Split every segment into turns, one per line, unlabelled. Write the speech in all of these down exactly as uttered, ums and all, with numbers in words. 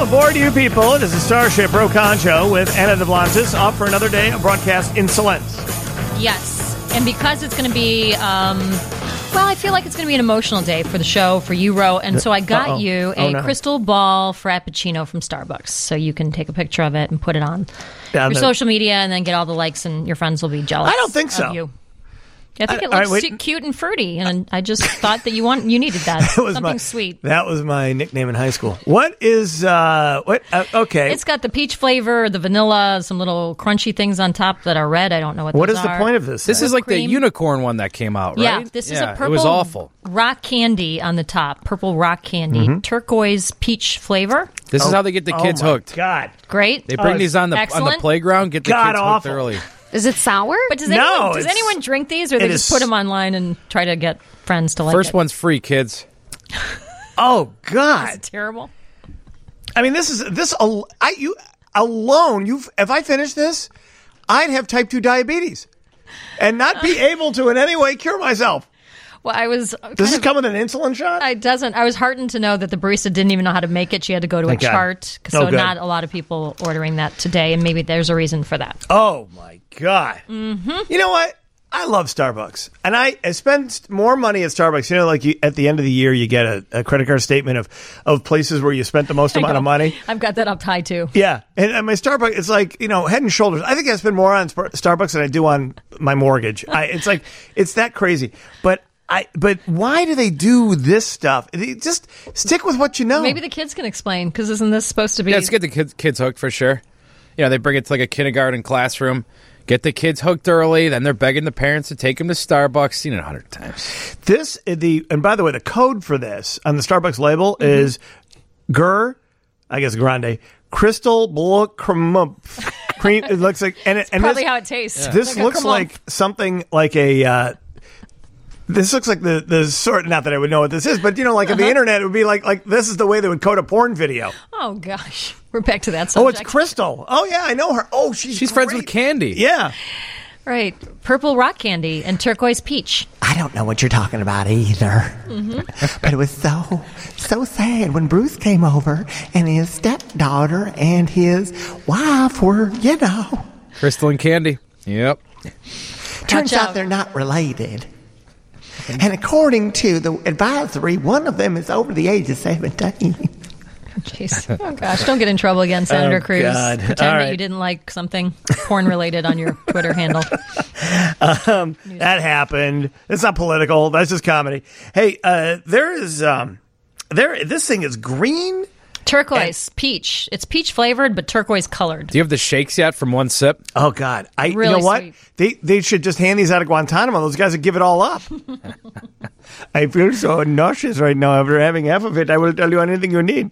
aboard, you people. It is the Starship Rocancho with Anna DeBlantis, off for another day of broadcast insolence.
Yes, and because it's going to be, um, well, I feel like it's going to be an emotional day for the show, for you, Ro, and so I got
Uh-oh.
you a
Oh, no.
crystal ball frappuccino from Starbucks, so you can take a picture of it and put it on
Down
your
there.
social media and then get all the likes, and your friends will be jealous.
I don't think so.
Of you. I think
I-
it
all
looks
right, wait.
su- cute and fruity, and I just thought that you want you needed that,
That was
something
my,
sweet.
That was my nickname in high school. What is, uh, what, uh, okay.
It's got the peach flavor, the vanilla, some little crunchy things on top that are red. I don't know what.
What
those
is the
are.
point of this?
This
thing?
is like
cream.
the unicorn one that came out, right?
Yeah, this is
Yeah,
a purple.
It was awful.
Rock candy on the top, purple rock candy,
Mm-hmm.
turquoise peach flavor.
This is how they get the kids
oh my
hooked.
God.
Great.
They bring
Oh,
these on the on the
excellent.
playground, get the
God
kids
awful.
hooked early.
Is it sour?
But does
No,
anyone does
it's-
anyone drink these, or they
it
just
is-
put them online and try to get friends to like
First
it?
one's free, kids.
Oh, God.
Terrible.
I mean, this is, this, al- I, you, alone, you, if I finish this, I'd have type two diabetes and not be able to in any way cure myself.
Well, I was.
Does
kind
this
of-
come with an insulin shot?
I doesn't. I was heartened to know that the barista didn't even know how to make it. She had to go to
Thank
a
God.
chart.
Oh,
So
good.
not a lot of people ordering that today, and maybe there's a reason for that.
Oh my God! Mm-hmm. You know what? I love Starbucks, and I, I spend more money at Starbucks. You know, like you, at the end of the year, you get a, a credit card statement of of places where you spent the most
I
amount
know.
of money.
I've got that up high too.
Yeah, and, and my Starbucks, it's like, you know, head and shoulders. I think I spend more on Sp- Starbucks than I do on my mortgage. I, it's like it's that crazy. But I, but why do they do this stuff? They just stick with what you know.
Maybe the kids can explain, because isn't this supposed to be?
Yeah, let's get the kids, kids hooked for sure. You know, they bring it to like a kindergarten classroom, get the kids hooked early, then they're begging the parents to take them to Starbucks. Seen it a hundred times.
This the and by the way, the code for this on the Starbucks label
Mm-hmm.
is G R, I guess Grande Crystal Blue Cream. Cream. It looks like and it, and
probably
this,
how it tastes.
This
Like a
looks
crumble.
like something like a. Uh, this looks like the the sort. Not that I would know what this is, but you know, like on
Uh-huh.
the internet, it would be like like this is the way they would code a porn video.
Oh gosh, we're back to that
Oh, it's
subject.
Crystal. Oh yeah, I know her. Oh, she's
She's friends
great.
with Candy.
Yeah.
Right, purple rock candy and turquoise peach.
I don't know what you're talking about either. But it was so, so sad when Bruce came over and his stepdaughter and his wife were, you know.
Crystal and Candy. Yep.
Turns
out.
out they're not related. And according to the advisory, one of them is over the age of seventeen.
Jeez. Oh gosh, don't get in trouble again, Senator
Oh,
Cruz.
God.
Pretend
All
that
right.
you didn't like something porn related on your Twitter handle.
That happened. It's not political. That's just comedy. Hey, uh, there is um, there. This thing is green.
Turquoise peach. It's peach flavored, but turquoise colored.
Do you have the shakes yet from one sip?
Oh God! I
Really
you know what
sweet.
they they should just hand these out of Guantanamo. Those guys would give it all up. I feel so nauseous right now after having half of it. I will tell you anything you need.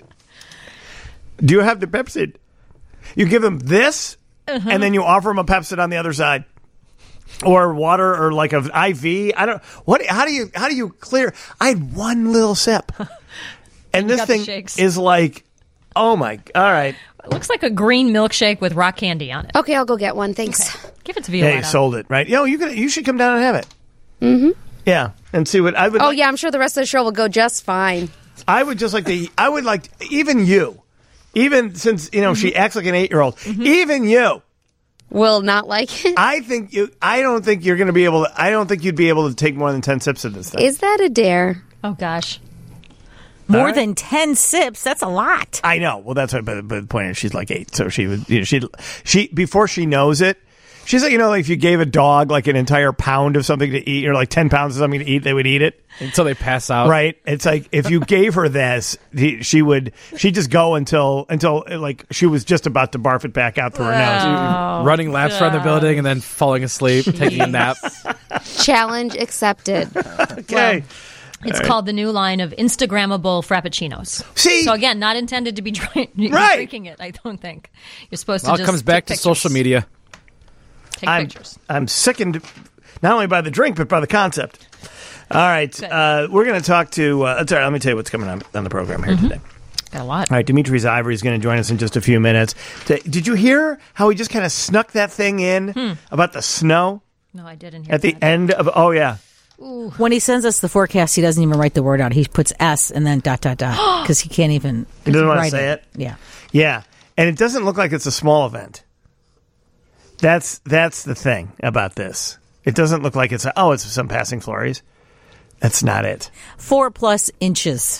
Do you have the Pepsid? You give them this,
Uh-huh.
and then you offer them a Pepsid on the other side, or water, or like a I V. I don't. What? How do you? How do you clear? I had one little sip, and this
got the
thing
shakes.
is like, oh my! All right.
It looks like a green milkshake with rock candy on it.
Okay, I'll go get one. Thanks.
Give it to
Yeah,
Violetta.
you sold it, right? You know, you could. You should come down and have it. Mm-hmm. Yeah, and see what I would.
Oh,
like-
yeah, I'm sure the rest of the show will go just fine.
I would just like to. I would like even you, even since you know
Mm-hmm.
she acts like an eight-year-old. Even you,
Will not like it.
I think you. I don't think you're going to be able to. I don't think you'd be able to take more than ten sips of this thing.
Is that a dare?
Oh gosh.
More
right.
than ten sips. That's a lot.
I know. Well, that's what. But, but the point is, she's like eight, so she would. You know, she she before she knows it. She's like, you know, like if you gave a dog like an entire pound of something to eat, or like ten pounds of something to eat, they would eat it.
Until they pass out.
Right? It's like if you gave her this, he- she would. She'd just go until until like she was just about to barf it back out through her nose.
Running laps around the building and then falling asleep, taking a nap.
Challenge accepted.
Okay.
It's called the new line of Instagrammable Frappuccinos.
See?
So again, not intended to be dri-
Right.
drinking it. I don't think you're supposed to.
Well, it
just
comes back to
take
social
pictures.
media.
Take
I'm,
pictures.
I'm sickened, not only by the drink, but by the concept. All right. Uh, we're going to talk to, uh, that's all right, let me tell you what's coming on, on the program here
Mm-hmm.
today.
Got a lot.
All right, Dimitri's Ivory is going to join us in just a few minutes. T- Did you hear how he just kind of snuck that thing in
Hmm.
about the snow
No, I didn't hear
at the
that.
end of, oh, yeah.
When he sends us the forecast, he doesn't even write the word out. He puts S and then dot, dot, dot, because he can't even
He doesn't want to
write
say it?
Yeah.
Yeah. And it doesn't look like it's a small event. That's that's the thing about this. It doesn't look like it's, a, oh, it's some passing flurries. That's not it.
Four plus inches.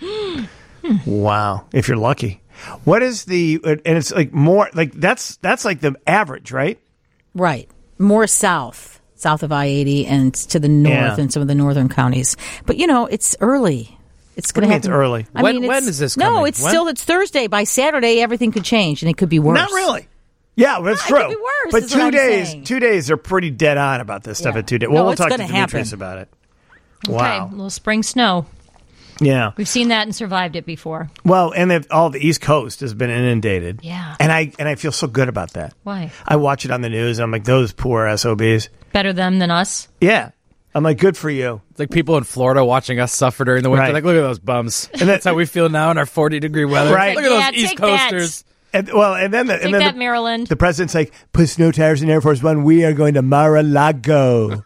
Wow. If you're lucky. What is the, and it's like more, like that's that's like the average, right?
Right. More south, south of I eighty and to the north
Yeah.
in some of the northern counties. But, you know, it's early. It's
What do
going
you
to
mean
happen.
it's early?
I
When-
mean, it's,
when is this
No,
coming?
it's
When?
still, it's Thursday. By Saturday, everything could change and it could be worse.
Not really. Yeah, that's
it
true.
could be worse,
but
is
two
what I'm
days,
saying.
two days are pretty dead on about this stuff
Yeah.
at two days.
No,
Well, we'll
it's
talk to
gonna
Demetrius
happen.
about it.
Okay,
Wow.
a little spring snow.
Yeah.
We've seen that and survived it before.
Well, and they've, all the East Coast has been inundated.
Yeah.
And I and I feel so good about that.
Why?
I watch it on the news and I'm like, those poor S O Bs.
Better them than us.
Yeah. I'm like, good for you.
It's like people in Florida watching us suffer during the winter.
Right.
Like, look at those bums.
And
that's how we feel now in our forty degree weather.
Right.
Look at
Yeah,
those East
take that.
Coasters.
And well, and then the,
Take
and then
that,
the,
Maryland.
the president's like, put snow tires in Air Force One. We are going to Mar-a-Lago.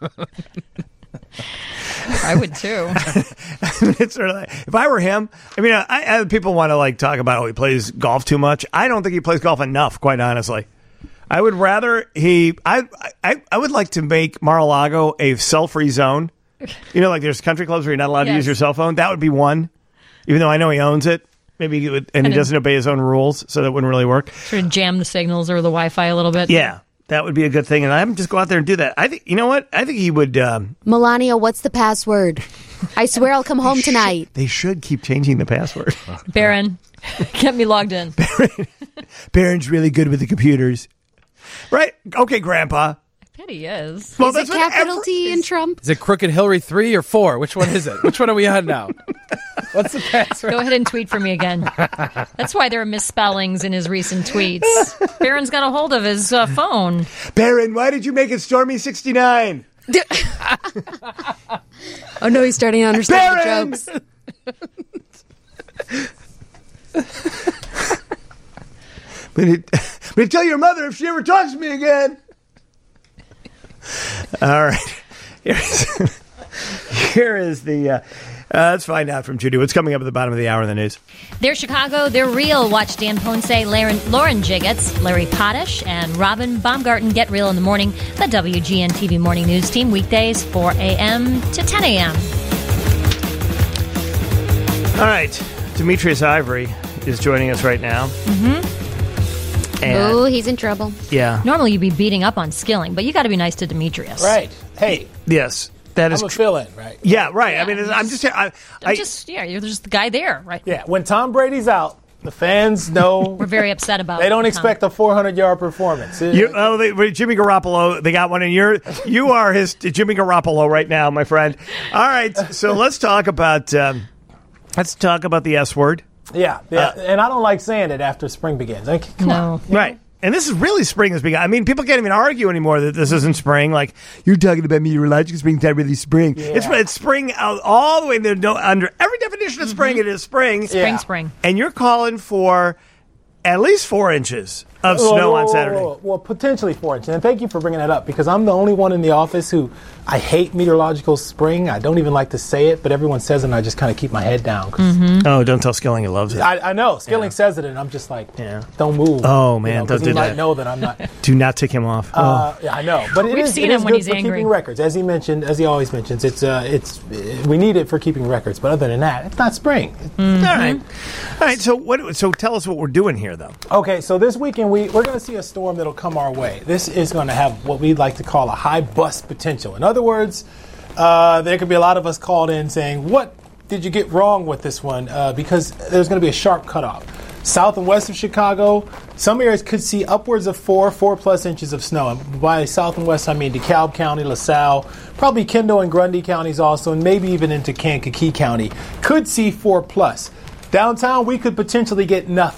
I would too.
It's sort of like, if I were him, I mean, I, I people want to like talk about how he plays golf too much. I don't think he plays golf enough, quite honestly. I would rather he. I I, I would like to make Mar-a-Lago a cell-free zone. You know, like there's country clubs where you're not allowed to
Yes.
use your cell phone. That would be one, even though I know he owns it. Maybe he would, and he
And
doesn't obey his own rules, so that wouldn't really work.
Sort of jam the signals or the Wi-Fi a little bit.
Yeah, that would be a good thing, and I would just go out there and do that. I think you know what? I think he would. Um,
Melania, what's the password? I swear I'll come home tonight.
they should keep changing the password.
Baron, get me logged in.
Barron's really good with the computers, right? Okay, Grandpa.
I bet he is.
Well,
Is
that's
it
what
capital
every-
T in Trump?
Is it Crooked Hillary three or four? Which one is it? Which one are we on now? What's the password?
Go ahead and tweet for me again. That's why there are misspellings in his recent tweets. Baron's got a hold of his uh, phone.
Barron, why did you make it Stormy sixty-nine?
Oh no, he's starting to understand
Baron!
the jokes.
I'm going to tell your mother if she ever talks to me again. All right. Here's, here is the... Uh, uh, let's find out from Judy what's coming up at the bottom of the hour in the news.
They're Chicago, they're real. Watch Dan Ponce, Lauren, Lauren Jiggets, Larry Potash, and Robin Baumgarten get real in the morning. The W G N T V Morning News Team, weekdays, four a.m. to ten a.m.
All right. Demetrius Ivory is joining us right now. Mm-hmm. And,
Oh, he's in trouble.
yeah.
Normally you'd be beating up on Skilling, but you got to be nice to Demetrius.
Right. Hey,
Yes. That is
I'm a
tr-
fill-in, right?
Yeah, right. I mean, I'm just... I,
I'm
I,
just, yeah, you're just the guy there, right?
Yeah, when Tom Brady's out, the fans know
We're very upset about
they don't
Tom.
expect a four hundred yard performance.
You, oh, they, with Jimmy Garoppolo, they got one, and you're you are his Jimmy Garoppolo right now, my friend. All right, so let's talk about um, let's talk about the S word,
yeah, yeah,
Uh,
and I don't like saying it after spring begins. Like, come
No.
on.
right? And this is really spring has begun. I mean, people can't even argue anymore that this isn't spring. Like you're talking about meteorological spring, it's not really spring. It's it's spring out all the way. There, no, under every definition of spring, it is spring.
Spring,
Yeah.
spring.
And you're calling for at least four inches of
Whoa,
snow
whoa,
on
whoa,
Saturday.
whoa, whoa. Well, potentially four inches. And thank you for bringing that up because I'm the only one in the office who I hate meteorological spring. I don't even like to say it, but everyone says it, and I just kind of keep my head down. 'Cause
Oh, don't tell Skilling he loves it.
I, I know Skilling says it, and I'm just like,
Yeah.
don't move.
Oh,
You
man,
know, 'cause
don't
he
do
might
that.
know that I'm not.
Do not tick him off.
Uh, yeah, I know, but it
We've
is,
seen
it is
him when
good
he's
for
angry.
keeping records, as he mentioned, as he always mentions. It's uh, it's uh, we need it for keeping records, but other than that, it's not spring.
All right, all right. So what? So tell us what we're doing here, though.
Okay, so this weekend we we're going to see a storm that'll come our way. This is going to have what we'd like to call a high bust potential. In other words, uh, there could be a lot of us called in saying, "What did you get wrong with this one?" Uh, because there's going to be a sharp cutoff. South and west of Chicago, some areas could see upwards of four, four plus inches of snow. And by south and west, I mean DeKalb County, LaSalle, probably Kendall and Grundy counties also, and maybe even into Kankakee County. Could see four plus. Downtown, we could potentially get nothing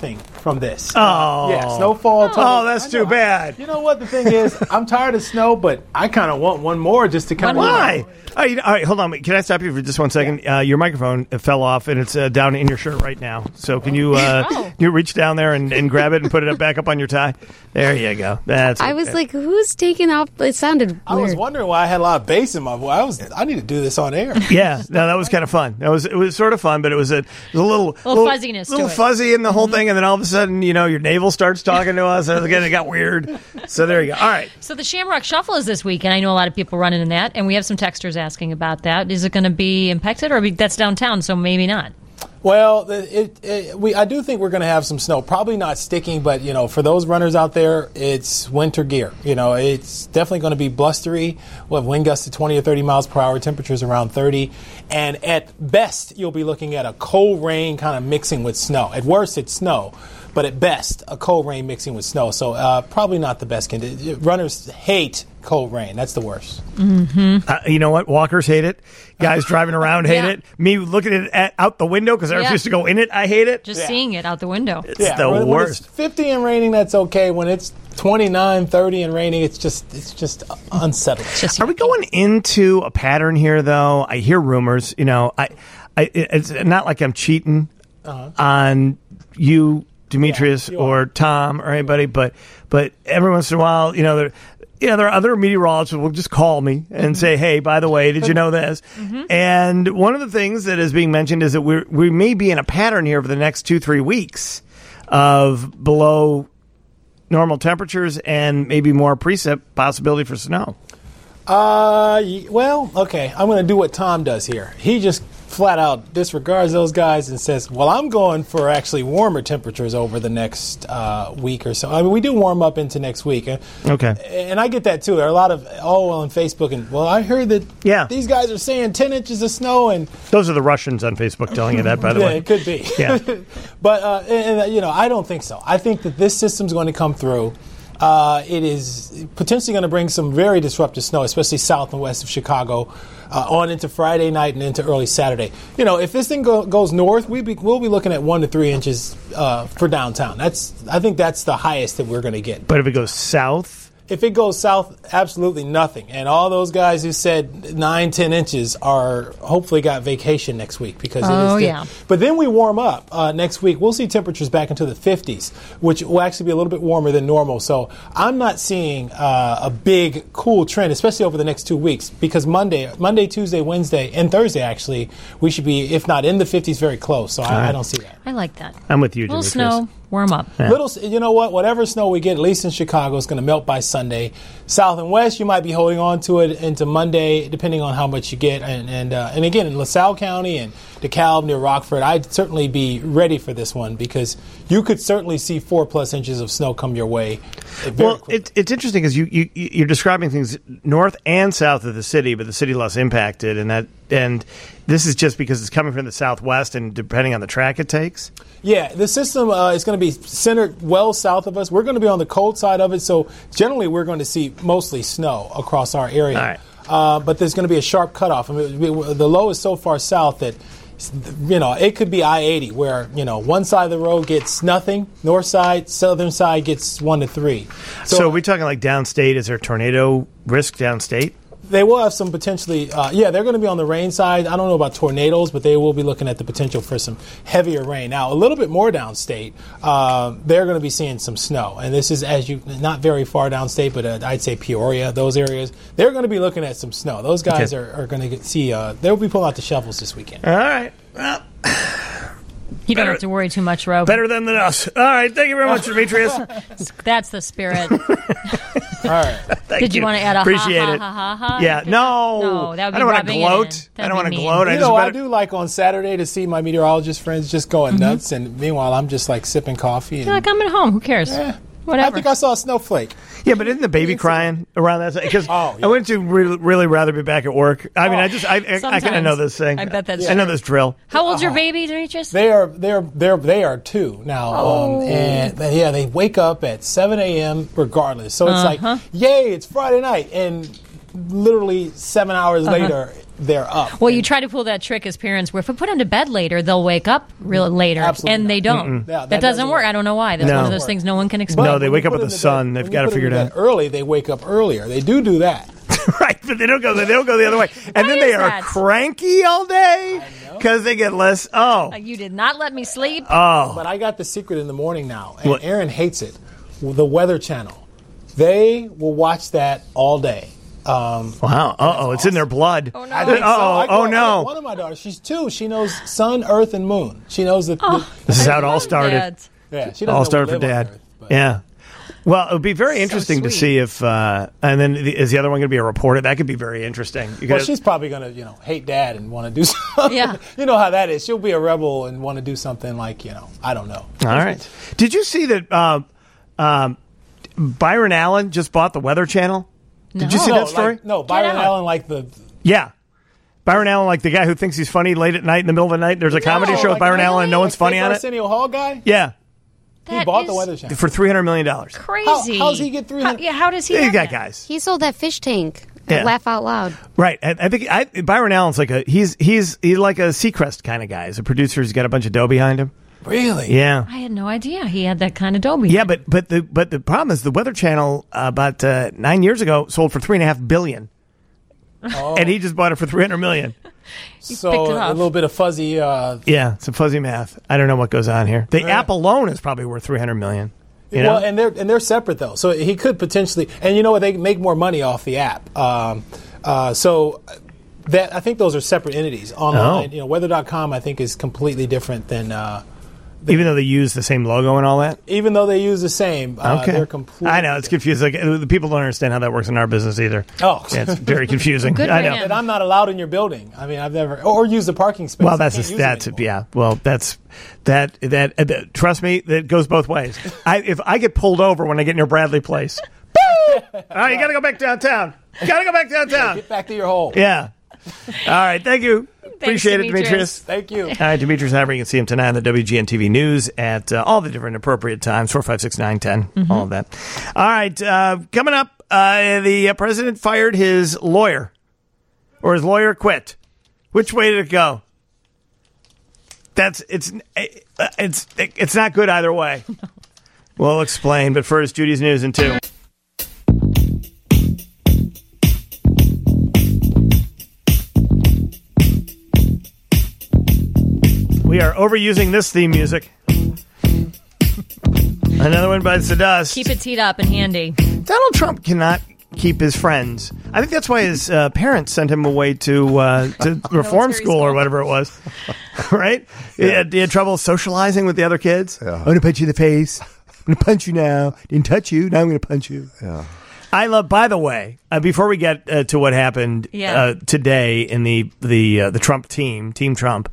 from this.
Oh.
Yeah, snowfall.
Oh, that's too bad.
You know what? The thing is, I'm tired of snow, but I kind of want one more just to kind of.
Why? All right, all right, hold on. Can I stop you for just one second? Yeah. Uh, your microphone fell off, and it's uh, down in your shirt right now. So can you uh, oh. you reach down there and, and grab it and put it up, back up on your tie? There you go. That's.
I was like, who's taking off? It sounded weird.
I was wondering why I had a lot of bass in my voice. I was. I need to do this on air.
Yeah, no, that was kind of fun. That was it was sort of fun, but it was a, it was a little,
little little fuzziness,
a little
to it.
fuzzy in the whole thing, and then all of a sudden, you know, your navel starts talking to us, and again, it got weird. So there you go. All right.
So the Shamrock Shuffle is this week, and I know a lot of people running in that, and we have some texters asking about that. Is it going to be impacted, or that's downtown, so maybe not?
Well, it, it, we I do think we're going to have some snow. Probably not sticking, but you know, for those runners out there, it's winter gear. You know, it's definitely going to be blustery. We'll have wind gusts to twenty or thirty miles per hour. Temperatures around thirty, and at best, you'll be looking at a cold rain kind of mixing with snow. At worst, it's snow. But at best, a cold rain mixing with snow. So uh, probably not the best condition. Runners hate cold rain. That's the worst.
Mm-hmm.
Uh, you know what? Walkers hate it. Guys driving around hate
yeah.
it. Me looking at it at, out the window because I
yeah.
refuse to go in it. I hate it.
Just
yeah.
seeing it out the window.
It's
yeah,
the
when,
worst.
When it's fifty and raining, that's okay. When it's twenty-nine, thirty and raining, it's just it's just unsettling.
Just
Are we going into a pattern here, though? I hear rumors. You know, I, I it's not like I'm cheating uh-huh. on you, Demetrius,
yeah,
or Tom, or anybody, but but every once in a while, you know, there, you know, there are other meteorologists who will just call me and mm-hmm. say, "Hey, by the way, did you know this?" Mm-hmm. And one of the things that is being mentioned is that we we may be in a pattern here for the next two three weeks of below normal temperatures and maybe more precip possibility for snow.
Uh, well, okay. I'm going to do what Tom does here. He just flat out disregards those guys and says, well, I'm going for actually warmer temperatures over the next uh, week or so. I mean, we do warm up into next week.
Okay.
And I get that, too. There are a lot of, oh, well, on Facebook, and, well, I heard that
yeah.
these guys are saying ten inches of snow. And
those are the Russians on Facebook telling you that, by the
yeah,
way.
It could be.
Yeah.
But, uh, and, and, you know, I don't think so. I think that this system's going to come through. Uh, it is potentially going to bring some very disruptive snow, especially south and west of Chicago, uh, on into Friday night and into early Saturday. You know, if this thing go, goes north, we be, we'll be looking at one to three inches uh, for downtown. That's I think that's the highest that we're going to get.
But if it goes south?
If it goes south, absolutely nothing. And all those guys who said nine, ten inches are hopefully got vacation next week because
oh,
it is. The,
yeah.
But then we warm up uh, next week. We'll see temperatures back into the fifties, which will actually be a little bit warmer than normal. So I'm not seeing uh, a big cool trend, especially over the next two weeks, because Monday, Monday, Tuesday, Wednesday, and Thursday actually we should be, if not in the fifties, very close. So I,
right.
I don't see that.
I like that.
I'm with you,
A little
Demetrius.
snow. Warm up.
Yeah.
Little, you know what? Whatever snow we get, at least in Chicago, is going to melt by Sunday. South and west, you might be holding on to it into Monday, depending on how much you get. And and uh, and again, in LaSalle County and DeKalb near Rockford, I'd certainly be ready for this one because you could certainly see four plus inches of snow come your way.
Well, it, it's interesting because you, you you're describing things north and south of the city, but the city less impacted, and that and this is just because it's coming from the southwest, and depending on the track it takes.
Yeah, the system uh, is going to be centered well south of us. We're going to be on the cold side of it, so generally we're going to see mostly snow across our area.
All right.
Uh, but there's going to be a sharp cutoff. I mean, the low is so far south that, you know, it could be I eighty where, you know, one side of the road gets nothing, north side, southern side gets one to three.
So, so are we talking like downstate? Is there tornado risk downstate?
They will have some potentially, uh, yeah, they're going to be on the rain side. I don't know about tornadoes, but they will be looking at the potential for some heavier rain. Now, a little bit more downstate, uh, they're going to be seeing some snow. And this is, as you, not very far downstate, but uh, I'd say Peoria, those areas. They're going to be looking at some snow. Those guys
okay.
are, are going to see, uh, they'll be pulling out the shovels this weekend.
All right. Well,
you don't have to worry too much, Rob.
Better than than us. All right. Thank you very much, Demetrius.
That's the spirit.
All right.
Did you, you want to add a
Appreciate
ha,
it.
ha, ha, ha, ha?
Yeah. No.
No, that would be
I don't want to gloat. I don't want to gloat.
You
I
know,
just
I
better...
do like on Saturday to see my meteorologist friends just going
Mm-hmm.
nuts, and meanwhile I'm just like sipping coffee. And,
You're like, I'm at home. Who cares?
eh,
Whatever.
I think I saw a snowflake.
Yeah, but isn't the baby crying around that? Because
oh, yeah.
I wouldn't you really, really rather be back at work. I mean,
Oh.
I just I, I, I kind of know this thing.
I bet that's
I know
true.
this drill.
How old's your baby, Demetrius?
They are they're they're they are two now,
Oh.
um, and they- yeah, they wake up at seven a.m. regardless. So it's
Uh-huh.
like, yay, it's Friday night, and literally seven hours
Uh-huh.
later, they're up.
Well, you try to pull that trick as parents where if we put them to bed later, they'll wake up real later.
Absolutely
and they
not.
don't.
Mm-mm. Yeah,
that,
that
doesn't
doesn't
work.
work.
I don't know why. That's
No.
one of those things no one can explain.
No, they
when
wake
you
up
put
with
them
the
to bed-
sun. They've
when
got
you
to
put
figure
them
it
to
out.
bed early, they wake up earlier. They do do that.
Right, but they don't go. They don't go the other way, and
Why
then they
is
are
that?
cranky all day because they get less. Oh,
Uh, you did not let me sleep.
oh,
But I got the secret in the morning now, and
What?
Aaron hates it. The Weather Channel. They will watch that all day. Um,
wow. Uh oh, it's in their blood.
Oh, no.
I think so.
Oh,
I
oh
grew-
no.
One of my daughters, she's two. She knows sun, earth, and moon. She knows that.
Oh.
This is how it
I
all
love
started.
that.
yeah, she doesn't
All
know
started
we
for
live on
Dad.
Earth, but-
Yeah. Well, it would be very interesting to
sweet.
see if, uh, and then the, is the other one going to be a reporter? That could be very interesting. You
Well,
could-
she's probably going to, you know, hate Dad and want to do something.
Yeah.
You know how that is. She'll be a rebel and want to do something like, you know, I don't know.
all right. Did you see that um, um, Byron Allen just bought the Weather Channel? Did you see
no,
that story?
Like, no, Byron
out.
Allen, like the.
Yeah. Byron Allen, like the guy who thinks he's funny late at night in the middle of the night. There's a comedy
No,
show with
like,
Byron
really?
Allen and no
Like
one's funny
fake
on it.
Arsenio Hall guy?
Yeah.
He
That
bought the
is
Weather Channel.
For three hundred million dollars.
Crazy.
How- how's he get three
How,
hundred
yeah, how does he?
He's
have
got
that?
guys.
He sold that fish tank.
Yeah.
Laugh out loud.
Right. I, I think I, Byron Allen's like a, he's, he's, he's like a Seacrest kind of guy. He's a producer who's got a bunch of dough behind him.
Really?
Yeah.
I had no idea he had that kind of dough.
Yeah, but but the but the problem is the Weather Channel uh, about uh, nine years ago sold for three and a half billion,
Oh.
and he just bought it for three hundred million.
So
picked it
a
up.
little bit of fuzzy. Uh,
Yeah, some fuzzy math. I don't know what goes on here. The app alone is probably worth three hundred million. You know?
Well, and they're and they're separate though, so he could potentially. And you know what? They make more money off the app. Um, uh, so that I think those are separate entities. Online,
Oh.
you know, weather dot com I think is completely different than. Uh,
Even though they use the same logo and all that.
even though they use the same, uh,
Okay,
they're completely.
I know it's confusing. Like, uh, the people don't understand how that works in our business either.
Oh.
Yeah, it's very confusing.
Good
I
for
know.
him.
And I'm not allowed in your building. I mean, I've never or use the parking space.
Well,
I
that's
can't
a,
use it
that's
anymore.
yeah. Well, that's that that, uh, that trust me, that goes both ways. I if I get pulled over when I get near Bradley Place, boo! All right, you got to go back downtown. Got to go back downtown.
Get back to your hole.
Yeah. All right. Thank you. Appreciate it,
Demetrius.
Demetrius.
Thank you.
All right, Demetrius Haber. You can see him tonight on the W G N T V News at uh, all the different appropriate times, four, five, six, nine, ten, all of that. All right, uh, coming up, uh, the uh, president fired his lawyer, or his lawyer quit. Which way did it go? That's it's it's it's not good either way. We'll explain, but first, Judy's news in two. We are overusing this theme music. Another one bites the dust.
Keep it teed up and handy.
Donald Trump cannot keep his friends. I think that's why his uh, parents sent him away to uh, to reform
Military
school or
school.
whatever it was. Right? He, had, he had trouble socializing with the other kids.
Yeah.
I'm going to punch you in the face. I'm going to punch you now. Didn't touch you. Now I'm going to punch you.
Yeah.
I love. By the way, uh, before we get uh, to what happened
Yeah.
uh, today in the the uh, the Trump team, Team Trump,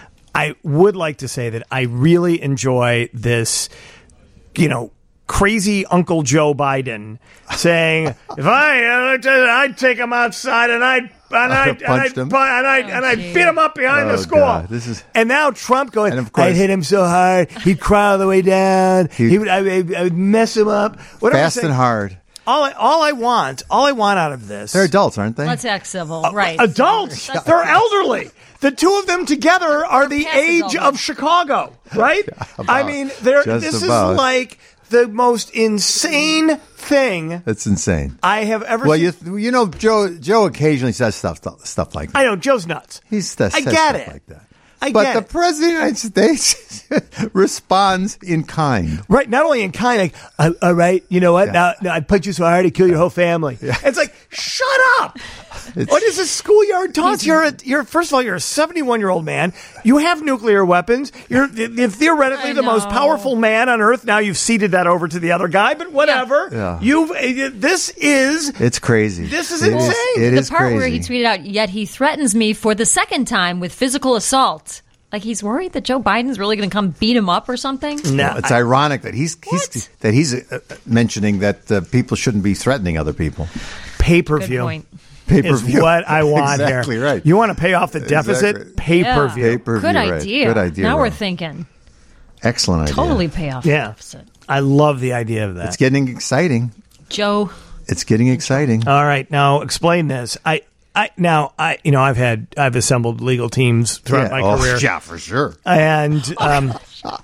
I would like to say that I really enjoy this. You know, crazy Uncle Joe Biden saying, "If I, uh, I'd take him outside and I'd and I'd and I'd,
Punched him?
pu- and I'd, and I'd
gee.
beat him up behind
Oh,
the school."
God, this is-
And now Trump going,
And of course-
"I'd hit him so hard, he'd cry all the way down.
He-
He would, I, would- I would mess him up. Whatever."
Fast and hard.
All I, all I want, all I want out of this.
They're adults, aren't they?
Let's act civil, right?
Adults. They're elderly. The two of them together are the
past
age
adulthood.
of Chicago, right? I mean, they're,
Just
this
about.
is like the most insane thing
That's insane.
I have ever
Well,
seen.
you you know, Joe Joe occasionally says stuff stuff like that.
I know, Joe's nuts.
He's says
I
says
get
stuff
it.
like that.
I
but
get
the
it.
president of the United States responds in kind.
Right, not only in kind, like, uh, all right, you know what?
Yeah.
Now, now I'd punch you so hard I'd kill your whole family. It's like, shut up!
It's-
What is this schoolyard talk? You're, a, you're first of all, you're a seventy-one-year-old man. You have nuclear weapons. You're, you're theoretically
I
the most
know.
powerful man on earth. Now you've ceded that over to the other guy, but whatever.
Yeah.
You've uh, this is
It's crazy.
This is
It
insane.
It
the
is
part
crazy.
where he tweeted out, "Yet he threatens me for the second time with physical assault." Like he's worried that Joe Biden's really going to come beat him up or something.
no.
It's ironic that he's, he's that he's uh, mentioning that uh, people shouldn't be threatening other people.
Pay per
Good
view
point.
Pay per
is
view.
what I want
exactly
here.
right.
You want to pay off the deficit?
Exactly.
Pay per view.
Pay per view.
Good
right.
idea.
Good idea.
Now we're
Rob.
thinking
Excellent idea.
totally pay off. the
Yeah.
deficit.
I love the idea of that.
It's getting exciting.
Joe,
It's getting exciting.
All right, now explain this. I, I now I you know I've had I've assembled legal teams throughout
yeah.
my
oh,
career.
Yeah, for sure.
And um,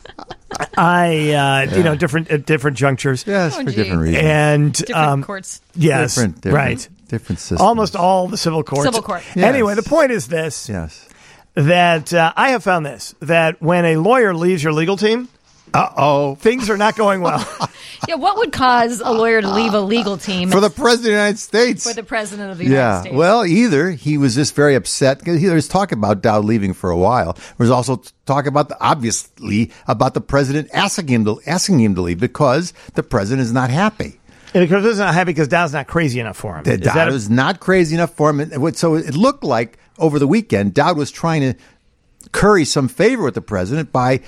I uh, you know different at different junctures.
Yes,
Oh,
for
gee.
different reasons.
And
Different
um,
courts.
yes,
different, different,
right.
Different systems.
Almost all the civil courts.
Civil court.
Yes.
Anyway, the point is this:
Yes.
that uh, I have found this that when a lawyer leaves your legal team,
Uh oh.
things are not going well.
Yeah, what would cause a lawyer to leave a legal team
For the president of the United States.
for the president of the
yeah.
United States?
Well, either he was just very upset. There was talk about Dowd leaving for a while. There was also talk about the, obviously about the president asking him to asking him to leave because the president is not happy.
And because it's not happy because Dowd's not crazy enough for him.
That
Is that
Dowd
a-
was not crazy enough for him. And what- So it looked like over the weekend, Dowd was trying to curry some favor with the president by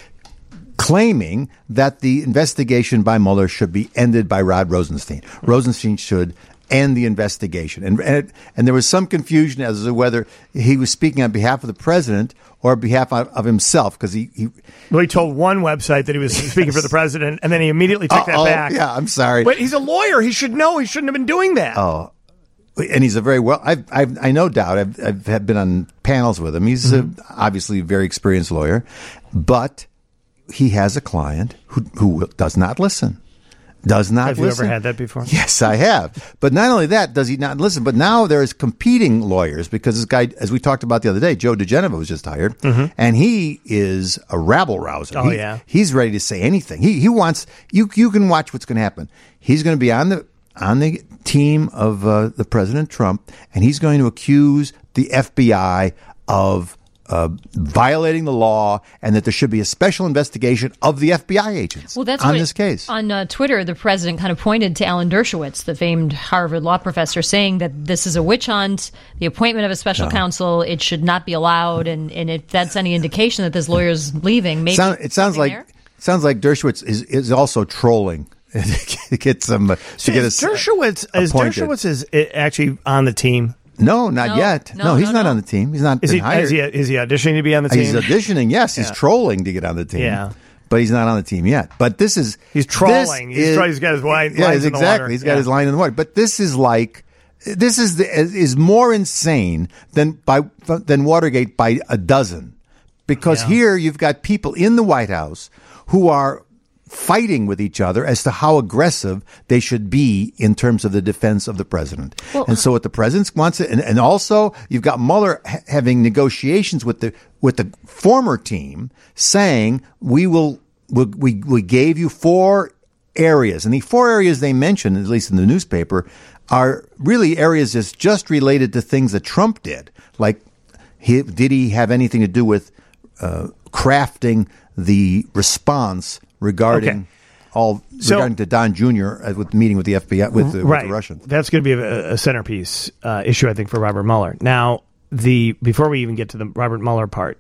claiming that the investigation by Mueller should be ended by Rod Rosenstein. Rosenstein should end the investigation. And and, it, and there was some confusion as to whether he was speaking on behalf of the president or on behalf of, of himself, because he, he
Well, he told one website that he was speaking for the president, and then he immediately took that
Uh-oh,
back.
Yeah, I'm sorry.
But he's a lawyer. He should know. He shouldn't have been doing that.
Oh, and he's a very well. I've, I've I know Dowd. I've, I've had been on panels with him. He's
Mm-hmm.
a, obviously a very experienced lawyer, but he has a client who who does not listen. Does not
Have you
listen.
ever had that before?
Yes, I have. But not only that, does he not listen, but now there's competing lawyers because this guy, as we talked about the other day, Joe DeGeneva was just hired, and he is a rabble rouser.
Mm-hmm. Oh,
He-
yeah.
He's ready to say anything. He he wants you you can watch what's going to happen. He's going to be on the on the team of uh, the President Trump, and he's going to accuse the F B I of uh, violating the law, and that there should be a special investigation of the F B I agents
Well, that's
on
what,
this case.
On uh, Twitter, the president kind of pointed to Alan Dershowitz, the famed Harvard law professor, saying that this is a witch hunt, the appointment of a special
No.
counsel, it should not be allowed. And, and if that's any indication that this lawyer's leaving, maybe
Sound, it sounds
something
like
there?
sounds like Dershowitz is, is also trolling to get some uh, to get
is
us
Dershowitz, is
appointed.
Dershowitz is uh, actually on the team?
No, not
No,
yet.
no,
No, he's
no,
not
no.
on the team. He's not
Is
been
he,
hired.
is he is he auditioning to be on the team?
He's auditioning. Yes, he's
Yeah.
trolling to get on the team.
Yeah.
But he's not on the team yet. But this is
He's trolling.
this
He's
is-
trying- he's got his line-
yeah,
lines in the
exactly.
water.
He's got
Yeah.
his line in the water. But this is like this is the, is more insane than by than Watergate by a dozen, because
Yeah.
here you've got people in the White House who are fighting with each other as to how aggressive they should be in terms of the defense of the president. and so what the president wants, and, and also you've got Mueller ha- having negotiations with the with the former team saying we will we we, we gave you four areas, and the four areas they mentioned, at least in the newspaper, are really areas that's just related to things that Trump did, like he, did he have anything to do with uh, crafting the response regarding
Okay.
all
So-
regarding to Don Junior uh, with meeting with the F B I with, the- with
right.
the Russians.
That's going to be a, a centerpiece uh, issue, I think, for Robert Mueller. Now, the before we even get to the Robert Mueller part,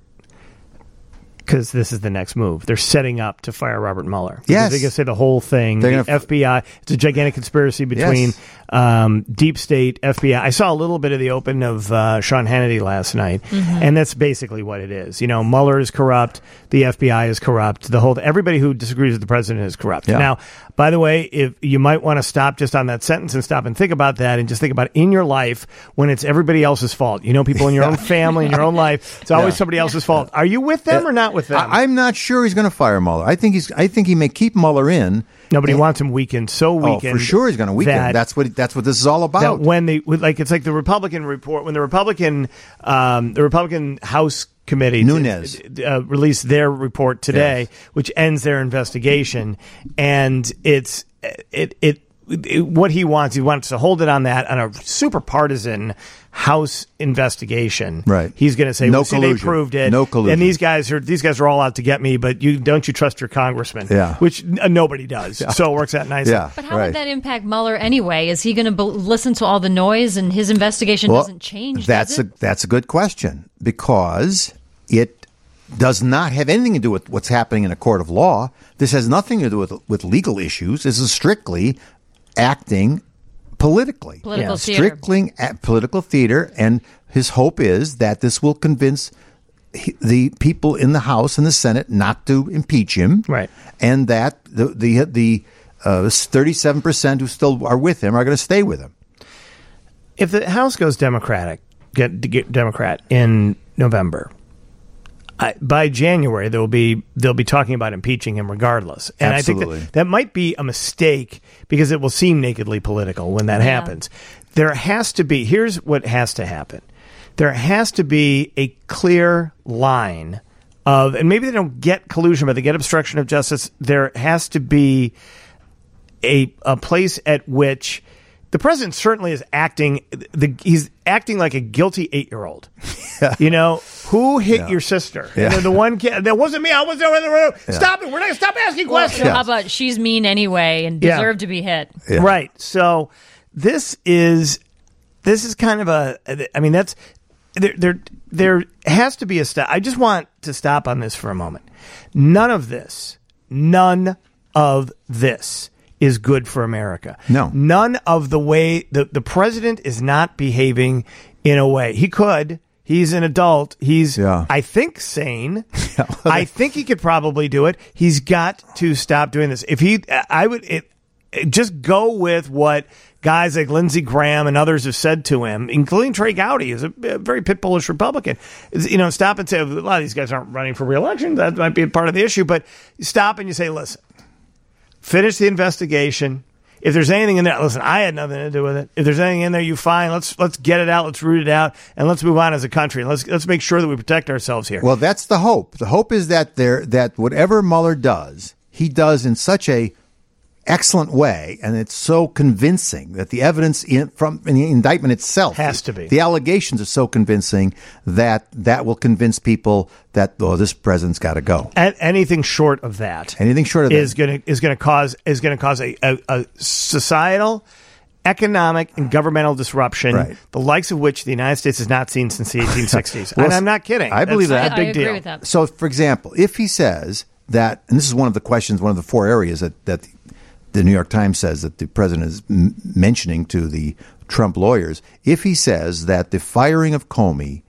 because this is the next move, they're setting up to fire Robert Mueller. Because
Yes.
they're going to say the whole thing.
They're
The
gonna f-
F B I. It's a gigantic conspiracy between
Yes.
um, deep state, F B I. I saw a little bit of the open of uh, Sean Hannity last night, and that's basically what it is. You know, Mueller is corrupt. The F B I is corrupt. The whole everybody who disagrees with the president is corrupt.
Yeah.
Now, by the way, if you might want to stop just on that sentence and stop and think about that, and just think about in your life when it's everybody else's fault. You know, people in your own family, in your own life, it's always
Yeah.
somebody else's fault. Are you with them or not with them?
I, I'm not sure he's going to fire Mueller. I think he's. I think he may keep Mueller in.
Nobody
And-
wants him weakened, so
Oh,
weakened.
for sure he's going to weaken.
that-
That's what. That's what this is all about.
that when they with- like it's like the Republican report when the Republican um, the Republican House committee
Nunes.
did- uh, released their report today,
Yes.
which ends their investigation, and it's it, it it what he wants he wants to hold it on that on a super partisan House investigation.
Right.
He's going to say,
No
well, see, they
collusion.
proved it.
No collusion.
And these guys are these guys are all out to get me, but you don't you trust your congressman?
Yeah.
Which uh, nobody does. So it works out nicely.
yeah,
But how
right.
would that impact Mueller anyway? Is he going to be- listen to all the noise and his investigation
Well,
doesn't change?
That's
does
a
it?
that's a good question, because it does not have anything to do with what's happening in a court of law. This has nothing to do with with legal issues. This is strictly acting politically.
Political
Yeah.
theater.
Strictly at political theater, and his hope is that this will convince he- the people in the House and the Senate not to impeach him,
Right.
And that the the the uh, thirty-seven percent who still are with him are going to stay with him.
If the House goes Democratic, get, get Democrat in November, I, by January they'll be they'll be talking about impeaching him regardless. And
Absolutely.
I think that, that might be a mistake because it will seem nakedly political when that
Yeah.
happens. There has to be. Here's what has to happen. There has to be a clear line of, and maybe they don't get collusion, but they get obstruction of justice. There has to be a a place at which the president certainly is acting. The he's acting like a guilty eight year old. You know, who hit
Yeah.
your sister?
Yeah.
And then the one kid that wasn't me. I was there. Yeah. Stop it. We're not going to stop asking
Well,
questions.
How about she's mean anyway and
Yeah.
deserved to be hit?
Yeah.
Right. So this is this is kind of a. I mean, that's there. There there has to be a stop. I just want to stop on this for a moment. None of this. None of this is good for America.
No.
None of the way the the president is not behaving in a way he could. He's an adult. He's,
Yeah.
I think, sane.
Yeah.
I think he could probably do it. He's got to stop doing this. If he, I would it, it just go with what guys like Lindsey Graham and others have said to him, including Trey Gowdy, who's a, a very pit bullish Republican. Is, you know, stop and say, a lot of these guys aren't running for re-election. That might be a part of the issue. But you stop and you say, listen, finish the investigation. If there's anything in there, listen, I had nothing to do with it. If there's anything in there, you fine. Let's let's get it out. Let's root it out, and let's move on as a country. Let's let's make sure that we protect ourselves here.
Well, that's the hope. The hope is that there that whatever Mueller does, he does in such a excellent way, and it's so convincing that the evidence in, from in the indictment itself
Has to be.
The allegations are so convincing that that will convince people that oh, this president's got to go.
And anything short of that,
Anything short of
is
that.
going to is going to cause is going to cause a, a, a societal, economic, and governmental disruption,
Right.
the likes of which the United States has not seen since the eighteen sixties.
Well,
and I'm not kidding.
I believe
That's
that.
a
I,
big
I agree
deal.
with that.
So, for example, if he says that, and this is one of the questions, one of the four areas that, that the New York Times says that the president is m- mentioning to the Trump lawyers, if he says that the firing of Comey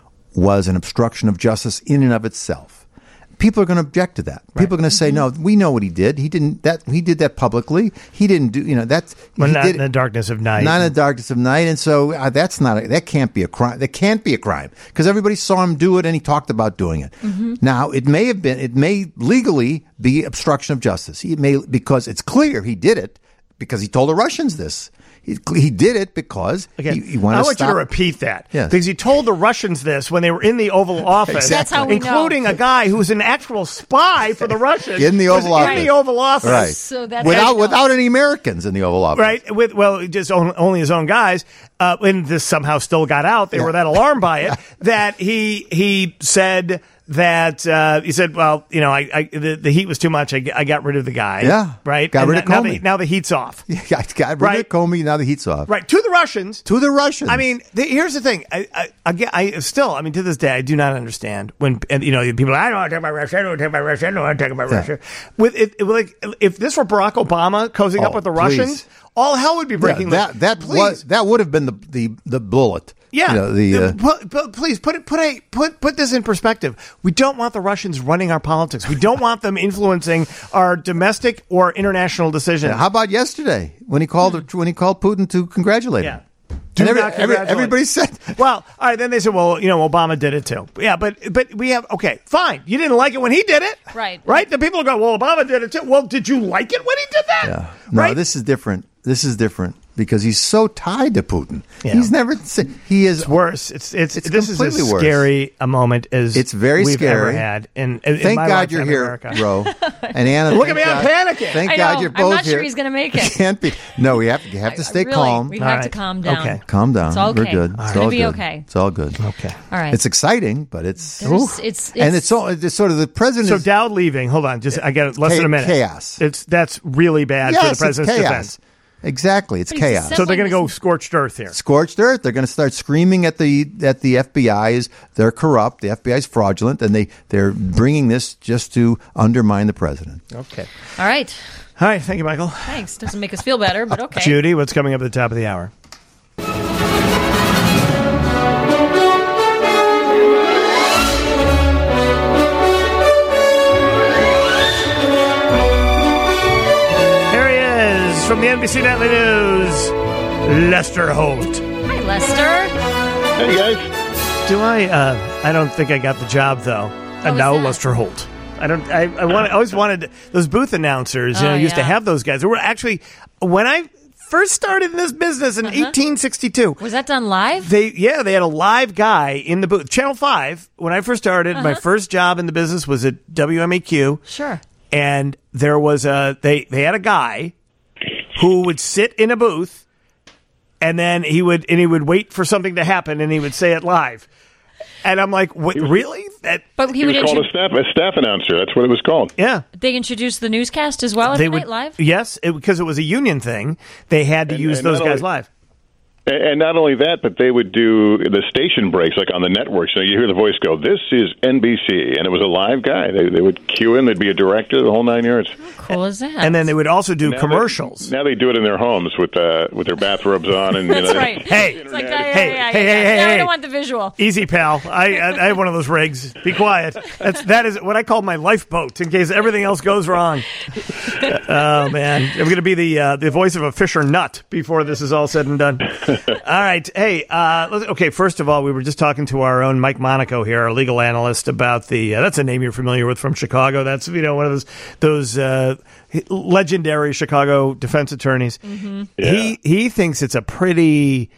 was an obstruction of justice in and of itself, people are going to object to that. People are going to say, "No, we know what he did. He didn't. That he did that publicly. He didn't do. You know that's
Well,
he
not
did
in the darkness of night.
Not in the darkness of night." And so uh, that's not. A, that can't be a crime. That can't be a crime because everybody saw him do it and he talked about doing it. Now it may have been. It may legally be obstruction of justice. It may because it's clear he did it because he told the Russians this. He, he did it because
Again,
he, he wanted
I
to
want
stop.
you to repeat that.
Yes.
Because he told the Russians this when they were in the Oval Office.
Exactly.
That's how we
including
know.
a guy who was an actual spy for the Russians.
In the
was
Oval
In
Office.
the Oval Office.
Right.
So that's
without
how you know.
without any Americans in the Oval Office.
Right, with well, just on, only his own guys, uh, and this somehow still got out. They
Yeah.
were that alarmed by it that he he said that uh, he said, well, you know, I, I the, the heat was too much. I, I got rid of the guy.
Yeah.
right.
Got
And
rid of
now
Comey.
the, now the heat's off.
I got rid
Right.
of Comey. Now the heat's off.
Right to the Russians.
To the Russians.
I mean, the, here's the thing. I, I, again, I still, I mean, to this day, I do not understand when, and, you know, people. Are, I don't want to talk about Russia. I don't want to talk about Russia. I don't want to talk about
Yeah.
Russia. With it, it, like, if this were Barack Obama cozying up
Oh,
with the
please.
Russians, all hell would be breaking
Yeah,
loose.
that that
Please.
was that would have been the the, the bullet.
Yeah,
You know, the uh,
put, put, please put it put a put put this in perspective. We don't want the Russians running our politics. We don't want them influencing our domestic or international decisions.
how about yesterday when he called when he called Putin to congratulate
Yeah.
him?
Do
And every,
not
every,
congratulate.
everybody said,
Well, all right. Then they said, "Well, you know, Obama did it too." Yeah, but but we have okay, fine. You didn't like it when he did it,
Right.
Right. The people go, "Well, Obama did it too." Well, did you like it when he did that?
yeah. No,
right.
this is different. This is different because he's so tied to Putin.
Yeah.
He's never se- he is
It's worse. It's it's,
It's
this is as
completely worse.
scary a moment as
It's very
we've
scary.
ever had. In, in, in
Thank
my
God you're
lifetime in
here,
America.
Ro. And Anna,
Look at
thank
me, I'm
God-
panicking.
Thank
I
God
know.
you're
I'm
both
not sure
here.
he's gonna make it.
Can't be. No, we have to. You have to stay
Really,
calm.
We
All
have
right.
to calm down.
Okay.
Calm down.
It's all
We're
okay.
good.
It's
It's
gonna
all
be
good.
okay.
It's all good.
Okay.
All right.
It's exciting, but it's
There's- it's-
and
it's-
it's, so, it's sort of the president.
So
is,
Dowd leaving. Hold on, just I got less
Cha-
than a minute.
chaos.
It's that's really bad
yes,
for the
it's
president's
chaos.
defense.
Exactly, it's
But he's
chaos.
a
So they're going to go
This-
scorched earth here.
Scorched earth. They're going to start screaming at the at the F B I is they're corrupt. The F B I is fraudulent, and they they're bringing this just to undermine the president.
Okay.
All right.
All right. Thank you, Michael.
Thanks. Doesn't make us feel better, but okay.
Judy, what's coming up at the top of the hour? Here he from the N B C Nightly News, Lester Holt.
Hi, Lester.
Hey, guys.
Do I? Uh, I don't think I got the job though. And
was
now
that?
Lester Holt. I don't. I, I, want, I always wanted those booth announcers. You
Oh,
know, used to
yeah.
have those guys. There were actually when I first started in this business in
Uh-huh.
eighteen sixty-two.
Was that done live?
They yeah, they had a live guy in the booth. Channel five. When I first started, my
Uh-huh.
first job in the business was at W M A Q.
Sure.
And there was a they they had a guy who would sit in a booth, and then he would and he would wait for something to happen, and he would say it live. And I'm like, what, really? That
But he
It
would
was called a
intro-
staff, a staff announcer. That's what it was called.
yeah.
they introduced the newscast as well
They
every
would
night live?
yes, it, because it was a union thing. They had to
And-
use
and
those
not
guys
only-
live.
And not only that, but they would do the station breaks, like on the network. So you hear the voice go, "This is N B C," and it was a live guy. They, they would cue in. There'd be a director, the whole nine yards.
How cool is that?
And then they would also do
Now they-
commercials.
now they do it in their homes with uh, with their bathrobes on, and you
That's
know,
right.
Hey.
It's like,
Hey,
yeah, yeah,
hey,
yeah,
hey,
yeah,
hey,
yeah.
hey,
No, I
hey.
don't want the visual.
Easy, pal. I, I I have one of those rigs. Be quiet. That's that is what I call my lifeboat in case everything else goes wrong. Oh man, I'm going to be the uh, the voice of a Fisher nut before this is all said and done. All right, hey, uh, let's, okay. First of all, we were just talking to our own Mike Monaco here, our legal analyst, about the. Uh, that's a name you're familiar with from Chicago. That's you know one of those those uh, legendary Chicago defense attorneys.
Mm-hmm.
He he thinks it's a pretty.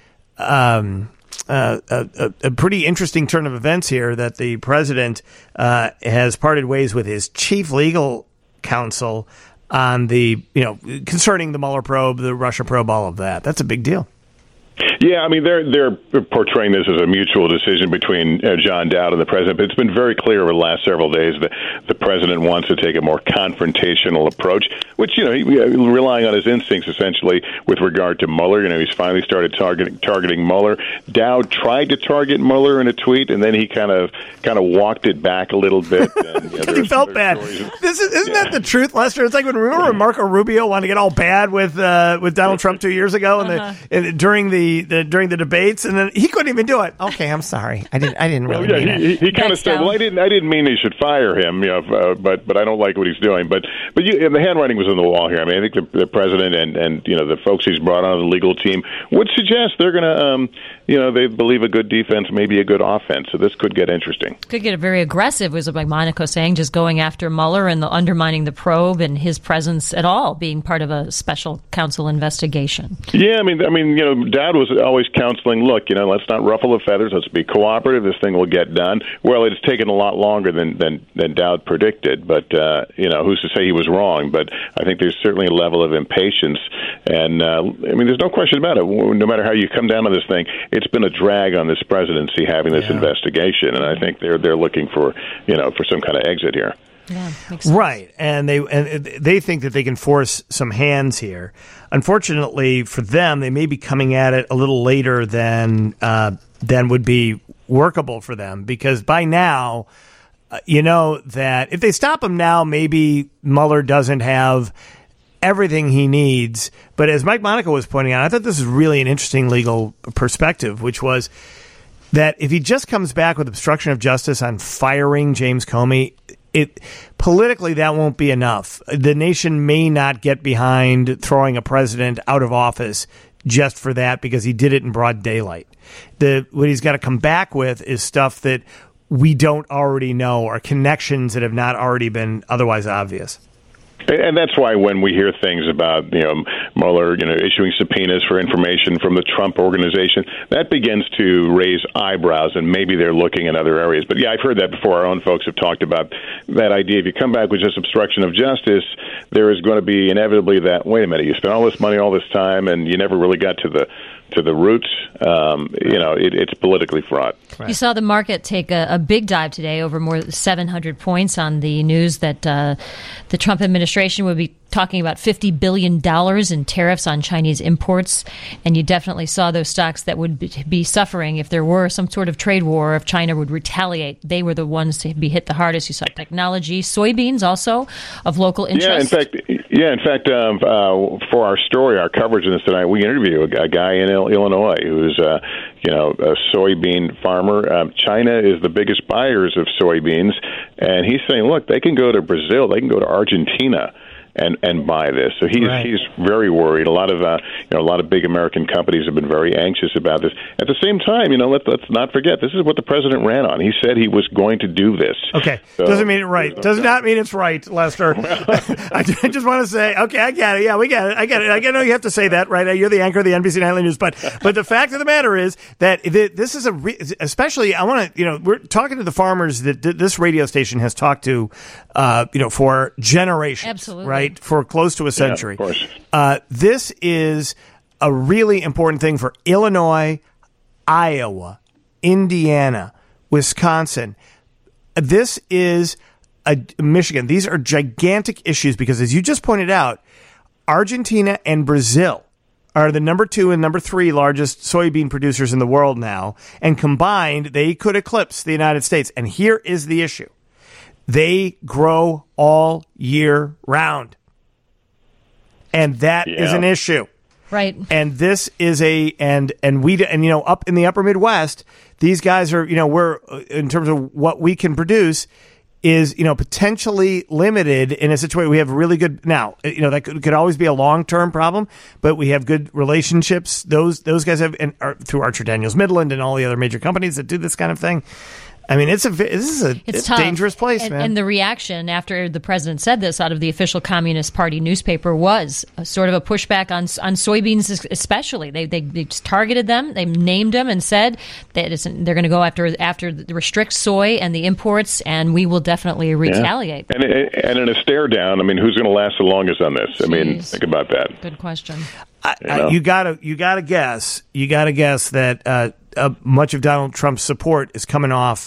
Um, Uh, a, a, a pretty interesting turn of events here that the president uh, has parted ways with his chief legal counsel on the, you know, concerning the Mueller probe, the Russia probe, all of that. That's a big deal.
Yeah, I mean, they're they're portraying this as a mutual decision between uh, John Dowd and the president, but it's been very clear over the last several days that the president wants to take a more confrontational approach, which, you know, he, relying on his instincts, essentially, with regard to Mueller. You know, he's finally started targeting, targeting Mueller. Dowd tried to target Mueller in a tweet, and then he kind of kind of walked it back a little bit. And, you know,
Because he
there's-
felt
there's
bad.
stories-
This is, isn't
Yeah.
that the truth, Lester? It's like when remember when Marco Rubio wanted to get all bad with uh, with Donald Trump two years ago, and
Uh-huh.
the, and during the, the during the debates, and then he couldn't even do it. Okay, I'm sorry, I didn't I didn't
Well,
really
yeah,
mean
he,
it.
he, he kind of
That's
said,
down.
"Well, I didn't, I didn't mean they should fire him, you know, uh, but but I don't like what he's doing." But but you, and the handwriting was on the wall here. I mean, I think the, the president and and you know the folks he's brought on the legal team would suggest they're going to, um, you know, they believe a good defense, maybe a good offense. So this could get interesting.
Could get very aggressive, was like Monaco saying, just going after Mueller and the undermining the probe and his presence at all being part of a special counsel investigation.
Yeah, I mean, I mean, you know, Dowd was always counseling. Look, you know, let's not ruffle the feathers. Let's be cooperative. This thing will get done. Well, it's taken a lot longer than than, than Dowd predicted, but uh, you know, who's to say he was wrong? But I think there's certainly a level of impatience, and uh, I mean, there's no question about it. No matter how you come down on this thing, it's been a drag on this presidency having this
Yeah.
investigation, and I think they're they're looking for you know for some kind of exit here.
Yeah, makes sense.
Right, and they and they think that they can force some hands here. Unfortunately for them, they may be coming at it a little later than uh, than would be workable for them, because by now, uh, you know that if they stop him now, maybe Mueller doesn't have everything he needs. But as Mike Monaco was pointing out, I thought this is really an interesting legal perspective, which was that if he just comes back with obstruction of justice on firing James Comey, it politically that won't be enough. The nation may not get behind throwing a president out of office just for that, because he did it in broad daylight. The what he's got to come back with is stuff that we don't already know, or connections that have not already been otherwise obvious.
And that's why when we hear things about, you know, Mueller, you know, issuing subpoenas for information from the Trump organization, that begins to raise eyebrows, and maybe they're looking in other areas. But yeah, I've heard that before. Our own folks have talked about that idea. If you come back with just obstruction of justice, there is going to be inevitably that, wait a minute, you spent all this money all this time and you never really got to the to the roots. Um, you know, it, it's politically fraught.
Right. You saw the market take a, a big dive today, over more than seven hundred points, on the news that uh, the Trump administration would be talking about fifty billion dollars in tariffs on Chinese imports. And you definitely saw those stocks that would be suffering if there were some sort of trade war, if China would retaliate. They were the ones to be hit the hardest. You saw technology, soybeans also of local interest.
Yeah, in fact, yeah, in fact, um, uh, for our story, our coverage of this tonight, we interview a, a guy in Illinois who's, uh, you know, a soybean farmer. Um, China is the biggest buyers of soybeans, and he's saying, look, they can go to Brazil, they can go to Argentina, and, and buy this. So he's
Right.
he's very worried. A lot of uh, you know a lot of big American companies have been very anxious about this. At the same time, you know, let, let's not forget this is what the president ran on. He said he was going to do this.
Okay,
So,
doesn't mean it right. Does not mean it's right, Lester. I just want to say, okay, I get it. Yeah, we get it. I get it. I get it. You have to say that, right? You're the anchor of the N B C Nightly News, but but the fact of the matter is that th- this is a re- especially. I want to, you know, we're talking to the farmers that th- this radio station has talked to, uh, you know, for generations,
Absolutely.
right, for close to a century.
of course.
Uh, this is a really important thing for Illinois, Iowa, Indiana, Wisconsin. This is a Michigan. These are gigantic issues because, as you just pointed out, Argentina and Brazil are the number two and number three largest soybean producers in the world now, and combined, they could eclipse the United States. And here is the issue. They grow all year round. And that
Yeah.
is an issue.
Right.
And this is a and and we and you know up in the upper Midwest, these guys are, you know, we're in terms of what we can produce is, you know, potentially limited in a situation. We have really good now, you know, that could, could always be a long-term problem, but we have good relationships. Those those guys have and are, through Archer Daniels Midland and all the other major companies that do this kind of thing. I mean, it's a this is a
It's,
it's
tough.
dangerous place,
and,
man.
And the reaction after the president said this out of the official Communist Party newspaper was a sort of a pushback on on soybeans, especially. They they, they just targeted them, they named them, and said that it's, they're going to go after after the restrict soy and the imports, and we will definitely retaliate.
And and in a stare down, I mean, who's going to last the longest on this? I mean,
Jeez.
think about that.
Good question.
I,
You
I,
know?
you gotta you gotta guess you gotta guess that uh, uh, much of Donald Trump's support is coming off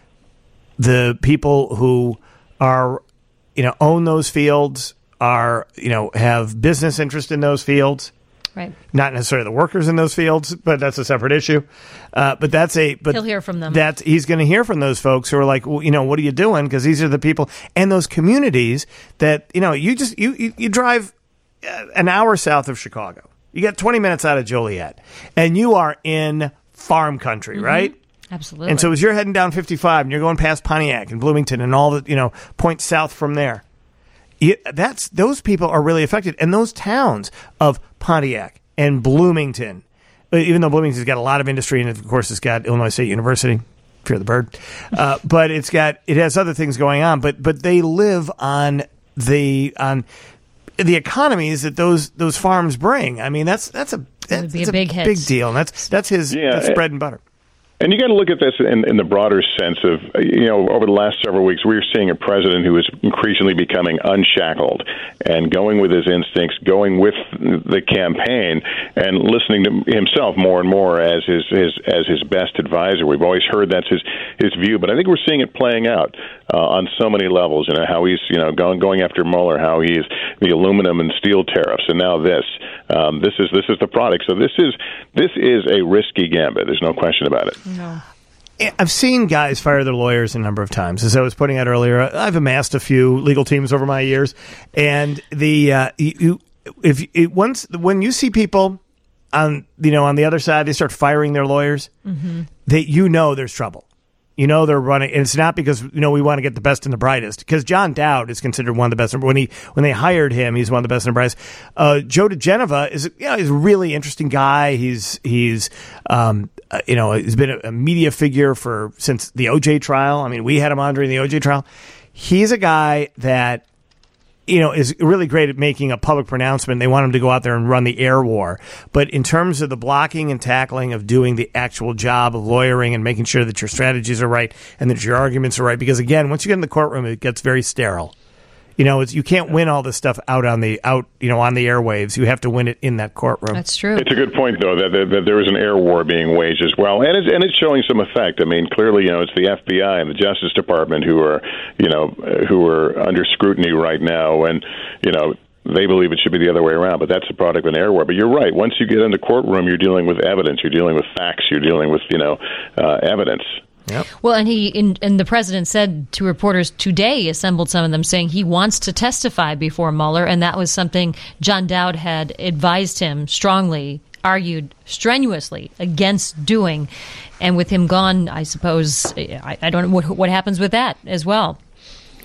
the people who are, you know, own those fields, are, you know, have business interest in those fields.
Right.
Not necessarily the workers in those fields, but that's a separate issue. Uh, but that's a. But
He'll hear from them.
That he's going to hear from those folks who are like, well, you know, what are you doing? Because these are the people and those communities that, you know, you just you you, you drive uh, an hour south of Chicago. You get twenty minutes out of Joliet, and you are in farm country, right?
Absolutely.
And so as you're heading down fifty-five and you're going past Pontiac and Bloomington and all the, you know, points south from there, you, that's those people are really affected. And those towns of Pontiac and Bloomington, even though Bloomington's got a lot of industry and of course it's got Illinois State University, fear the bird, uh, but it's got it has other things going on. But but they live on the on the economies that those those farms bring. I mean, that's that's a that's
be a
it's
big hit.
big deal. And that's that's his
Yeah,
that's
it-
bread and butter.
And you got to look at this in, in the broader sense of, you know, over the last several weeks, we're seeing a president who is increasingly becoming unshackled and going with his instincts, going with the campaign, and listening to himself more and more as his, his as his best advisor. We've always heard that's his his view, but I think we're seeing it playing out uh, on so many levels. You know, how he's, you know, going going after Mueller, how he's the aluminum and steel tariffs, and now this. Um, this is this is the product. So this is this is a risky gambit. There's no question about it.
No.
I've seen guys fire their lawyers a number of times. As I was putting out earlier, I've amassed a few legal teams over my years, and the uh, you, if it, once when you see people on you know on the other side, they start firing their lawyers. Mm-hmm. That you know there's trouble. You know they're running, and it's not because you know we want to get the best and the brightest. Because John Dowd is considered one of the best. When he when they hired him, he's one of the best and the brightest. Uh, Joe DeGeneva is you know, he's a really interesting guy. He's he's um, uh, you know he's been a, a media figure for since the O J trial. I mean, we had him on during the O J trial. He's a guy that you know, is really great at making a public pronouncement. They want him to go out there and run the air war. But in terms of the blocking and tackling of doing the actual job of lawyering and making sure that your strategies are right and that your arguments are right, because again, once you get in the courtroom, it gets very sterile. You know, it's, you can't win all this stuff out on the out, you know, on the airwaves. You have to win it in that courtroom.
That's true.
It's a good point, though, that, that, that there is an air war being waged as well, and it's and it's showing some effect. I mean, clearly, you know, it's the F B I and the Justice Department who are, you know, who are under scrutiny right now, and you know. They believe it should be the other way around, but that's a product of an air war. But you're right. Once you get in the courtroom, you're dealing with evidence. You're dealing with facts. You're dealing with, you know, uh, evidence.
Yep.
Well, and he in, and the president said to reporters today, he assembled some of them, saying he wants to testify before Mueller, and that was something John Dowd had advised him strongly, argued strenuously against doing. And with him gone, I suppose, I, I don't know what, what happens with that as well.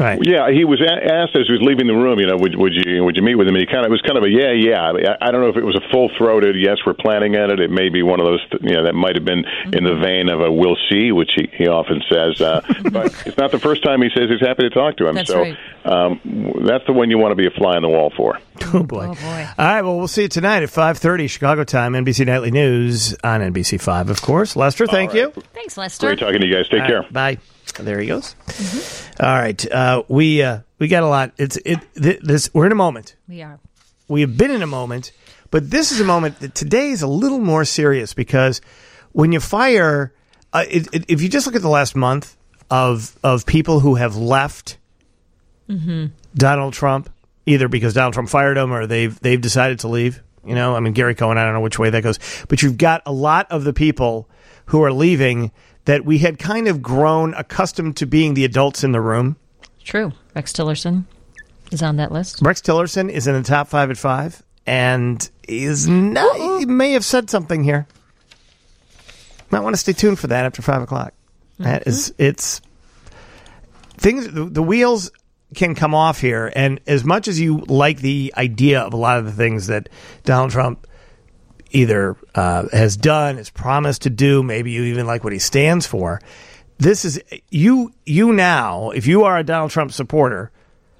Right.
Yeah, he was a- asked as he was leaving the room, you know, would, would you would you meet with him? And he kind of it was kind of a yeah, yeah. I, mean, I, I don't know if it was a full throated yes, we're planning on it. It may be one of those, you know, that might have been in the vein of a we'll see, which he, he often says. Uh, but it's not the first time he says he's happy to talk to him.
That's
so
right.
um, that's the one you want to be a fly on the wall for.
Oh boy.
Oh, boy.
All right. Well, we'll see you tonight at five thirty Chicago time, N B C Nightly News on N B C five, of course. Lester, thank
All right.
you.
Thanks, Lester.
Great talking to you guys. Take
All
care.
right, bye. There he goes. Mm-hmm. All right. Uh, we uh, we got a lot. It's it. Th- this we're in a moment.
We are.
We have been in a moment, but this is a moment that today is a little more serious because when you fire, uh, it, it, if you just look at the last month of of people who have left
Mm-hmm.
Donald Trump, either because Donald Trump fired them or they've they've decided to leave. You know, I mean Gary Cohen. I don't know which way that goes, but you've got a lot of the people who are leaving that we had kind of grown accustomed to being the adults in the room.
True. Rex Tillerson is on that list.
Rex Tillerson is in the top five at five, and is not, he may have said something here. Might want to stay tuned for that after five o'clock. Mm-hmm. That is, it's things. The, the wheels can come off here, and as much as you like the idea of a lot of the things that Donald Trump either uh, has done, has promised to do, maybe you even like what he stands for. This is you. You now, if you are a Donald Trump supporter,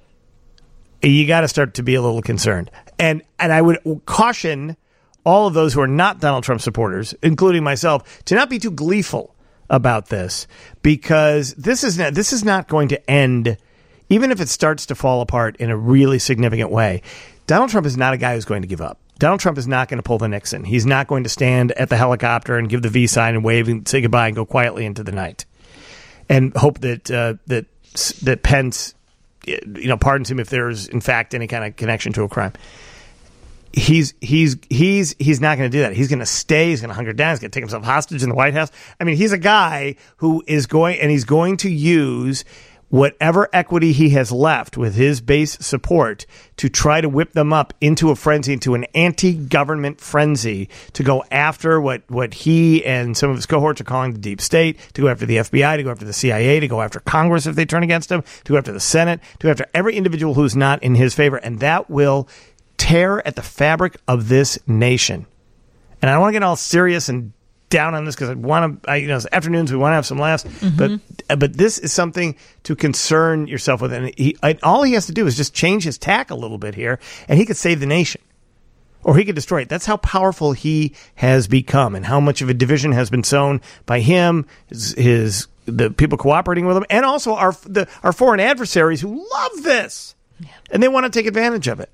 you got to start to be a little concerned. And and I would caution all of those who are not Donald Trump supporters, including myself, to not be too gleeful about this, because this is not, this is not going to end, even if it starts to fall apart in a really significant way. Donald Trump is not a guy who's going to give up. Donald Trump is not going to pull the Nixon. He's not going to stand at the helicopter and give the V sign and wave and say goodbye and go quietly into the night and hope that uh, that that Pence, you know, pardons him if there's in fact any kind of connection to a crime. He's he's he's he's not going to do that. He's going to stay. He's going to hunker down. He's going to take himself hostage in the White House. I mean, he's a guy who is going and he's going to use whatever equity he has left with his base support to try to whip them up into a frenzy, into an anti-government frenzy, to go after what, what he and some of his cohorts are calling the deep state, to go after the F B I, to go after the C I A, to go after Congress if they turn against him, to go after the Senate, to go after every individual who's not in his favor. And that will tear at the fabric of this nation. And I don't want to get all serious and down on this because I want to, I, you know, it's afternoons, we want to have some laughs, mm-hmm. but but this is something to concern yourself with. And he, I, all he has to do is just change his tack a little bit here, and he could save the nation, or he could destroy it. That's how powerful he has become, and how much of a division has been sown by him, his, his the people cooperating with him, and also our the, our foreign adversaries who love this, yeah. and they want to take advantage of it.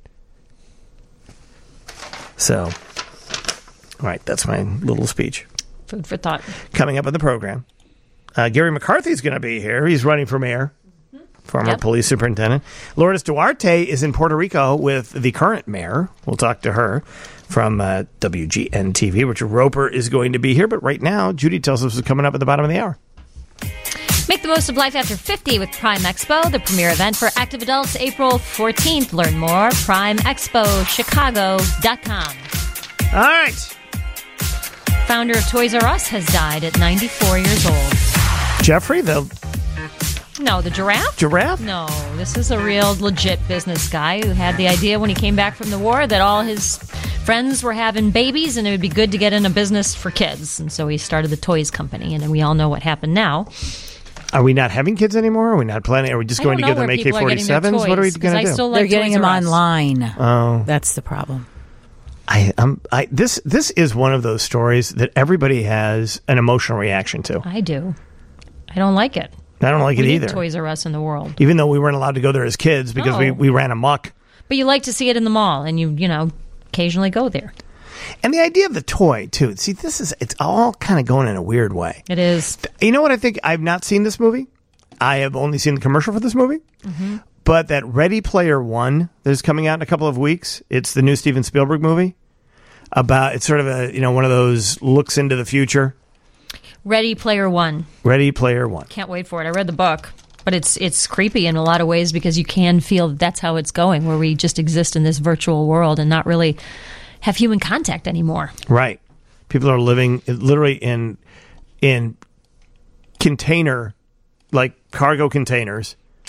So, all right, that's my little speech.
Food for thought.
Coming up on the program, uh, Gary McCarthy is going to be here. He's running for mayor, mm-hmm. former
yep.
police superintendent. Lourdes Duarte is in Puerto Rico with the current mayor. We'll talk to her from uh, W G N T V. Richard Roper is going to be here, but right now, Judy tells us what's coming up at the bottom of the hour.
Make the most of life after fifty with Prime Expo, the premier event for active adults, April fourteenth. Learn more, prime expo chicago dot com.
All right.
Founder of Toys R Us has died at ninety-four years old.
Jeffrey, the...
No, the giraffe?
Giraffe?
No, this is a real legit business guy who had the idea when he came back from the war that all his friends were having babies and it would be good to get in a business for kids. And so he started the toys company, and then we all know what happened now.
Are we not having kids anymore? Are we not planning? Are we just going to give them A K forty-sevens? What are we going to do?
Still
They're
like
getting
Toys
them
R Us.
online.
Oh.
That's the problem.
I, I'm, I, this this is one of those stories that everybody has an emotional reaction to.
I do. I don't like it.
I don't like
we
it
need
either.
Toys R Us in the world.
Even though we weren't allowed to go there as kids because
No.
we, we ran amok.
But you like to see it in the mall, and you, you know, occasionally go there.
And the idea of the toy, too. See, this is, it's all kind of going in a weird way.
It is.
You know what I think? I've not seen this movie. I have only seen the commercial for this movie. Mm-hmm. But that Ready Player One that is coming out in a couple of weeks, it's the new Steven Spielberg movie. About it's sort of a, you know, one of those looks into the future.
Ready Player One.
Ready Player One.
Can't wait for it. I read the book, but it's it's creepy in a lot of ways because you can feel that that's how it's going, where we just exist in this virtual world and not really have human contact anymore.
Right. People are living literally in in container, like cargo containers.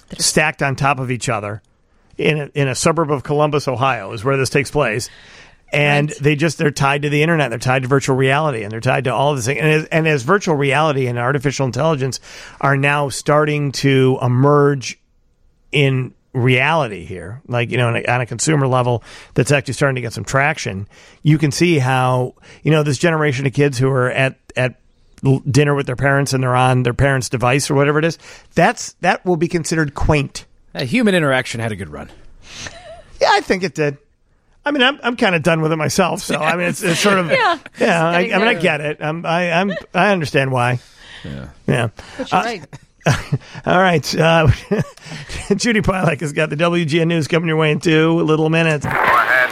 stacked on top of each other in a, in a suburb of Columbus, Ohio, is where this takes place. And right. they just, they're tied to the internet. They're tied to virtual reality, and they're tied to all of this thing. And as, and as virtual reality and artificial intelligence are now starting to emerge in reality here, like, you know, on a, on a consumer level, that's actually starting to get some traction. You can see how, you know, this generation of kids who are at, at dinner with their parents and they're on their parents' device or whatever it is, that's, that will be considered quaint.
Uh, human interaction had a good run.
Yeah, I think it did. I mean, I'm I'm kind of done with it myself, so I mean, it's, it's sort of
yeah.
yeah. I, I mean, I get it. I'm I, I'm I understand why.
Yeah,
yeah.
But you're
uh,
right.
All right, uh, Judy Pilak has got the W G N News coming your way in two little minutes.
Go ahead.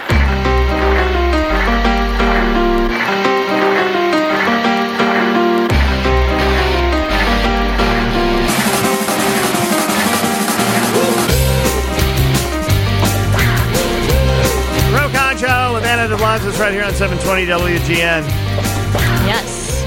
Anna DeBlancis right here on seven twenty W G N.
Yes.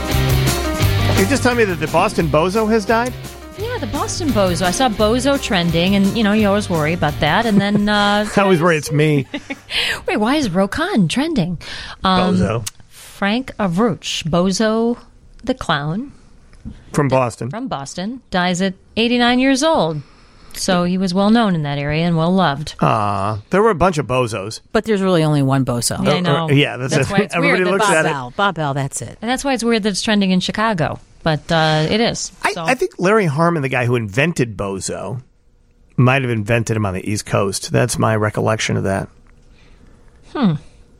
You just tell me that the Boston Bozo has died?
Yeah, the Boston Bozo. I saw Bozo trending, and, you know, you always worry about that. And then... Uh,
I always worry it's me.
Wait, why is Rokan trending? Um,
Bozo.
Frank Avruch, Bozo the Clown.
From Boston.
From Boston. Dies at eighty-nine years old. So he was well known in that area and well loved.
Ah, there were a bunch of bozos.
But there's really only one bozo.
Yeah, I know.
Uh, yeah, that's,
that's
it.
why it's
Everybody
weird.
looks
Bob
at
Bell.
it.
Bob Bell, that's it.
And that's why it's weird that it's trending in Chicago. But uh, it is.
I,
so.
I think Larry Harmon, the guy who invented bozo, might have invented him on the East Coast. That's my recollection of that.
Hmm.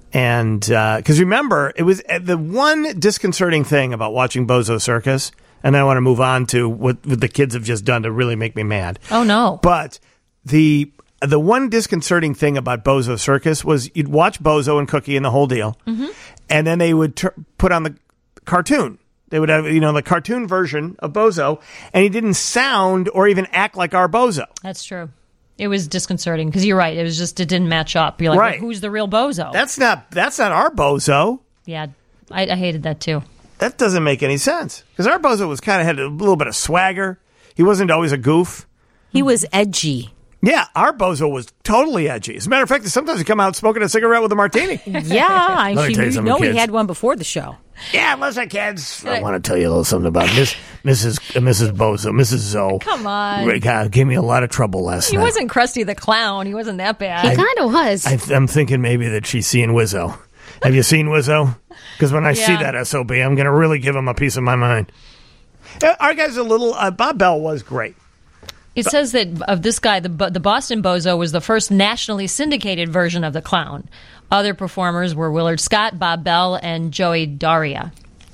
And because uh, remember, it was uh, the one disconcerting thing about watching Bozo Circus, and then I want to move on to what, what the kids have just done to really make me mad.
Oh, no.
But the the one disconcerting thing about Bozo Circus was you'd watch Bozo and Cookie and the whole deal,
mm-hmm.
and then they would ter- put on the cartoon. They would have, you know, the cartoon version of Bozo, and he didn't sound or even act like our Bozo.
That's true. It was disconcerting because you're right. It was just, it didn't match up. You're like,
right.
well, who's the real Bozo?
That's not that's not our Bozo.
Yeah, I, I hated that too.
That doesn't make any sense because our Bozo was kind of had a little bit of swagger. He wasn't always a goof.
He was edgy.
Yeah, our Bozo was totally edgy. As a matter of fact, sometimes he'd come out smoking a cigarette with a martini.
Yeah, I
Let me tell you
you
something,
know
kids.
we had one before the show.
Yeah, listen, kids. I want to tell you a little something about Miss Missus Uh, Missus Bozo, Missus Zoe.
Come on.
God, gave me a lot of trouble last
He
night.
wasn't Krusty the Clown. He wasn't that bad.
He kind of was.
I, I'm thinking maybe that she's seeing Wizzo. Have you seen Wizzo? Because when I see
Yeah.
that S O B, I'm going to really give him a piece of my mind. Uh, Our guy's a little. Uh, Bob Bell was great.
It says that of this guy, the the Boston Bozo was the first nationally syndicated version of the clown. Other performers were Willard Scott, Bob Bell, and Joey Doria.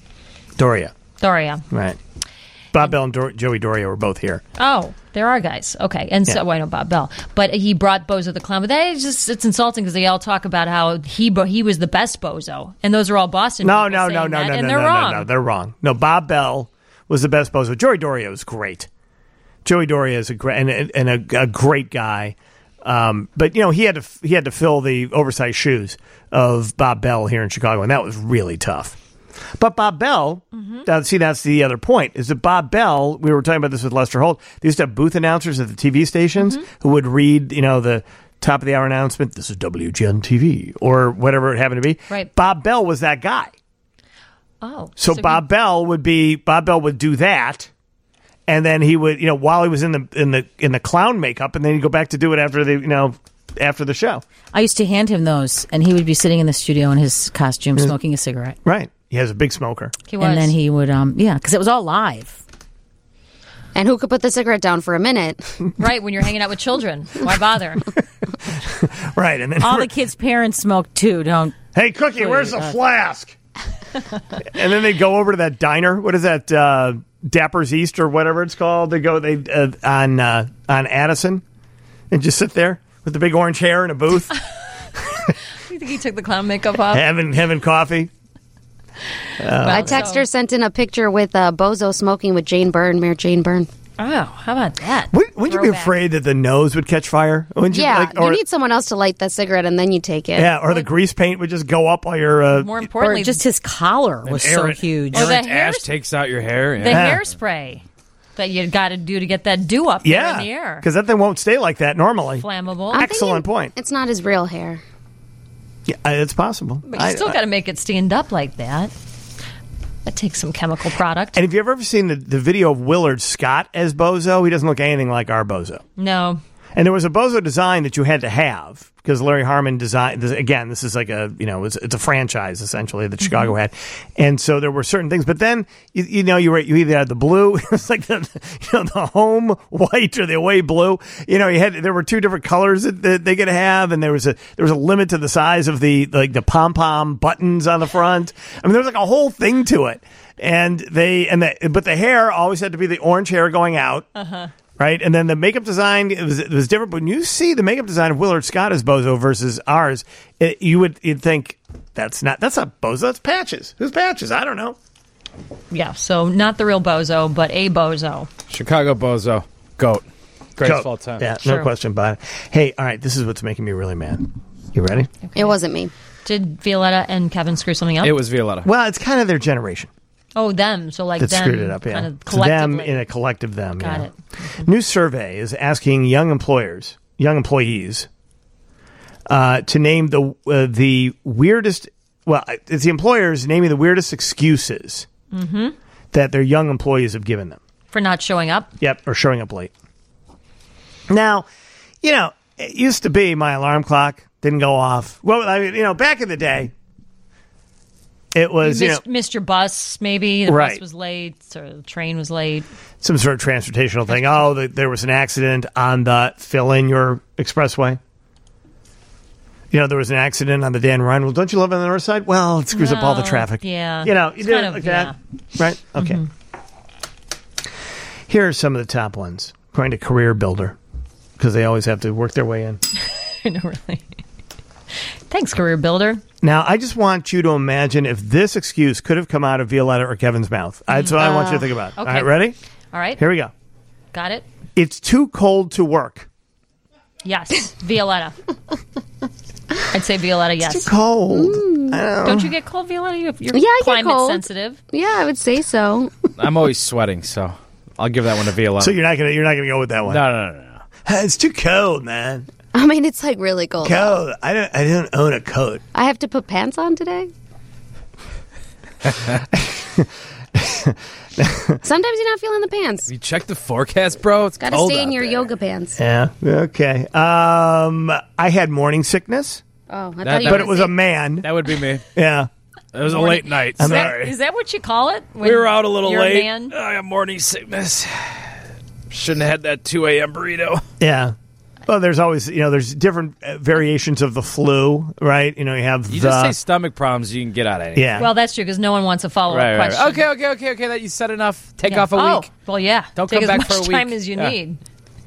Doria.
Doria.
Right. Bob Bell and Dor- Joey Doria were both here.
Oh, there are guys. Okay. And so,
Yeah.
well, I know Bob Bell. But he brought Bozo the Clown. But that is just, it's insulting because they all talk about how he bo- he was the best Bozo. And those are all Boston
No,
people
no, no,
saying
no,
that,
no,
and
no,
they're
no,
wrong.
no, no. They're wrong. No, Bob Bell was the best Bozo. Joey Doria was great. Joey Doria is a great and, and a, a great guy. Um, but you know he had to he had to fill the oversized shoes of Bob Bell here in Chicago, and that was really tough. But Bob Bell,
Mm-hmm.
uh, see, that's the other point, is that Bob Bell, we were talking about this with Lester Holt, they used to have booth announcers at the T V stations
Mm-hmm.
who would read, you know, the top of the hour announcement, this is W G N T V, or whatever it happened to be.
Right.
Bob Bell was that guy.
Oh.
So,
he-
Bob Bell would be, Bob Bell would do that, and then he would, you know, while he was in the in the in the clown makeup, and then he'd go back to do it after the, you know, after the show.
I used to hand him those, and he would be sitting in the studio in his costume, smoking a cigarette.
Right. He has a big smoker.
He was.
And then he would, um, yeah, because it was all live.
And who could put the cigarette down for a minute?
Right, when you're hanging out with children. Why bother?
Right. And then
All the kids' parents smoke too. Don't.
hey, Cookie,
Please,
where's the
uh,
flask? And then they'd go over to that diner. What is that? Uh, Dapper's East or whatever it's called. They go they uh, on uh, on Addison and just sit there with the big orange hair in a booth,
You think he took the clown makeup off?
having having coffee.
A texter sent in a picture with uh, Bozo smoking with Jane Byrne, Mayor Jane Byrne.
Oh, how about that?
Wouldn't, wouldn't you be
Throwback.
afraid that the nose would catch fire? Wouldn't you,
Yeah,
like, or,
you need someone else to light that cigarette and then you take it.
yeah, or the grease paint would just go up while you're. Uh,
More
Or
importantly,
just his collar was so
Aaron-
huge.
Or the
Errant
hair-
ash takes out your hair.
the
Yeah.
hairspray. that you got to do to get that dew up there in the
Yeah,
air.
because that thing won't stay like that normally.
Flammable.
I'm
Excellent
thinking
point.
It's not his real hair.
Yeah, uh, it's possible.
But you
I-
still
I-
got to make it stand up like that. That takes some chemical product.
And have you ever seen the, the video of Willard Scott as Bozo? He doesn't look anything like our Bozo.
No.
And there was a Bozo design that you had to have because Larry Harmon designed. This, again, this is like a you know it's, it's a franchise essentially that Chicago had, and so there were certain things. But then you, you know you were you either had the blue, it's like the you know the home white or the away blue. You know you had there were two different colors that, that they could have, and there was a there was a limit to the size of the like the pom pom buttons on the front. I mean there was like a whole thing to it, and they and the, but the hair always had to be the orange hair going out. Uh huh. Right, and then the makeup design it was it was different. But when you see the makeup design of Willard Scott as Bozo versus ours, it, you would you'd think that's not that's not Bozo. That's Patches. Who's Patches? I don't know.
Yeah, so not the real Bozo, but a Bozo.
Chicago Bozo. Goat. Greatest
Go.
of all time.
Yeah,
True.
no question about it. Hey, all right, this is what's making me really mad. You ready?
It wasn't me.
Did Violetta and Kevin screw something up?
It was Violetta.
Well, it's kind of their generation
Oh, them. So like
that
them.
screwed it up. Yeah,
Kind of
It's them
collectively.
in a collective them.
Got
yeah.
it.
New survey is asking young employers, young employees, uh, to name the uh, the weirdest. Well, it's the employers naming the weirdest excuses
Mm-hmm.
that their young employees have given them.
For not showing up?
Yep, or showing up late. Now, you know, it used to be my alarm clock didn't go off. Well, I mean, you know, back in the day, it was
you
you
missed,
know
missed your bus, maybe. The
Right.
bus was late, or the train was late.
some sort of transportational thing. Oh, the, there was an accident on the fill in your expressway. You know, there was an accident on the Dan Ryan. Well, don't you live on the north side? Well, it screws up all the
No,
traffic.
yeah.
You know, you
It's
do it
kind of-
like that. Right? Okay. Here are some of the top ones, according to Career Builder, because they always have to work their way in.
I know, really. Thanks, Career Builder.
Now, I just want you to imagine if this excuse could have come out of Violetta or Kevin's mouth. That's what I want you to think about.
okay.
All right, ready?
All right.
Here we go.
Got it?
It's too cold to work.
Yes. Violetta. I'd say Violetta, yes.
It's too cold. I don't,
Don't you get cold, Violetta? You- You're
Yeah, I get
climate
cold.
sensitive.
Yeah, I would say so.
I'm always sweating, so I'll give that one to Violetta.
So you're not gonna you're not gonna go with that one.
no, no, no, no.
It's too cold, man.
I mean, it's like really cold.
Cold. I don't. I don't own a coat.
I have to put pants on today. Sometimes you're not feeling the pants.
You check the forecast, bro. It's
Got to
cold
stay in
out
your
there.
yoga pants.
Yeah. Okay. Um, I had morning sickness,
Oh, I
That-
thought you
that-
but
were
it was a man.
That would be me.
Yeah.
It was a late night.
Is that,
Sorry.
is that what you call it? When
We were out a little
you're
late.
A man?
I got morning sickness. Shouldn't have had that two a.m. burrito.
Yeah. Well, there's always you know there's different uh, variations of the flu, right? You know, you have
You
the
just say stomach problems, you can get out of anything.
yeah.
Well, that's true because no one wants a follow-up
Right, right,
question.
right. Okay, okay, okay, okay. That you said enough. Take
Yeah.
off a
oh,
week.
well, yeah.
Don't
Take
come
as
back
much
for a week.
time as you
Yeah.
need.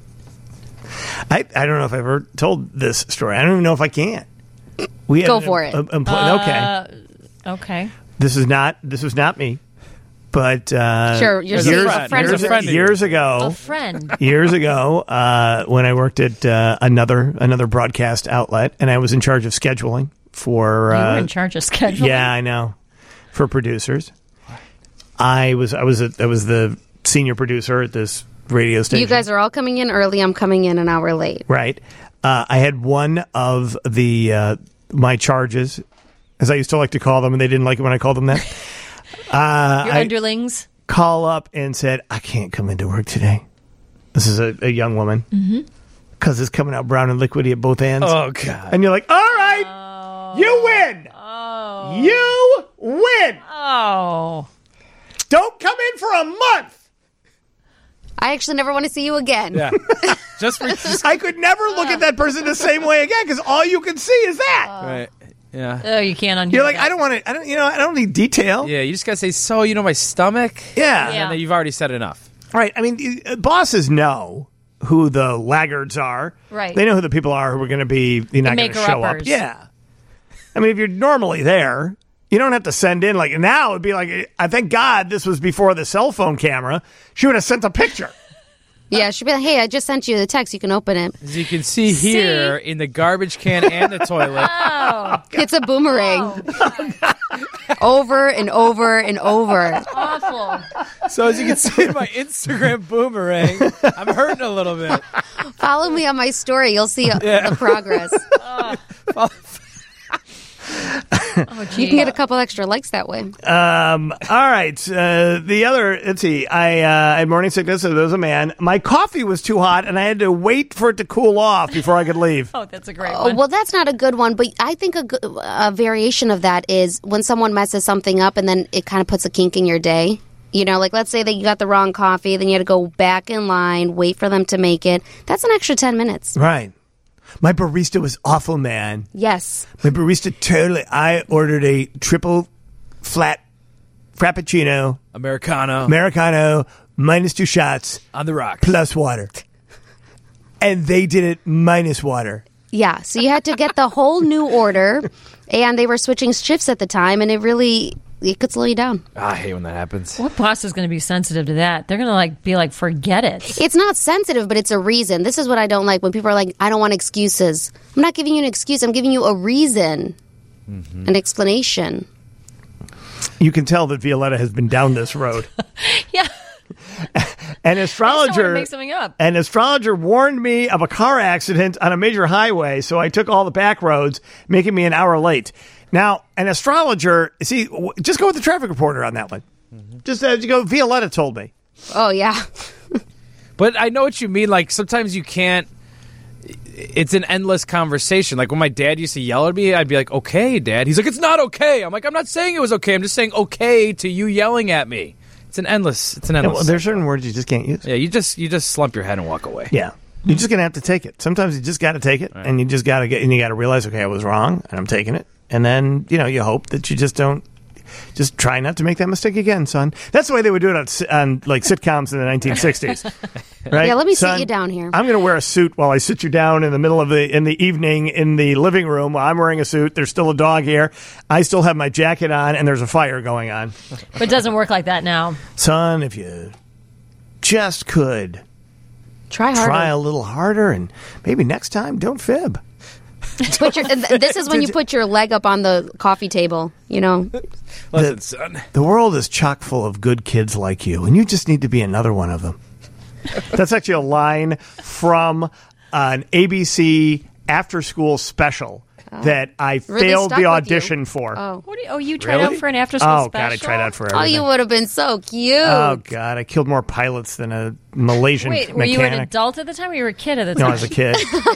I I don't know if I've ever told this story. I don't even know if I can. We
Go
had
for
a-
it.
a- empl- okay.
Uh, okay.
This is not this was not me, but uh,
Sure, you're
years,
saying
a friend.
years,
Here's a friend of
years
A
ago,
friend.
years ago, uh, when I worked at uh, another another broadcast outlet, and I was in charge of scheduling for.
You
Uh,
were in charge of scheduling.
yeah, I know. For producers, I was I was a, I was the senior producer at this radio station.
You guys are all coming in early. I'm coming in an hour late.
Right. Uh, I had one of the uh, my charges, as I used to like to call them, and they didn't like it when I called them that. Uh,
Your
I
underlings.
call up and said, "I can't come into work today." This is a, a young woman because it's coming out brown and liquidy at both ends.
Oh, God.
And you're like, "All right, you win.
Oh.
You win.
Oh.
Don't come in for a month."
I actually never want to see you again.
Yeah. Just for just,
I could never look at that person the same way again because all you can see is that.
right. Yeah.
Oh, you can't undo
You're like,
that.
I don't want to. I don't. You know, I don't need detail.
Yeah, you just gotta say, so you know my stomach?
Yeah.
Yeah.
And then you've already said enough.
Right. I mean, uh, bosses know who the laggards are.
Right.
They know who the people are who are going to be you're not going to show up.
maker-uppers.
Yeah. I mean, if you're normally there, you don't have to send in like now. It'd be like, I thank God this was before the cell phone camera. She would have sent a picture.
Yeah, she'd be like, hey, I just sent you the text. You can open it.
As you can see here in the garbage can and the toilet.
Oh.
It's a boomerang. over and over and over.
Awful.
So as you can see in my Instagram boomerang, I'm hurting a little bit.
Follow me on my story. You'll see
Yeah.
the progress.
Oh,
You can get a couple extra likes that way.
Um, all right. Uh, the other, let's see. I, uh, I had morning sickness, so there was a man. My coffee was too hot, and I had to wait for it to cool off before I could leave.
Oh, that's a great
Oh,
one.
well, that's not a good one, but I think a, good, a variation of that is when someone messes something up and then it kind of puts a kink in your day. You know, like let's say that you got the wrong coffee, then you had to go back in line, wait for them to make it. That's an extra ten minutes.
Right. My barista was awful, man.
Yes.
My barista totally. I ordered a triple flat frappuccino,
Americano.
Americano, minus two shots,
on the rocks.
plus water. And they did it minus water.
Yeah, so you had to get the whole new order, and they were switching shifts at the time, and it really, it could slow you down.
I hate when that happens.
What boss is going to be sensitive to that? They're going to like be like, forget it.
It's not sensitive, but it's a reason. This is what I don't like when people are like, I don't want excuses. I'm not giving you an excuse. I'm giving you a reason, mm-hmm. an explanation.
You can tell that Violetta has been down this road.
Yeah.
An astrologer
make something up.
An astrologer warned me of a car accident on a major highway, so I took all the back roads, making me an hour late. Now, an astrologer, see, w- just go with the traffic reporter on that one. Mm-hmm. Just as you go, Violetta told me.
Oh, yeah.
But I know what you mean. Like, sometimes you can't. It's an endless conversation. Like, when my dad used to yell at me, I'd be like, okay, Dad. He's like, it's not okay. I'm like, I'm not saying it was okay. I'm just saying okay to you yelling at me. It's an endless. It's an endless.
Yeah, well, there's certain words you just can't use.
Yeah, you just you just slump your head and walk away.
Yeah, you're just gonna have to take it. Sometimes you just got to take it, right. and you just got to get and you got to realize, okay, I was wrong, and I'm taking it. And then you know you hope that you just don't. Just try not to make that mistake again, son. That's the way they would do it on, on like sitcoms in the nineteen sixties, right?
Yeah, let me
son,
sit you down here.
I'm going to wear a suit while I sit you down in the middle of the in the evening in the living room. While I'm wearing a suit, there's still a dog here. I still have my jacket on, and there's a fire going on.
But it doesn't work like that now,
son. If you just could
try harder,
try a little harder, and maybe next time don't fib.
Put your, this is when you put your leg up on the coffee table, you know.
Listen,
the,
son.
The world is chock full of good kids like you, and you just need to be another one of them. That's actually a line from an A B C after-school special oh. that I
really
failed the audition
you.
for.
Oh,
what do you, oh, you tried
really?
out for an after-school
oh,
special?
Oh, God, I tried out for everything.
Oh, you would have been so cute.
Oh, God, I killed more pilots than a Malaysian
Wait, were
mechanic.
you an adult at the time or you were a kid at the time?
No, I was a kid.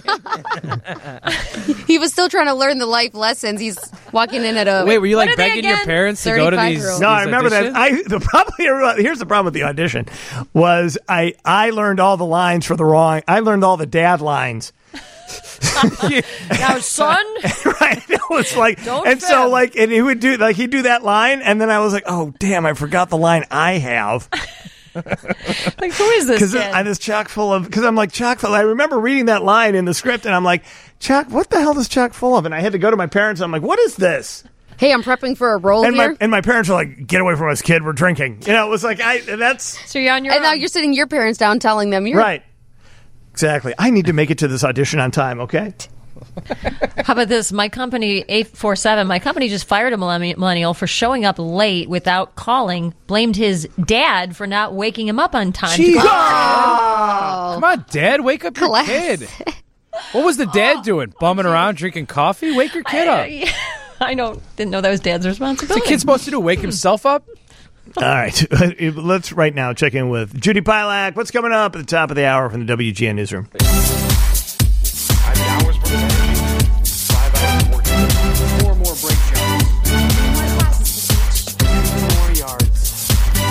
He was still trying to learn the life lessons. He's walking in at a...
Wait, were you
What
like
are they
begging your
again?
parents to go to these?
No,
these
I remember
auditions?
that. I the problem here's the problem with the audition was I I learned all the lines for the wrong. I learned all the dad lines.
Now, son,
right? It was like,
Don't
and
fib.
so like, and he would do like he'd do that line, and then I was like, oh damn, I forgot the line I have.
like who is this?
Because
kid?
I was chock full of. Because I'm like chock full. I remember reading that line in the script, and I'm like, chock. What the hell is chock full of? And I had to go to my parents. And I'm like, what is this?
Hey, I'm prepping for a role
And
here.
my and my parents were like, get away from us, kid. We're drinking. You know, it was like I. That's
So you're on your
and
own.
now you're sitting your parents down telling them you're...
right. Exactly. I need to make it to this audition on time. Okay.
How about this? My company, eight four seven, my company just fired a millennial for showing up late without calling, blamed his dad for not waking him up on time. to go-
Oh. Come on, Dad, wake up your
Class.
kid. What was the dad doing? Bumming around, drinking coffee? Wake your kid up.
I, I don't didn't know that was dad's
What's
responsibility.
the kid supposed to do? Wake himself up?
All right. Let's right now check in with Judy Pilak. What's coming up at the top of the hour from the W G N Newsroom?
Five hours per day. Five hours working. Four more break jobs. More classes to teach. More yards.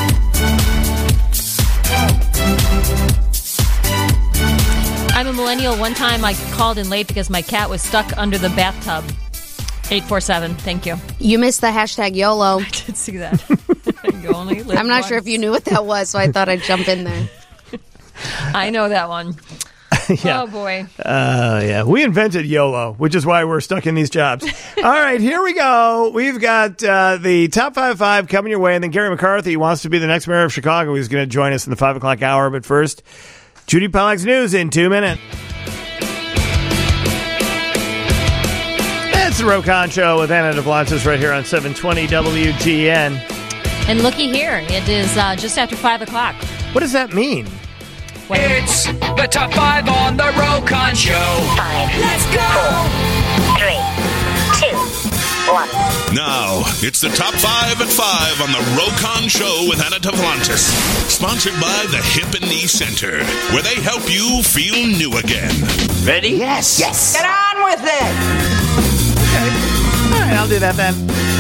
I'm a millennial. One time I called in late because my cat was stuck under the bathtub. eight four seven, thank you.
You missed the hashtag YOLO.
I did see that. You only live
I'm not
once.
sure if you knew what that was, so I thought I'd jump in there.
I know that one.
Yeah.
Oh, boy.
Uh, yeah. We invented YOLO, which is why we're stuck in these jobs. All right, here we go. We've got uh, the top five five coming your way, and then Gary McCarthy wants to be the next mayor of Chicago. He's going to join us in the five o'clock hour. But first, Judy Pilak's news in two minutes. It's the Rokon Show with Anna Duplantis right here on seven twenty W G N.
And looky here, it is uh, just after five o'clock.
What does that mean?
It's the top five on the Rokon Show.
Five. Let's go. Four, three, two, one.
Now, it's the top five at five on the Rokon Show with Anna Duplantis. Sponsored by the Hip and Knee Center, where they help you feel new again.
Ready?
Yes. Yes.
Get on with it.
All right, I'll do that then.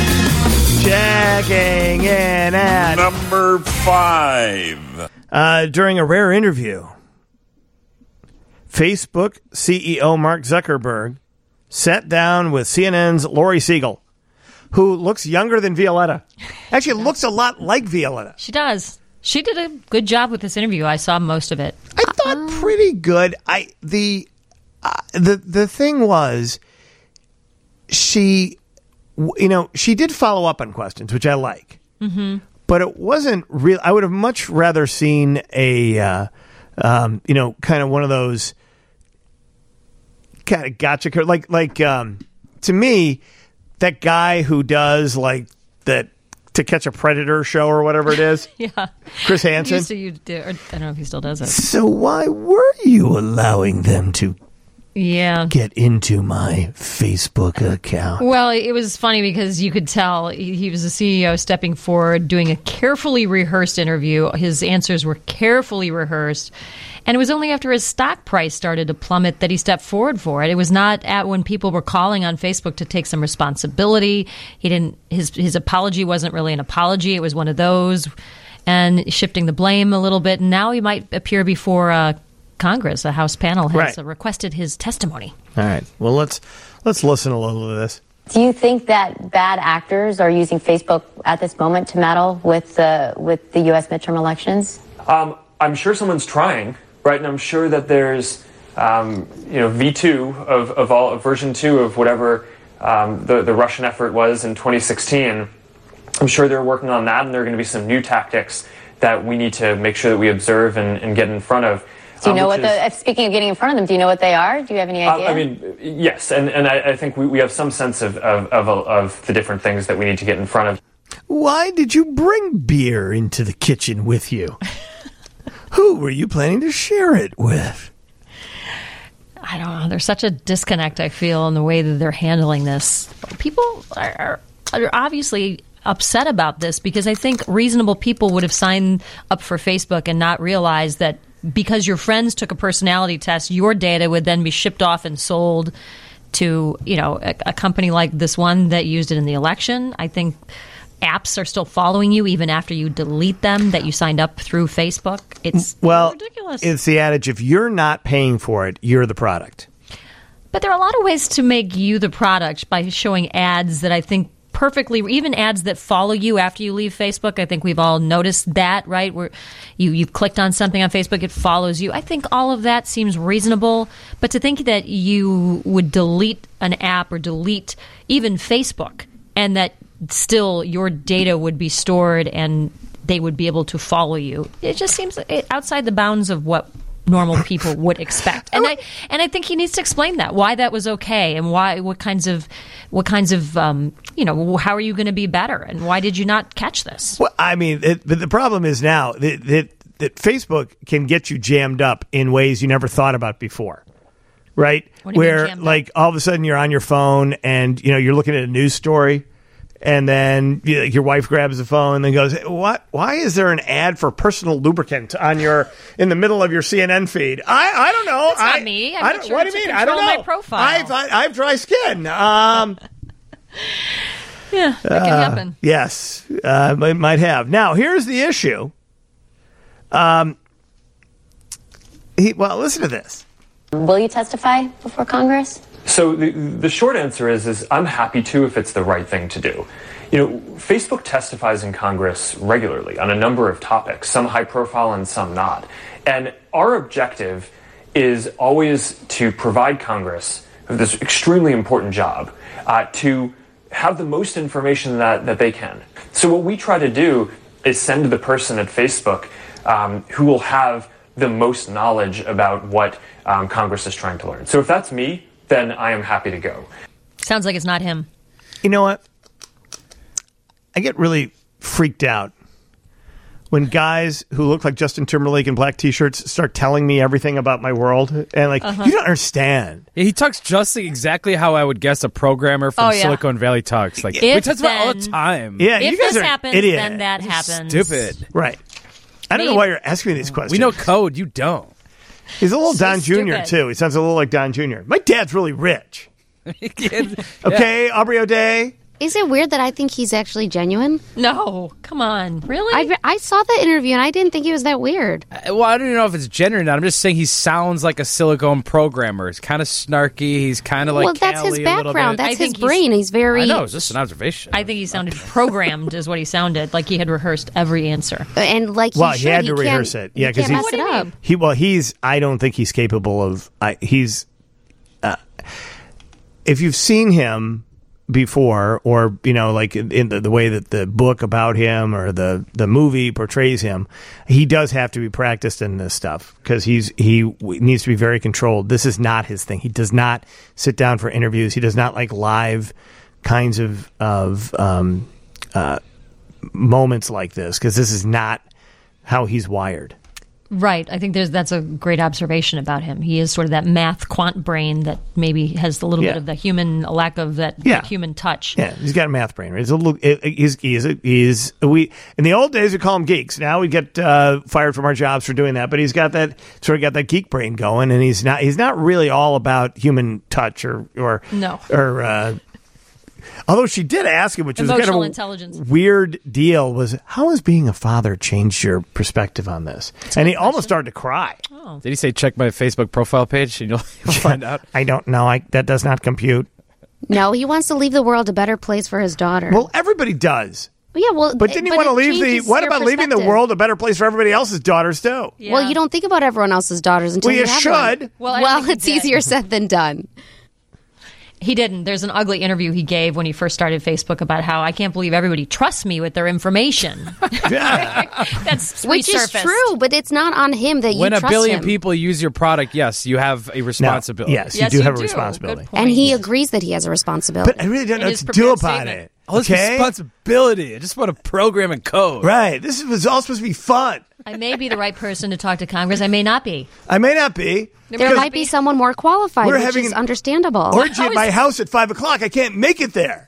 Checking in at
number five.
Uh, during a rare interview, Facebook C E O Mark Zuckerberg sat down with C N N's Lori Siegel, who looks younger than Violetta. Actually, looks a lot like Violetta.
She does. She did a good job with this interview. I saw most of it.
I thought pretty good. I the uh, the the thing was, she, you know, she did follow up on questions, which I like.
Mm-hmm.
But it wasn't real. I would have much rather seen a, uh, um, you know, kind of one of those kind of gotcha. Like, like um, to me, that guy who does like that To Catch a Predator show or whatever it is.
Yeah.
Chris Hansen.
Used to, you do, or I don't know if he still does it.
So why were you allowing them to
Yeah.
get into my Facebook account?
Well, it was funny because you could tell he, he was a C E O stepping forward, doing a carefully rehearsed interview. His answers were carefully rehearsed. And it was only after his stock price started to plummet that he stepped forward for it. It was not at when people were calling on Facebook to take some responsibility. He didn't. His his apology wasn't really an apology. It was one of those, and shifting the blame a little bit. And now he might appear before uh, Congress. A House panel has
Right.
uh, requested his testimony.
All right. Well, let's let's listen a little to this.
Do you think that bad actors are using Facebook at this moment to meddle with the with the U S midterm elections?
Um, I'm sure someone's trying, right? And I'm sure that there's, um, you know, V two of, of all of version two of whatever um, the the Russian effort was in twenty sixteen. I'm sure they're working on that, and there are going to be some new tactics that we need to make sure that we observe and, and get in front of.
Do you know
um,
what
which
the? If speaking of getting in front of them, do you know what they are? Do you have any
is-
idea?
Um, I mean, yes, and, and I, I think we, we have some sense of, of, of, of the different things that we need to get in front of.
Why did you bring beer into the kitchen with you? Who were you planning to share it with?
I don't know. There's such a disconnect, I feel, in the way that they're handling this. People are, are obviously upset about this because I think reasonable people would have signed up for Facebook and not realized that because your friends took a personality test, your data would then be shipped off and sold to, you know, a, a company like this one that used it in the election. I think apps are still following you even after you delete them that you signed up through Facebook. It's
Well,
ridiculous.
it's the adage, if you're not paying for it, you're the product.
But there are a lot of ways to make you the product by showing ads that I think perfectly, even ads that follow you after you leave Facebook. I think we've all noticed that, right? Where you, you've clicked on something on Facebook, it follows you. I think all of that seems reasonable. But to think that you would delete an app or delete even Facebook and that still your data would be stored and they would be able to follow you, it just seems outside the bounds of what normal people would expect. And I and I think he needs to explain that, why that was okay, and why what kinds of what kinds of um, you know, how are you going to be better, and why did you not catch this?
Well, I mean, it, but the problem is now that, that that Facebook can get you jammed up in ways you never thought about before, right?
What do you mean
Where
jammed up?
like all of a sudden you're on your phone and you know you're looking at a news story. And then you know, your wife grabs the phone and then goes, "What? Why is there an ad for personal lubricant on your in the middle of your C N N feed?" I, I don't know.
That's not
I,
me. I
I
made
don't,
sure
what do
to
you mean? I don't
control
know.
my profile.
I've I, I've dry skin. Um,
Yeah, that can
uh,
happen.
Yes, uh, it might have. Now here's the issue. Um, he, well, listen to this.
Will you testify before Congress?
So the, the short answer is, is I'm happy to if it's the right thing to do. You know, Facebook testifies in Congress regularly on a number of topics, some high profile and some not. And our objective is always to provide Congress with this extremely important job uh, to have the most information that, that they can. So what we try to do is send the person at Facebook um, who will have the most knowledge about what um, Congress is trying to learn. So if that's me, then I am happy to go.
Sounds like it's not him.
You know what? I get really freaked out when guys who look like Justin Timberlake in black T-shirts start telling me everything about my world. And, like,
Uh-huh.
you don't understand.
Yeah, he talks just like exactly how I would guess a programmer from
Oh, yeah.
Silicon Valley talks. Like,
If
we talk about it all the
then-
time.
Yeah,
If
you guys
this
are
happens,
idiots.
then that happens.
Stupid.
Right. I don't know
Maybe-
why you're asking me these questions.
We know code. You don't.
He's a little
So
Don Junior,
stupid.
too. He sounds a little like Don Junior My dad's really rich.
Yeah.
Okay, Aubrey O'Day?
Is it weird that I think he's actually genuine?
No, come on, really?
I, I saw the interview and I didn't think he was that weird.
Uh, Well, I don't even know if it's genuine or not. I'm just saying he sounds like a Silicon programmer. He's kind of snarky. He's kind of like
well, that's his
Cali a little
background.
bit.
That's
I
his
think he's-
brain. He's very.
I know. It's just an observation.
I think he sounded programmed, is what he sounded like. He had rehearsed every answer.
And like, he
Well, he
should.
had to
can't-
rehearse it. Yeah,
he
'cause
can't
he's-
mess it up.
He well, he's. I don't think he's capable of. I, he's. Uh, if you've seen him before, or you know, like in, in the, the way that the book about him or the the movie portrays him, he does have to be practiced in this stuff because he's he w- needs to be very controlled. This is not his thing. He does not sit down for interviews. He does not like live kinds of of um, uh, moments like this because this is not how he's wired.
Right. I think there's that's a great observation about him. He is sort of that math quant brain that maybe has a little
Yeah.
bit of the human, a lack of that
Yeah.
human touch.
Yeah, he's got a math brain. Right? He's a little. He's he's he's we in the old days we call him geeks. Now we get uh, fired from our jobs for doing that. But he's got that sort of got that geek brain going, and he's not he's not really all about human touch or or
No.
or. Uh, although she did ask him, which was
Emotional
kind of a
intelligence.
weird deal, was how has being a father changed your perspective on this? And he almost started to cry.
Oh.
Did he say check my Facebook profile page and you'll, you'll find out?
I don't know. I, that does not compute.
No, he wants to leave the world a better place for his daughter.
Well, everybody does.
yeah, well,
But didn't you
but
want to
it
leave the?
changes
What
your
about leaving the
perspective.
world a better place for everybody else's daughters too?
Yeah.
Well, you don't think about everyone else's daughters until
Well, you
have
should.
one.
Well, I
well
don't think
it's
he did.
easier said than done.
He didn't. There's an ugly interview he gave when he first started Facebook about how I can't believe everybody trusts me with their information. That's
Which is
resurfaced.
true, but it's not on him that you
When a
trust
billion
him.
people use your product, yes, you have a responsibility.
yes, you
Yes,
do
you
have a
do.
responsibility.
Good point.
And he agrees that he has a responsibility.
But I really don't know
In
what
his
to do
prepared
about
statement.
it.
All this
Okay,
responsibility. I just want to program and code.
right? This was all supposed to be fun.
I may be the right person to talk to Congress. I may not be.
I may not be.
There
there
Because-
might be someone more qualified,
We're
which
having
is
an
understandable.
Orgy at my house at five o'clock. I can't make it there.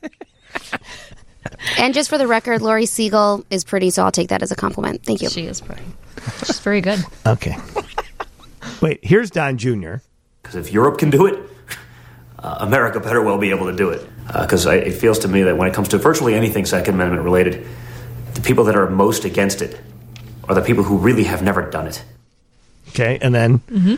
And just for the record, Lori Siegel is pretty, so I'll take that as a compliment. Thank you.
She is pretty. She's very good.
Okay. Wait, here's Don Junior
Because if Europe can do it, uh, America better well be able to do it. Because it feels to me that when it comes to virtually anything Second Amendment related, the people that are most against it are the people who really have never done it.
Okay, and then
Mm-hmm.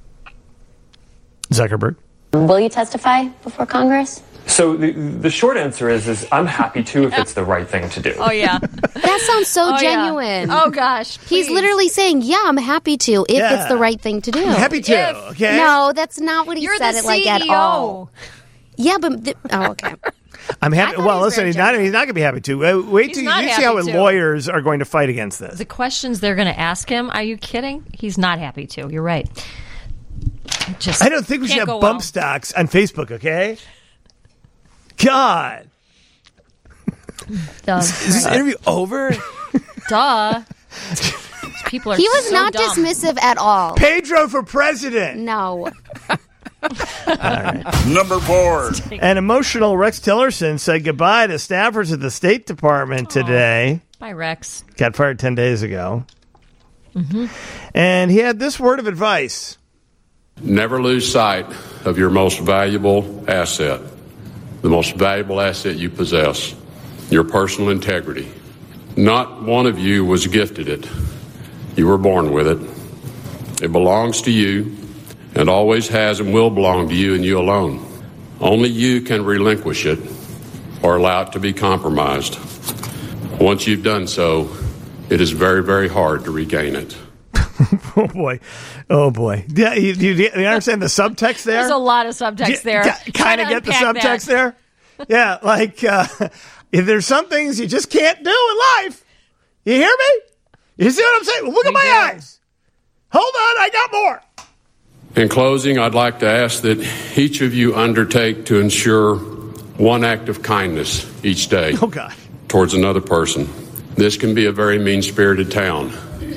Zuckerberg.
Will you testify before Congress?
So the, the short answer is, is I'm happy to if it's the right thing to do.
Oh, yeah.
That sounds so
Oh, yeah.
genuine.
Oh, gosh.
He's
please.
literally saying, yeah, I'm happy to if
Yeah.
it's the right thing to do.
I'm happy to.
If-
Okay.
No, that's not what he
You're
said
the
it like at
C E O.
all. Yeah, but th- oh, okay.
I'm happy.
thought
Well,
he was
listen,
very
he's not. He's not going to be happy to. Uh, wait
He's
till
not
you see how
happy
his
to.
lawyers are going to fight against this.
The questions they're going to ask him, are you kidding? He's not happy to. You're right. Just
I don't think we should
can't
have
go
bump
well.
stocks on Facebook. Okay. God.
Duh.
Is this
Right.
interview over?
Duh. People are
He was
so
not
dumb.
dismissive at all.
Pedro for president.
No.
Number four.
An emotional Rex Tillerson said goodbye to staffers at the State Department today.
Bye, Rex.
Got fired ten days ago.
Mm-hmm.
And he had this word of advice.
Never lose sight of your most valuable asset, the most valuable asset you possess, your personal integrity. Not one of you was gifted it. You were born with it. It belongs to you and always has and will belong to you and you alone. Only you can relinquish it or allow it to be compromised. Once you've done so, it is very, very hard to regain it.
Oh, boy. Oh, boy. Yeah, you, you, you understand the subtext there?
There's a lot of subtext there.
Kind
Try
of
to
get the
unpack that.
subtext there? Yeah, like uh, if there's some things you just can't do in life. You hear me? You see what I'm saying? Well, look at my eyes. Hold on, I got more.
In closing, I'd like to ask that each of you undertake to ensure one act of kindness each day
oh, God.
towards another person. This can be a very mean-spirited town.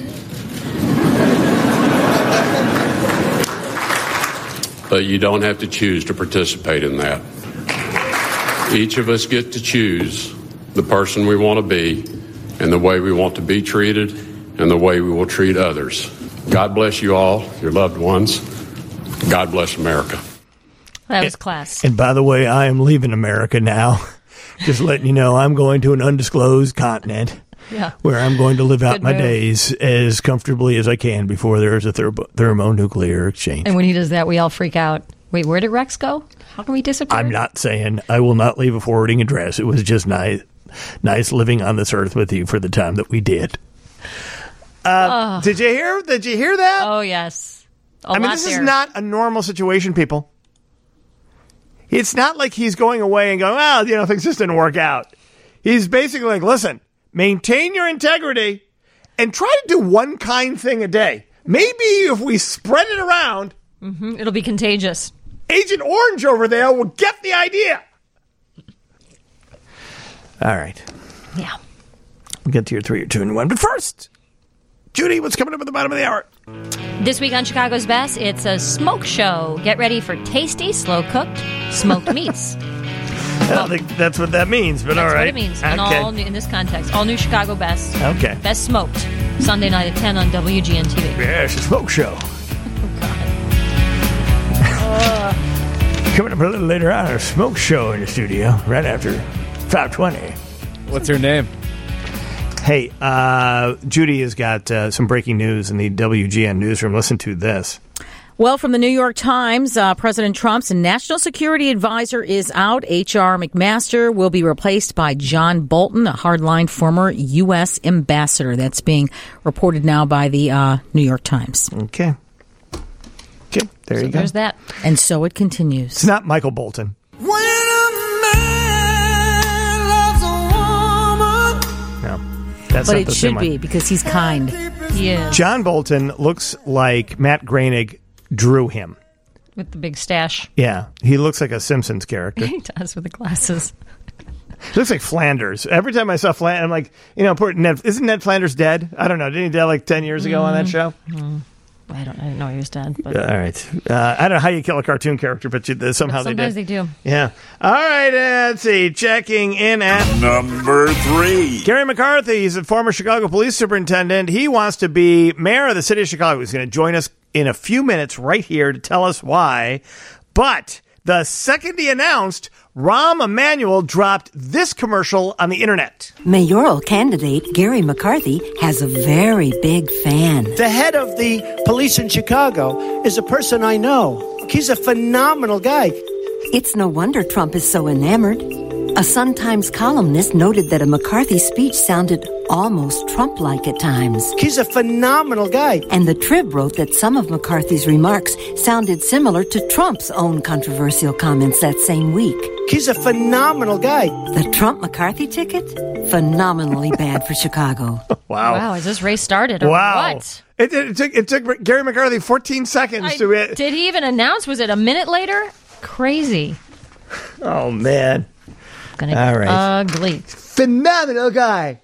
But you don't have to choose to participate in that. Each of us get to choose the person we want to be and the way we want to be treated and the way we will treat others. God bless you all, your loved ones. God bless America.
That was class.
And by the way, I am leaving America now. Just letting you know, I'm going to an undisclosed continent.
Yeah.
Where I'm going to live out
Good
my
move.
days as comfortably as I can before there is a ther- thermonuclear exchange.
And when he does that, we all freak out. Wait, where did Rex go? How can we disappear?
I'm not saying I will not leave a forwarding address. It was just nice, nice living on this earth with you for the time that we did. Uh,
Oh.
Did you hear? Did you hear that?
Oh, yes. A
I mean,
lot
this
there.
is not a normal situation, people. It's not like he's going away and going, well, you know, things just didn't work out. He's basically like, listen, maintain your integrity and try to do one kind thing a day. Maybe if we spread it around,
hmm it'll be contagious.
Agent Orange over there will get the idea. All right.
Yeah.
We'll get to your three, your two, and one. But first, Judy, what's coming up at the bottom of the hour?
This week on Chicago's Best, it's a smoke show. Get ready for tasty, slow-cooked smoked meats.
I don't think that's what that means, but
That's
all right.
what it means in,
Okay.
all new, in this context. All new Chicago Best.
Okay.
Best smoked. Sunday night at ten on W G N T V.
Yeah, it's a smoke show. Coming up a little later on, a smoke show in the studio, right after five twenty.
What's her name?
Hey, uh, Judy has got uh, some breaking news in the W G N newsroom. Listen to this.
Well, from the New York Times, uh, President Trump's national security advisor is out. H R. McMaster will be replaced by John Bolton, a hardline former U S ambassador. That's being reported now by the uh, New York Times.
Okay. Okay, there
So
you go.
there's that.
And so it continues.
It's not Michael Bolton. No, that's
but
not
it
the
should
same
be
one.
because he's kind.
He is.
John Bolton looks like Matt Groening drew him.
With the big stash.
Yeah, he looks like a Simpsons character.
He does with the glasses.
He looks like Flanders. Every time I saw Flanders, I'm like, you know, poor Ned, isn't Ned Flanders dead? I don't know. Didn't he die like ten years ago on that show?
Mm. I don't. I didn't know he was dead. But
Uh, all right. Uh, I don't know how you kill a cartoon character, but you, uh, somehow they
sometimes
did.
they do.
Yeah. All right. Uh, let's see. Checking in at
number three.
Gary McCarthy. He's a former Chicago police superintendent. He wants to be mayor of the city of Chicago. He's going to join us in a few minutes right here to tell us why. But the second he announced, Rahm Emanuel dropped this commercial on the internet.
Mayoral candidate Gary McCarthy has a very big fan.
The head of the police in Chicago is a person I know. He's a phenomenal guy.
It's no wonder Trump is so enamored. A Sun-Times columnist noted that a McCarthy speech sounded almost Trump-like at times.
He's a phenomenal guy.
And the Trib wrote that some of McCarthy's remarks sounded similar to Trump's own controversial comments that same week.
He's a phenomenal guy.
The Trump-McCarthy ticket? Phenomenally bad for Chicago.
Wow.
Wow, is this race started or
Wow.
what?
It, it, took, it took Gary McCarthy fourteen seconds
I-
to it.
Did he even announce? Was it a minute later? Crazy.
Oh, man.
Gonna
All
get
right.
ugly.
Phenomenal guy.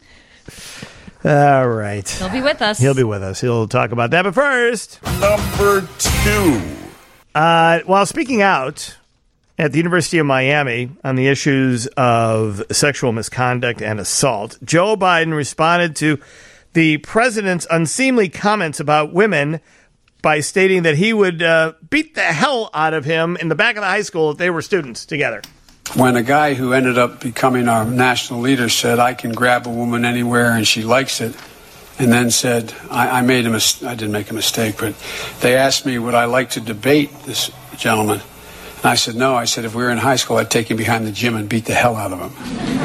All right.
He'll be with us.
He'll be with us. He'll talk about that. But first,
Number two.
uh, while speaking out at the University of Miami on the issues of sexual misconduct and assault, Joe Biden responded to the president's unseemly comments about women by stating that he would uh, beat the hell out of him in the back of the high school if they were students together.
When a guy who ended up becoming our national leader said, I can grab a woman anywhere and she likes it, and then said, I, I made a mis- I didn't make a mistake, but they asked me, would I like to debate this gentleman? And I said, no. I said, if we were in high school, I'd take him behind the gym and beat the hell out of him.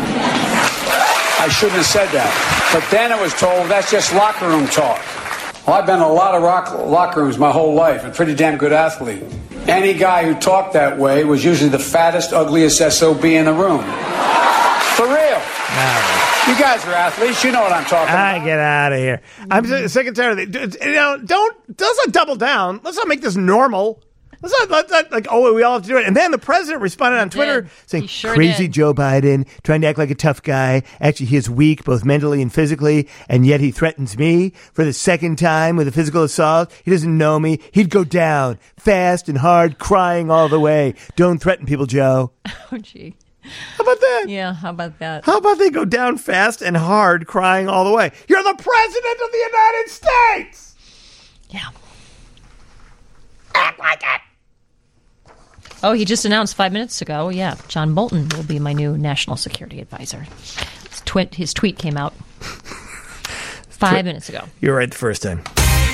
I shouldn't have said that. But then I was told that's just locker room talk. Well, I've been in a lot of rock, locker rooms my whole life, a pretty damn good athlete. Any guy who talked that way was usually the fattest, ugliest S O B in the room. For real. You guys are athletes. You know what I'm talking
I
about.
get out of here. I'm sick and tired of it. You know, don't, let's not double down. Let's not make this normal. Let's not, let's not like, oh, we all have to do it. And then the president responded on Twitter
did.
saying,
He sure
crazy
did.
Joe Biden, trying to act like a tough guy. Actually, he is weak, both mentally and physically, and yet he threatens me for the second time with a physical assault. He doesn't know me. He'd go down fast and hard, crying all the way. Don't threaten people, Joe.
Oh, gee.
How about that?
Yeah, how about that?
How about they go down fast and hard, crying all the way? You're the president of the United States!
Yeah. Act like it. Oh, he just announced five minutes ago, yeah, John Bolton will be my new national security advisor. His, twi- his tweet came out five minutes ago.
You're right the first time.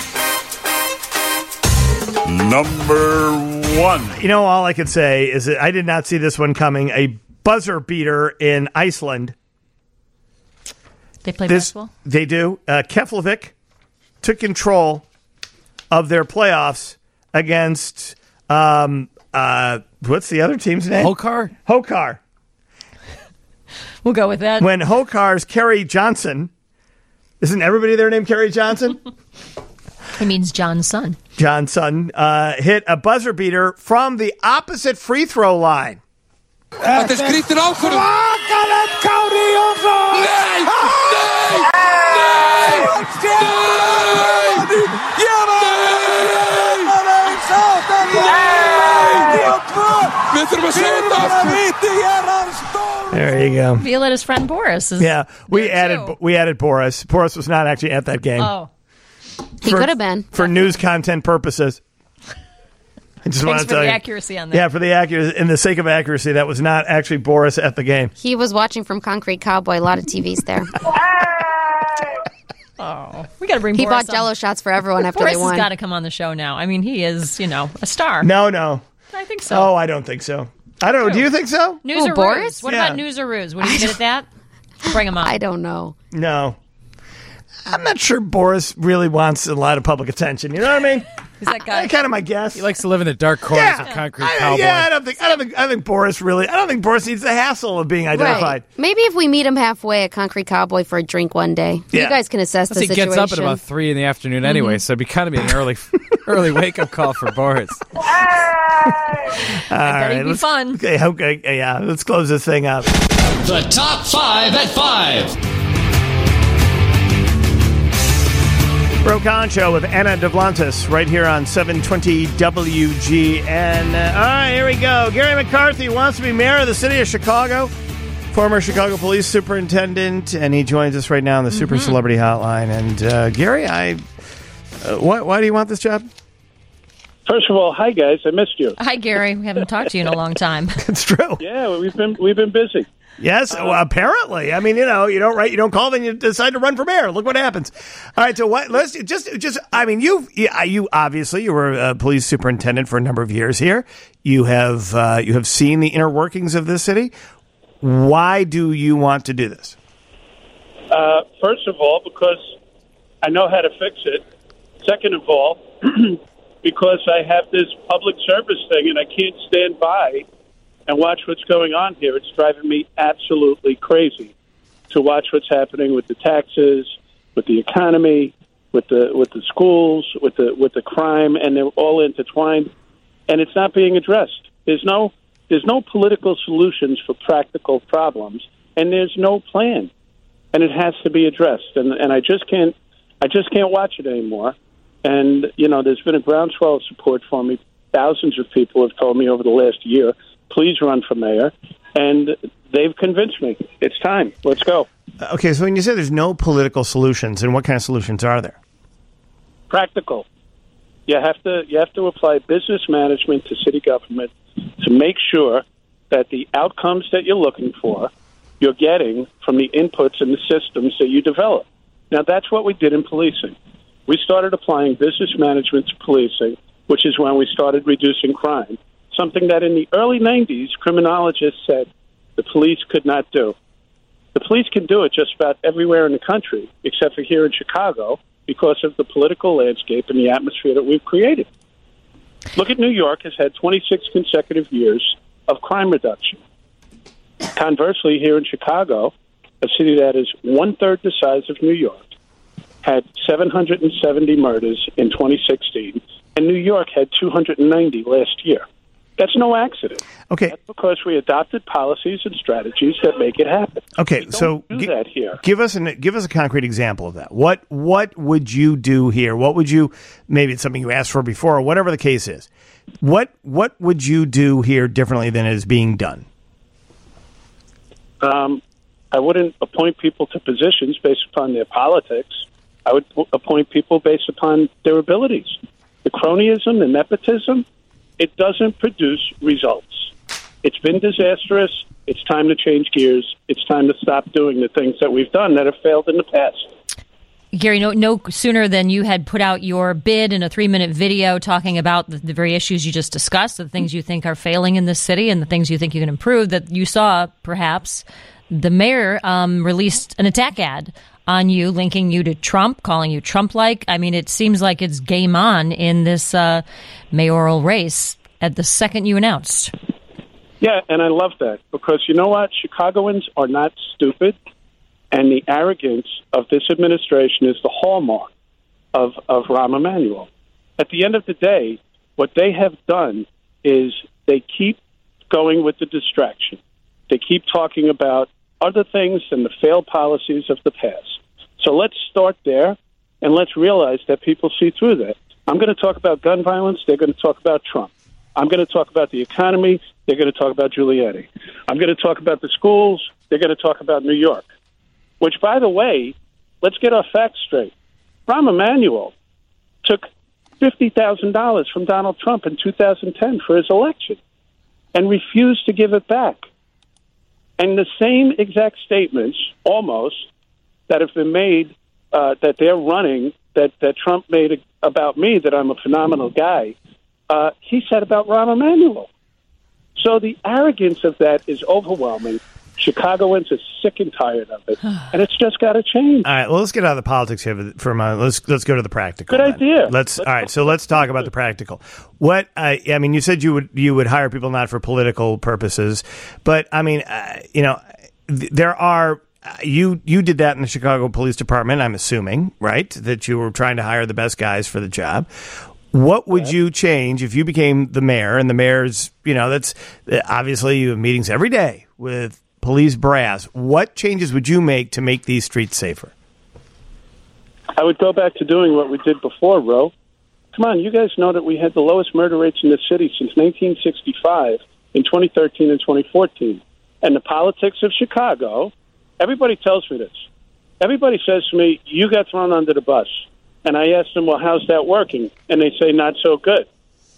Number one.
You know, all I can say is that I did not see this one coming. A buzzer beater in Iceland.
They play
This,
basketball?
They do. Uh, Keflavik took control of their playoffs against, um, uh, what's the other team's name?
Hokar?
Hokar.
We'll go with that.
When Hokar's Kerry Johnson, isn't everybody there named Kerry Johnson?
It means John's son.
John's son uh, hit a buzzer beater from the opposite free throw line.
Het is Griet er ook voor hem.
Kan het Cody Johnson?
Nee! Nee! Nee! Nee! Ja,
There you go.
Violetta's friend Boris is
Yeah, we
there,
added
too.
we added Boris. Boris was not actually at that game.
Oh.
He
For-
could have been.
for news content purposes. I just want
Thanks
to
for
tell
the
you.
accuracy on that.
Yeah, for the accuracy, in the sake of accuracy, that was not actually Boris at the game.
He was watching from Concrete Cowboy. A lot of T Vs there.
Oh, we got to bring.
He
Boris
bought Jello
on.
shots for everyone after
Boris
they won.
has got to come on the show now. I mean, he is, you know, a star.
No, no.
I think so.
Oh, I don't think so. I don't know. Do you think so?
News
Who,
or
Boris?
ruse? What
Yeah.
about news or ruse? Would you good at that? Bring him on.
I don't know.
No. I'm not sure Boris really wants a lot of public attention. You know what I mean?
Is that guy?
Kind of my guess.
He likes to live in the dark corners
Yeah.
of Concrete
I,
Cowboy.
yeah, I don't think. I don't think. I think Boris really. I don't think Boris needs the hassle of being identified.
Right. Maybe if we meet him halfway at Concrete Cowboy for a drink one day,
Yeah.
you guys can assess
Plus
the
he
situation.
gets up at about three in the afternoon anyway, so it'd be kind of be an early, early wake up call for Boris.
All
bet
right,
he'd be
let's-
fun.
Okay, okay, yeah. Let's close this thing up.
The top five at five.
Bro Con Show with Anna Devlantis right here on seven twenty W G N. Uh, all right, here we go. Gary McCarthy wants to be mayor of the city of Chicago. Former Chicago Police Superintendent, and he joins us right now on the Super
Mm-hmm.
Celebrity Hotline. And uh, Gary, I, uh, why, why do you want this job?
First of all, hi guys, I missed you.
Hi, Gary. We haven't talked to you in a long time.
It's true.
Yeah, we've been we've been busy.
Yes, well, apparently. I mean, you know, you don't write, you don't call, then you decide to run for mayor. Look what happens. All right, so what? Let's just, just. I mean, you, you obviously you were a police superintendent for a number of years here. You have, uh, you have seen the inner workings of this city. Why do you want to do this?
Uh, first of all, because I know how to fix it. Second of all, because I have this public service thing, and I can't stand by and watch what's going on here. It's driving me absolutely crazy to watch what's happening with the taxes, with the economy, with the with the schools, with the with the crime, and they're all intertwined, and it's not being addressed. There's no there's no political solutions for practical problems, and there's no plan, and it has to be addressed. And and I just can't I just can't watch it anymore. And you know, there's been a groundswell of support for me. Thousands of people have told me over the last year, please run for mayor. And they've convinced me. It's time. Let's go.
Okay, so when you say there's no political solutions, and what kind of solutions are there?
Practical. You have to you have to apply business management to city government to make sure that the outcomes that you're looking for, you're getting from the inputs and the systems that you develop. Now, that's what we did in policing. We started applying business management to policing, which is when we started reducing crime, something that in the early nineties, criminologists said the police could not do. The police can do it just about everywhere in the country, except for here in Chicago, because of the political landscape and the atmosphere that we've created. Look at New York has had twenty-six consecutive years of crime reduction. Conversely, here in Chicago, a city that is one-third the size of New York, had seven hundred seventy murders in twenty sixteen, and New York had two hundred ninety last year. That's no accident.
Okay.
That's because we adopted policies and strategies that make it happen.
Okay,
We don't
so
do
gi-
that here.
give us an give us a concrete example of that. What what would you do here? What would you maybe it's something you asked for before or whatever the case is. What what would you do here differently than is being done?
Um, I wouldn't appoint people to positions based upon their politics. I would p- appoint people based upon their abilities. The cronyism and nepotism, it doesn't produce results. It's been disastrous. It's time to change gears. It's time to stop doing the things that we've done that have failed in the past.
Gary, no, no sooner than you had put out your bid in a three-minute video talking about the, the very issues you just discussed, the things you think are failing in this city and the things you think you can improve, that you saw, perhaps, the mayor um, released an attack ad on you, linking you to Trump, calling you Trump-like. I mean, it seems like it's game on in this uh, mayoral race at the second you announced.
Yeah, and I love that because you know what? Chicagoans are not stupid, and the arrogance of this administration is the hallmark of, of Rahm Emanuel. At the end of the day, what they have done is they keep going with the distraction. They keep talking about other things than the failed policies of the past. So let's start there, and let's realize that people see through that. I'm going to talk about gun violence. They're going to talk about Trump. I'm going to talk about the economy. They're going to talk about Giuliani. I'm going to talk about the schools. They're going to talk about New York. Which, by the way, let's get our facts straight. Rahm Emanuel took fifty thousand dollars from Donald Trump in two thousand ten for his election and refused to give it back. And the same exact statements, almost, that have been made, uh, that they're running, that, that Trump made about me, that I'm a phenomenal guy, uh, he said about Rahm Emanuel. So the arrogance of that is overwhelming. Chicagoans are sick and tired of it, and it's just got to change.
All right, well, let's get out of the politics here for a moment. Let's let's go to the practical.
Good
then.
idea.
Let's,
Let's
all right. So let's talk about the practical. What I, I mean, you said you would you would hire people not for political purposes, but I mean, uh, you know, th- there are. You you did that in the Chicago Police Department. I'm assuming, right, that you were trying to hire the best guys for the job. What would you change if you became the mayor? And the mayor's, you know, that's obviously you have meetings every day with police brass. What changes would you make to make these streets safer?
I would go back to doing what we did before, Ro. Come on, you guys know that we had the lowest murder rates in the city since nineteen sixty-five in twenty thirteen and twenty fourteen. And the politics of Chicago, everybody tells me this. Everybody says to me, you got thrown under the bus. And I ask them, well, how's that working? And they say, not so good.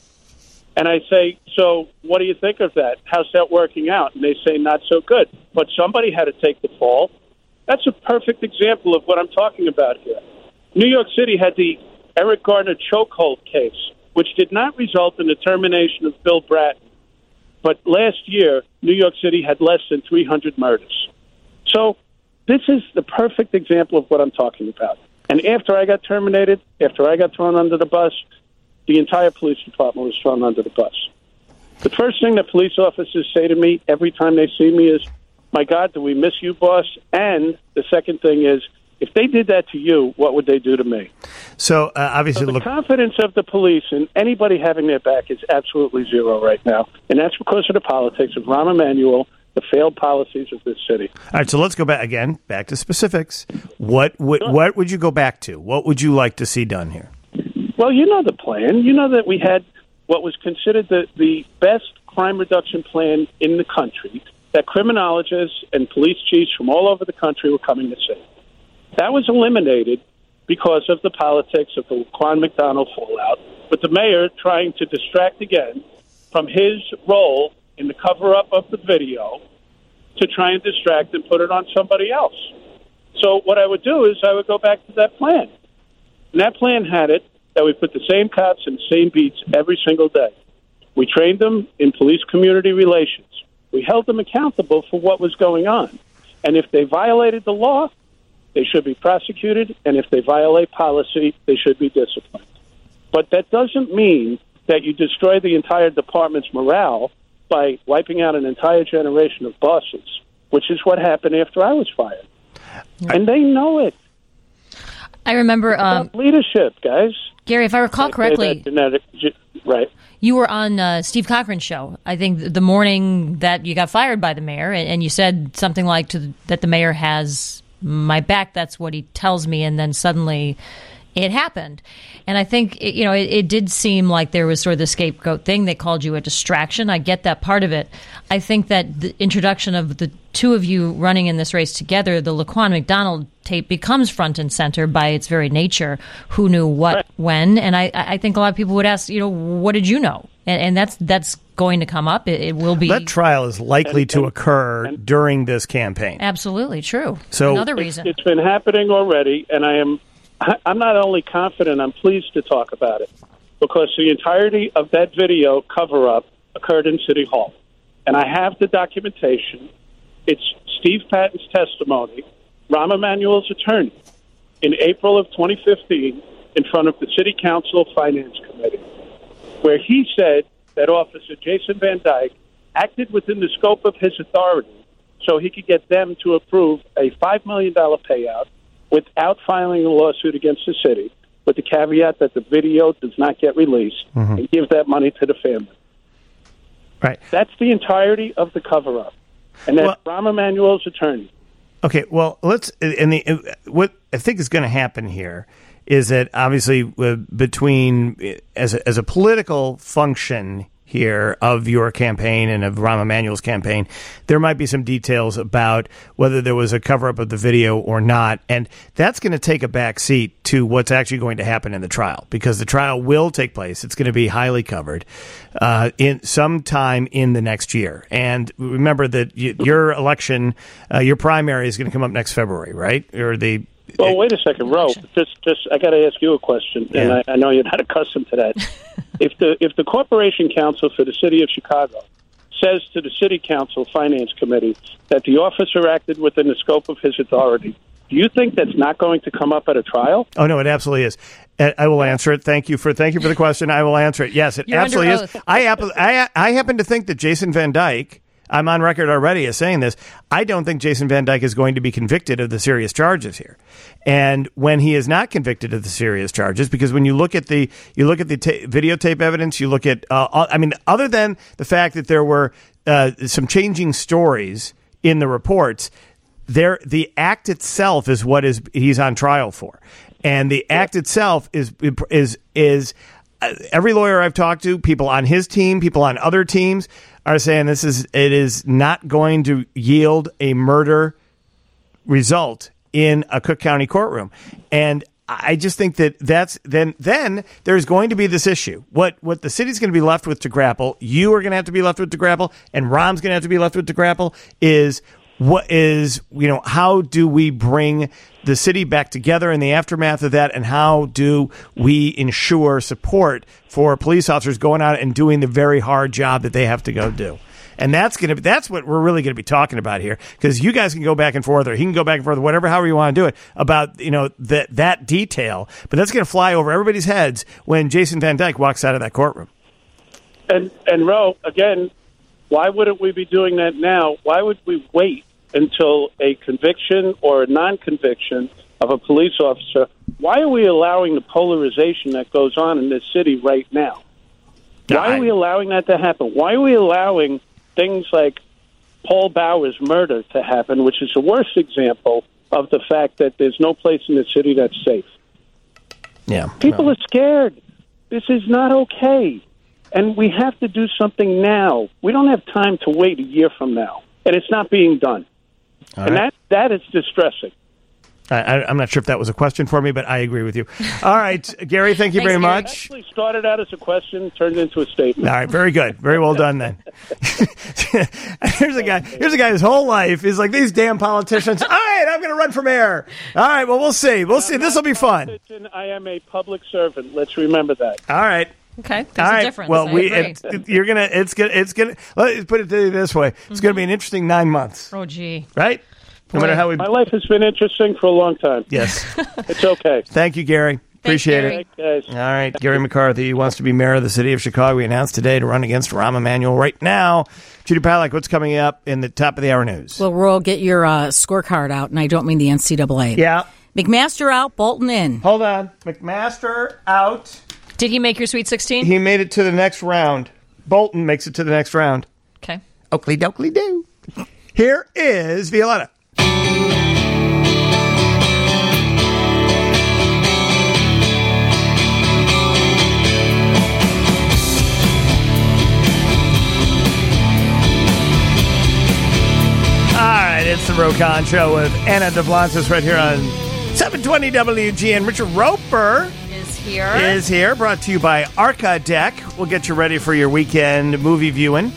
And I say, so what do you think of that? How's that working out? And they say, not so good. But somebody had to take the fall. That's a perfect example of what I'm talking about here. New York City had the Eric Garner chokehold case, which did not result in the termination of Bill Bratton. But last year, New York City had less than three hundred murders. So this is the perfect example of what I'm talking about. And after I got terminated, after I got thrown under the bus, the entire police department was thrown under the bus. The first thing that police officers say to me every time they see me is, my God, do we miss you, boss? And the second thing is, if they did that to you, what would they do to me?
So uh, obviously,
so the
look,
confidence of the police and anybody having their back is absolutely zero right now. And that's because of the politics of Rahm Emanuel, the failed policies of this city.
all right. So let's go back again, back to specifics. What would what would you go back to? What would you like to see done here?
Well, you know the plan. You know that we had what was considered the, the best crime reduction plan in the country, that criminologists and police chiefs from all over the country were coming to see. That was eliminated because of the politics of the Quan McDonald fallout, with the mayor trying to distract again from his role in the cover-up of the video to try and distract and put it on somebody else. So what I would do is I would go back to that plan. And that plan had it that we put the same cops in the same beats every single day. We trained them in police community relations. We held them accountable for what was going on. And if they violated the law, they should be prosecuted. And if they violate policy, they should be disciplined. But that doesn't mean that you destroy the entire department's morale by wiping out an entire generation of bosses, which is what happened after I was fired. And they know it.
I remember um,
leadership, guys.
Gary, if I recall correctly,
genetic, right?
You were on uh, Steve Cochran's show, I think, the morning that you got fired by the mayor, and, and you said something like to the, that the mayor has my back. That's what he tells me, and then suddenly it happened. And I think, it, you know, it, it did seem like there was sort of the scapegoat thing. They called you a distraction. I get that part of it. I think that the introduction of the two of you running in this race together, the Laquan McDonald tape becomes front and center by its very nature. Who knew what, right. when? And I, I think a lot of people would ask, you know, what did you know? And, and that's that's going to come up. It, it will be.
That trial is likely to occur during this campaign.
Absolutely true.
So
another reason.
It's been happening already, and I am I'm not only confident, I'm pleased to talk about it, because the entirety of that video cover-up occurred in City Hall. And I have the documentation. It's Steve Patton's testimony, Rahm Emanuel's attorney, in April of twenty fifteen in front of the City Council Finance Committee, where he said that Officer Jason Van Dyke acted within the scope of his authority so he could get them to approve a five million dollars payout without filing a lawsuit against the city, with the caveat that the video does not get released, mm-hmm. and give that money to the family.
Right.
That's the entirety of the cover-up. And that's well, Rahm Emanuel's attorney.
Okay, well, let's, and the, what I think is going to happen here is that obviously uh, between, as a, as a political function here of your campaign and of Rahm Emanuel's campaign, there might be some details about whether there was a cover-up of the video or not, and that's going to take a back seat to what's actually going to happen in the trial, because the trial will take place. It's going to be highly covered uh, in sometime in the next year. And remember that y- your election, uh, your primary is going to come up next February, right? Or the
Well, wait a second, Ro. Just, just, I got to ask you a question,
Yeah.
and I, I know you're not accustomed to that. if the if the Corporation Counsel for the City of Chicago says to the City Council Finance Committee that the officer acted within the scope of his authority, do you think that's not going to come up at a trial?
Oh no, it absolutely is. Uh, I will answer it. Thank you for thank you for the question. I will answer it. Yes, it
You're
absolutely
under
is.
oath.
I, happen, I I happen to think that Jason Van Dyke, I'm on record already as saying this, I don't think Jason Van Dyke is going to be convicted of the serious charges here. And when he is not convicted of the serious charges, because when you look at the you look at the ta- videotape evidence, you look at, uh, I mean, other than the fact that there were uh, some changing stories in the reports, there the act itself is what is he's on trial for. And the act itself is is is uh, every lawyer I've talked to, people on his team, people on other teams, are saying this is it is not going to yield a murder result in a Cook County courtroom. And I just think that that's then then there's going to be this issue. What what the city's going to be left with to grapple, you are going to have to be left with to grapple, and Rahm's going to have to be left with to grapple is what is, you know, how do we bring the city back together in the aftermath of that, and how do we ensure support for police officers going out and doing the very hard job that they have to go do? And that's going to be, that's what we're really going to be talking about here, because you guys can go back and forth, or he can go back and forth, whatever, however you want to do it, about, you know, that that detail. But that's going to fly over everybody's heads when Jason Van Dyke walks out of that courtroom.
And, and Ro, again, why wouldn't we be doing that now? Why would we wait until a conviction or a non-conviction of a police officer? Why are we allowing the polarization that goes on in this city right now? Why are we allowing that to happen? Why are we allowing things like Paul Bauer's murder to happen, which is the worst example of the fact that there's no place in the city that's safe?
Yeah,
People
no.
are scared. This is not okay. And we have to do something now. We don't have time to wait a year from now. And it's not being done.
All
and
right.
that that is distressing.
I, I, I'm not sure if that was a question for me, but I agree with you. All right, Gary, thank you
Thanks,
very
Gary.
much.
Actually started out as a question, turned into a statement.
All right, very good. Very well done then. here's a guy Here's a guy whose whole life is like, these damn politicians. All right, I'm going to run for mayor. All right, well, we'll see. We'll see. This will be fun.
I am a public servant. Let's remember that.
All right.
Okay, there's
All right.
a difference.
Well,
I
we
agree.
it, it- you're gonna it's gonna it's gonna let's put it to you this way. It's
Mm-hmm.
gonna be an interesting nine months,
Oh, gee.
right? No matter how we.
My life has been interesting for a long time.
Yes.
It's okay.
Thank you, Gary. Appreciate it.
Thanks, guys.
All right, Gary McCarthy wants to be mayor of the city of Chicago. We announced today to run against Rahm Emanuel. Right now, Judy Palick, what's coming up in the top of the hour news?
Well, Royal, get your uh, scorecard out, and I don't mean the N C double A.
Yeah.
McMaster out, Bolton in.
Hold on. McMaster out.
Did he make your Sweet sixteen?
He made it to the next round. Bolton makes it to the next round.
Okay.
Oakley dokley do. Here is Violetta. All right, it's the Rokon Show with Anna DeVlantis right here on seven twenty W G N. Richard Roper
is here.
Is here, brought to you by Arca Deck. We'll get you ready for your weekend movie viewing.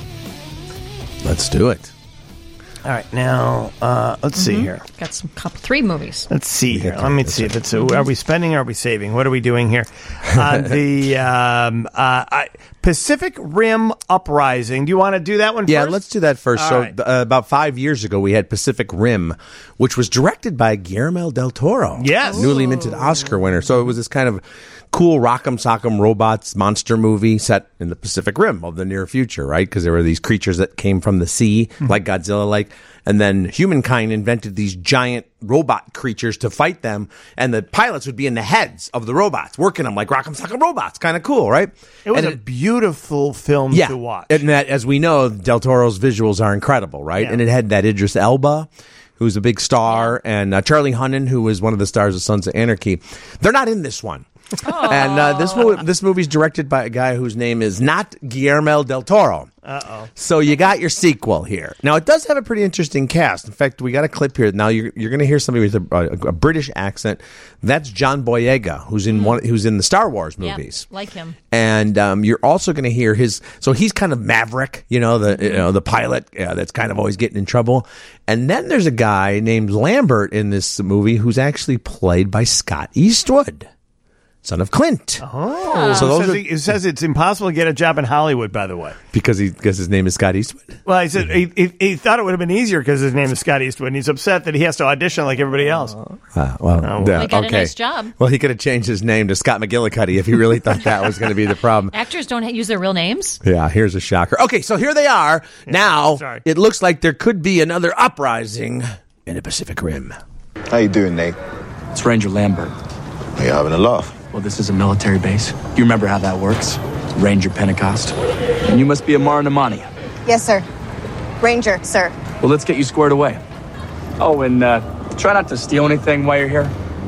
Let's do it.
All right, now, uh, let's see
Mhm.
here.
Got some couple, three movies.
Let's see here. Let me see if it's. A, are we spending or are we saving? What are we doing here? Uh, the um, uh, I, Pacific Rim Uprising. Do you want to do that one
Yeah,
first?
let's do that first.
All
so,
right.
uh, about five years ago, we had Pacific Rim, which was directed by Guillermo del Toro.
Yes.
Newly minted Oscar winner. So, it was this kind of cool rock'em sock'em robots monster movie set in the Pacific Rim of the near future, right? Because there were these creatures that came from the sea, like Godzilla like. And then humankind invented these giant robot creatures to fight them, and the pilots would be in the heads of the robots, working them like rock'em sock'em robots. Kind of cool, right?
It was
And
a beautiful film
yeah,
to watch.
and that, as we know, Del Toro's visuals are incredible, right?
Yeah.
And it had that Idris Elba, who's a big star, and uh, Charlie Hunnam, who was one of the stars of Sons of Anarchy. They're not in this one. And uh, this movie, this movie's directed by a guy whose name is not Guillermo del Toro.
Uh-oh.
So you got your sequel here. Now, it does have a pretty interesting cast. In fact, we got a clip here. Now, you're, you're going to hear somebody with a, a, a British accent. That's John Boyega, who's in one, who's in the Star Wars movies.
Yeah, like him.
And um, you're also going to hear his. So he's kind of Maverick, you know, the you know the pilot uh, that's kind of always getting in trouble. And then there's a guy named Lambert in this movie who's actually played by Scott Eastwood, son of Clint.
Oh,
So
it,
those
says
are-
he- it says it's impossible to get a job in Hollywood, by the way.
because he because his name is Scott Eastwood.
Well, he said he, he, he thought it would have been easier because his name is Scott Eastwood, and he's upset that he has to audition like everybody else.
Ah, well,
Oh,
yeah,
He got a
okay.
nice job.
Well, he could have changed his name to Scott McGillicuddy if he really thought that was going to be the problem.
Actors don't ha- use their real names.
Yeah, here's a shocker. Okay, so here they are. now,
sorry.
it looks like there could be another uprising in the Pacific Rim.
How you doing, Nate?
It's Ranger Lambert.
Are you having a laugh?
Well, this is a military base. You remember how that works? Ranger Pentecost. And you must be a Maranamani.
Yes, sir. Ranger, sir.
Well, let's get you squared away. Oh, and uh, try not to steal anything while you're here.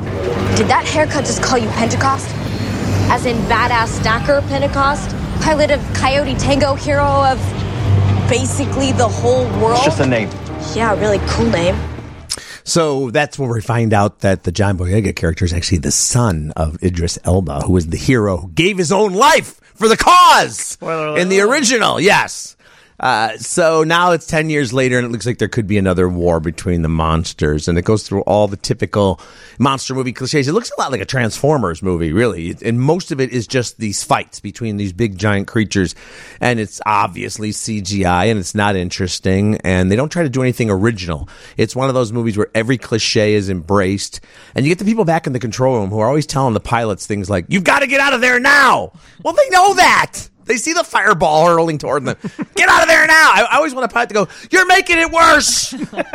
Did that haircut just call you Pentecost? As in badass stacker Pentecost? Pilot of Coyote Tango, hero of basically the whole world?
It's just a name.
Yeah, really cool name.
So that's when we find out that the John Boyega character is actually the son of Idris Elba, who was the hero who gave his own life for the cause in the original. Yes. Uh, so now it's ten years later, and it looks like there could be another war between the monsters, and it goes through all the typical monster movie cliches. It looks a lot like a Transformers movie, really, and most of it is just these fights between these big giant creatures, and it's obviously C G I, and it's not interesting, and they don't try to do anything original. It's one of those movies where every cliche is embraced, and you get the people back in the control room who are always telling the pilots things like, "You've got to get out of there now." Well, they know that. They see the fireball hurling toward them. Get out of there now. I, I always want a pilot to go, "You're making it worse."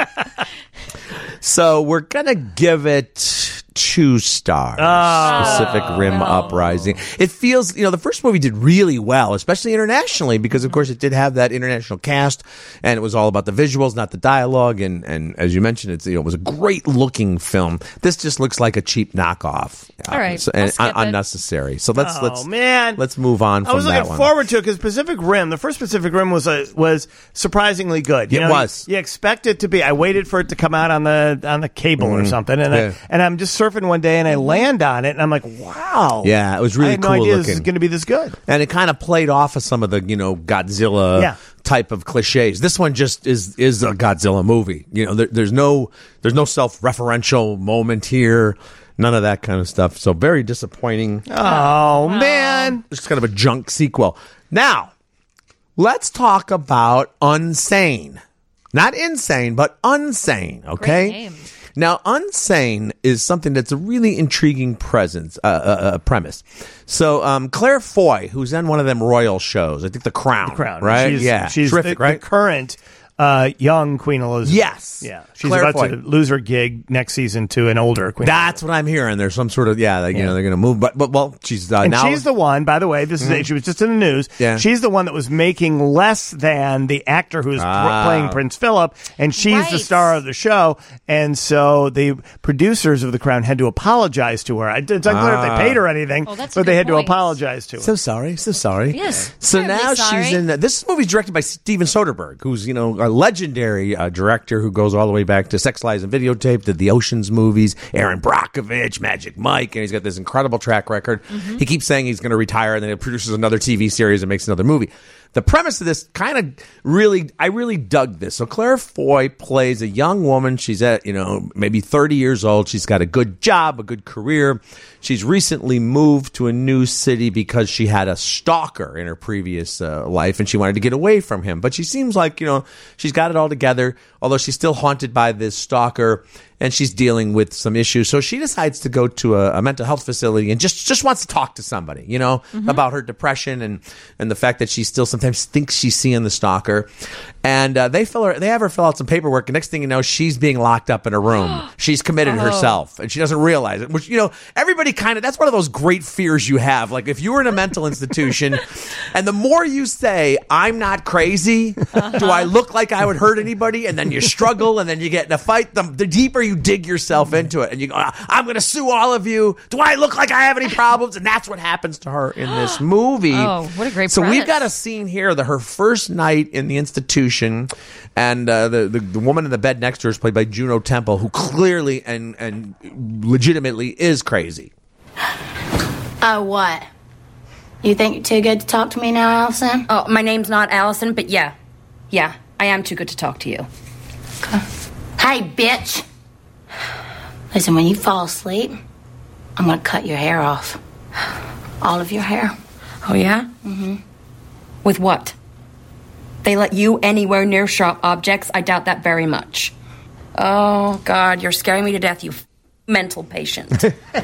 So we're going to give it two stars. Pacific Rim Uprising. It feels, you know, the first movie did really well, especially internationally, because, of course, it did have that international cast, and it was all about the visuals, not the dialogue. And, and as you mentioned, it's, you know, it was a great-looking film. This just looks like a cheap knockoff.
All right,
So,
I'll
and
skip it.
unnecessary. So let's
Oh,
let's
man.
let's move on from
I was
that
looking
one.
forward to it because Pacific Rim, the first Pacific Rim was a, was surprisingly good. You
It
know,
was.
You, you expect it to be. I waited for it to come out on the on the cable or
Mhm.
something, and
Yeah.
I, and I'm just surfing one day and I land on it and I'm like, wow.
Yeah, it was really
I had no
cool
idea
looking.
this is going to be this good.
And it kind of played off of some of the, you know, Godzilla
Yeah.
type of cliches. This one just is is a Godzilla movie. You know, there, there's no there's no self-referential moment here. None of that kind of stuff. So very disappointing.
Oh, man.
It's kind of a junk sequel. Now, let's talk about Unsane. Not insane, but Unsane, okay?
Great name.
Now, Unsane is something that's a really intriguing presence, uh, uh, uh, premise. So, um, Claire Foy, who's on one of them royal shows, I think The Crown.
The Crown.
Right?
She's,
yeah.
She's
Terrific,
the,
right?
the current uh, young Queen Elizabeth.
Yes.
Yeah. She's
Claire
about
Foy.
to lose her gig next season to an older Queen
That's what I'm hearing. There's some sort of, yeah, like, you
Yeah.
know, they're going to move. But, but, well, she's uh,
and
now.
she's the one, by the way, this
Mhm.
is she was just in the news.
Yeah.
She's the one that was making less than the actor who's pr-
Ah.
playing Prince Philip, and she's the
Right.
star of the show. And so the producers of The Crown had to apologize to her. I- It's unclear
Ah.
if they paid her anything,
Oh, that's a
but they
good
had to
point.
apologize to her.
So sorry, so sorry.
Yes.
So
Terribly
now
sorry.
she's in. This movie's directed by Steven Soderbergh, who's you know a legendary uh, director who goes all the way back to Sex, Lies, and Videotape, did the Ocean's movies, Aaron Brockovich, Magic Mike, and he's got this incredible track record.
Mm-hmm.
He keeps saying he's going to retire, and then he produces another T V series and makes another movie. The premise of this kind of really, I really dug this. So Claire Foy plays a young woman. She's at, you know, maybe thirty years old. She's got a good job, a good career. She's recently moved to a new city because she had a stalker in her previous uh, life and she wanted to get away from him. But she seems like, you know, she's got it all together, although she's still haunted by this stalker and she's dealing with some issues. So she decides to go to a, a mental health facility and just, just wants to talk to somebody, you know,
Mm-hmm.
about her depression and, and the fact that she still sometimes thinks she's seeing the stalker. And uh, they fill her, they have her fill out some paperwork. And next thing you know, she's being locked up in a room. She's committed
Oh.
herself and she doesn't realize it, which, you know, everybody kind of, that's one of those great fears you have. Like if you were in a mental institution and the more you say, I'm not crazy, do I look like I would hurt anybody? And then you struggle and then you get in a fight, the, the deeper you dig yourself into it and you go, I'm going to sue all of you. Do I look like I have any problems? And that's what happens to her in this movie.
Oh, what a great
So
premise.
we've got a scene here that her first night in the institution, and uh, the, the the woman in the bed next to her is played by Juno Temple, who clearly and and legitimately is crazy.
Oh, what? You think you're too good to talk to me now, Allison?
Oh, my name's not Allison, but yeah. Yeah, I am too good to talk to you.
Hey, bitch! Listen, when you fall asleep, I'm gonna cut your hair off. All of your hair.
Oh, yeah?
Mm-hmm.
With what? They let you anywhere near sharp objects? I doubt that very much. Oh, God, you're scaring me to death, you f- mental patient.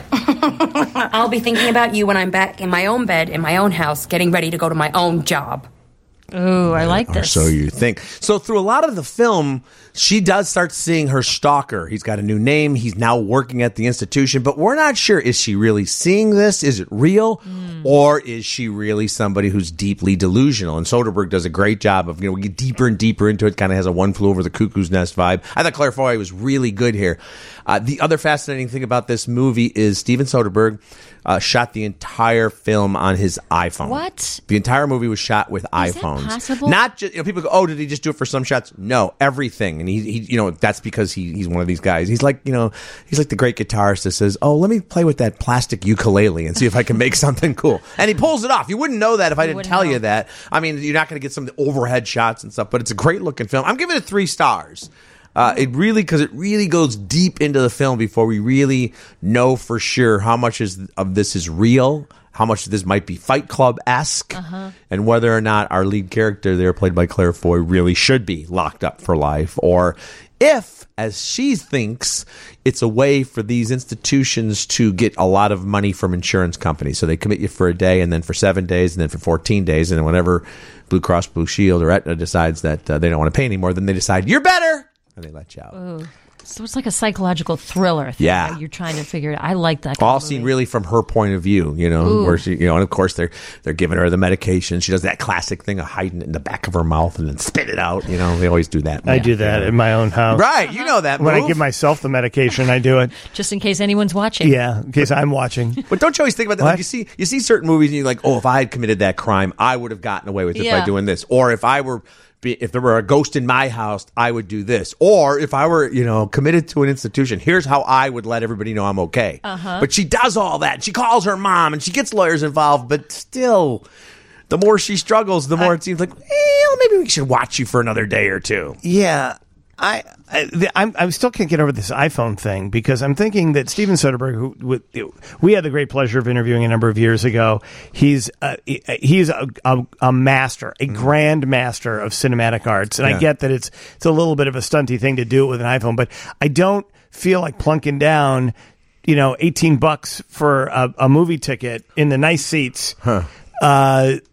I'll be thinking about you when I'm back in my own bed, in my own house, getting ready to go to my own job.
Ooh, I like
Or
this.
so you think. So through a lot of the film, she does start seeing her stalker. He's got a new name. He's now working at the institution, but we're not sure. Is she really seeing this? Is it real? Or is she really somebody who's deeply delusional? And Soderbergh does a great job of, you know, we get deeper and deeper into it, kind of has a One Flew Over the Cuckoo's Nest vibe. I thought Claire Foy was really good here. Uh, the other fascinating thing about this movie is Steven Soderbergh uh, shot the entire film on his iPhone.
What?
The entire movie was shot with iPhones.
possible?
Not just, you know, people go, oh, did he just do it for some shots? No, everything. And he, he you know, that's because he, he's one of these guys. He's like, you know, he's like the great guitarist that says, oh, let me play with that plastic ukulele and see if I can make something cool. And he pulls it off. You wouldn't know that if I didn't
wouldn't
tell
know.
you that. I mean, you're not going to get some of the overhead shots and stuff, but it's a great looking film. I'm giving it three stars. Uh, it really, because it really goes deep into the film before we really know for sure how much is of this is real, how much of this might be Fight Club-esque,
Uh-huh.
and whether or not our lead character there, played by Claire Foy, really should be locked up for life, or if, as she thinks, it's a way for these institutions to get a lot of money from insurance companies. So they commit you for a day, and then for seven days, and then for fourteen days, and then whenever Blue Cross Blue Shield or Aetna decides that uh, they don't want to pay anymore, then they decide, you're better! And they let you out.
Ooh. So it's like a psychological thriller thing.
Yeah.
that You're trying to figure it out. I like that.
All seen really from her point of view, you know,
Ooh.
where she, you know, and of course they're they're giving her the medication. She does that classic thing of hiding it in the back of her mouth and then spit it out. You know, they always do that.
I do that in my own house.
Right, you know that.
When I
move.
give myself the medication, I do it.
Just in case anyone's watching.
Yeah, in case I'm watching.
But don't you always think about that?
What?
Like you see, you see certain movies, and you're like, "Oh, if I had committed that crime, I would have gotten away with it
Yeah.
by doing this." Or if I were, be, if there were a ghost in my house, I would do this. Or if I were, you know, committed to an institution, here's how I would let everybody know I'm okay.
Uh-huh.
But she does all that. She calls her mom, and she gets lawyers involved. But still, the more she struggles, the more it seems like, well, maybe we should watch you for another day or two.
Yeah, I, I the, I'm, I still can't get over this iPhone thing because I'm thinking that Steven Soderbergh, who with, we had the great pleasure of interviewing a number of years ago, he's uh, he- he's a, a, a master, a grand master of cinematic arts, and
Yeah.
I get that it's it's a little bit of a stunty thing to do it with an iPhone, but I don't feel like plunking down, you know, eighteen bucks for a, a movie ticket in the nice seats.
Huh.
Uh,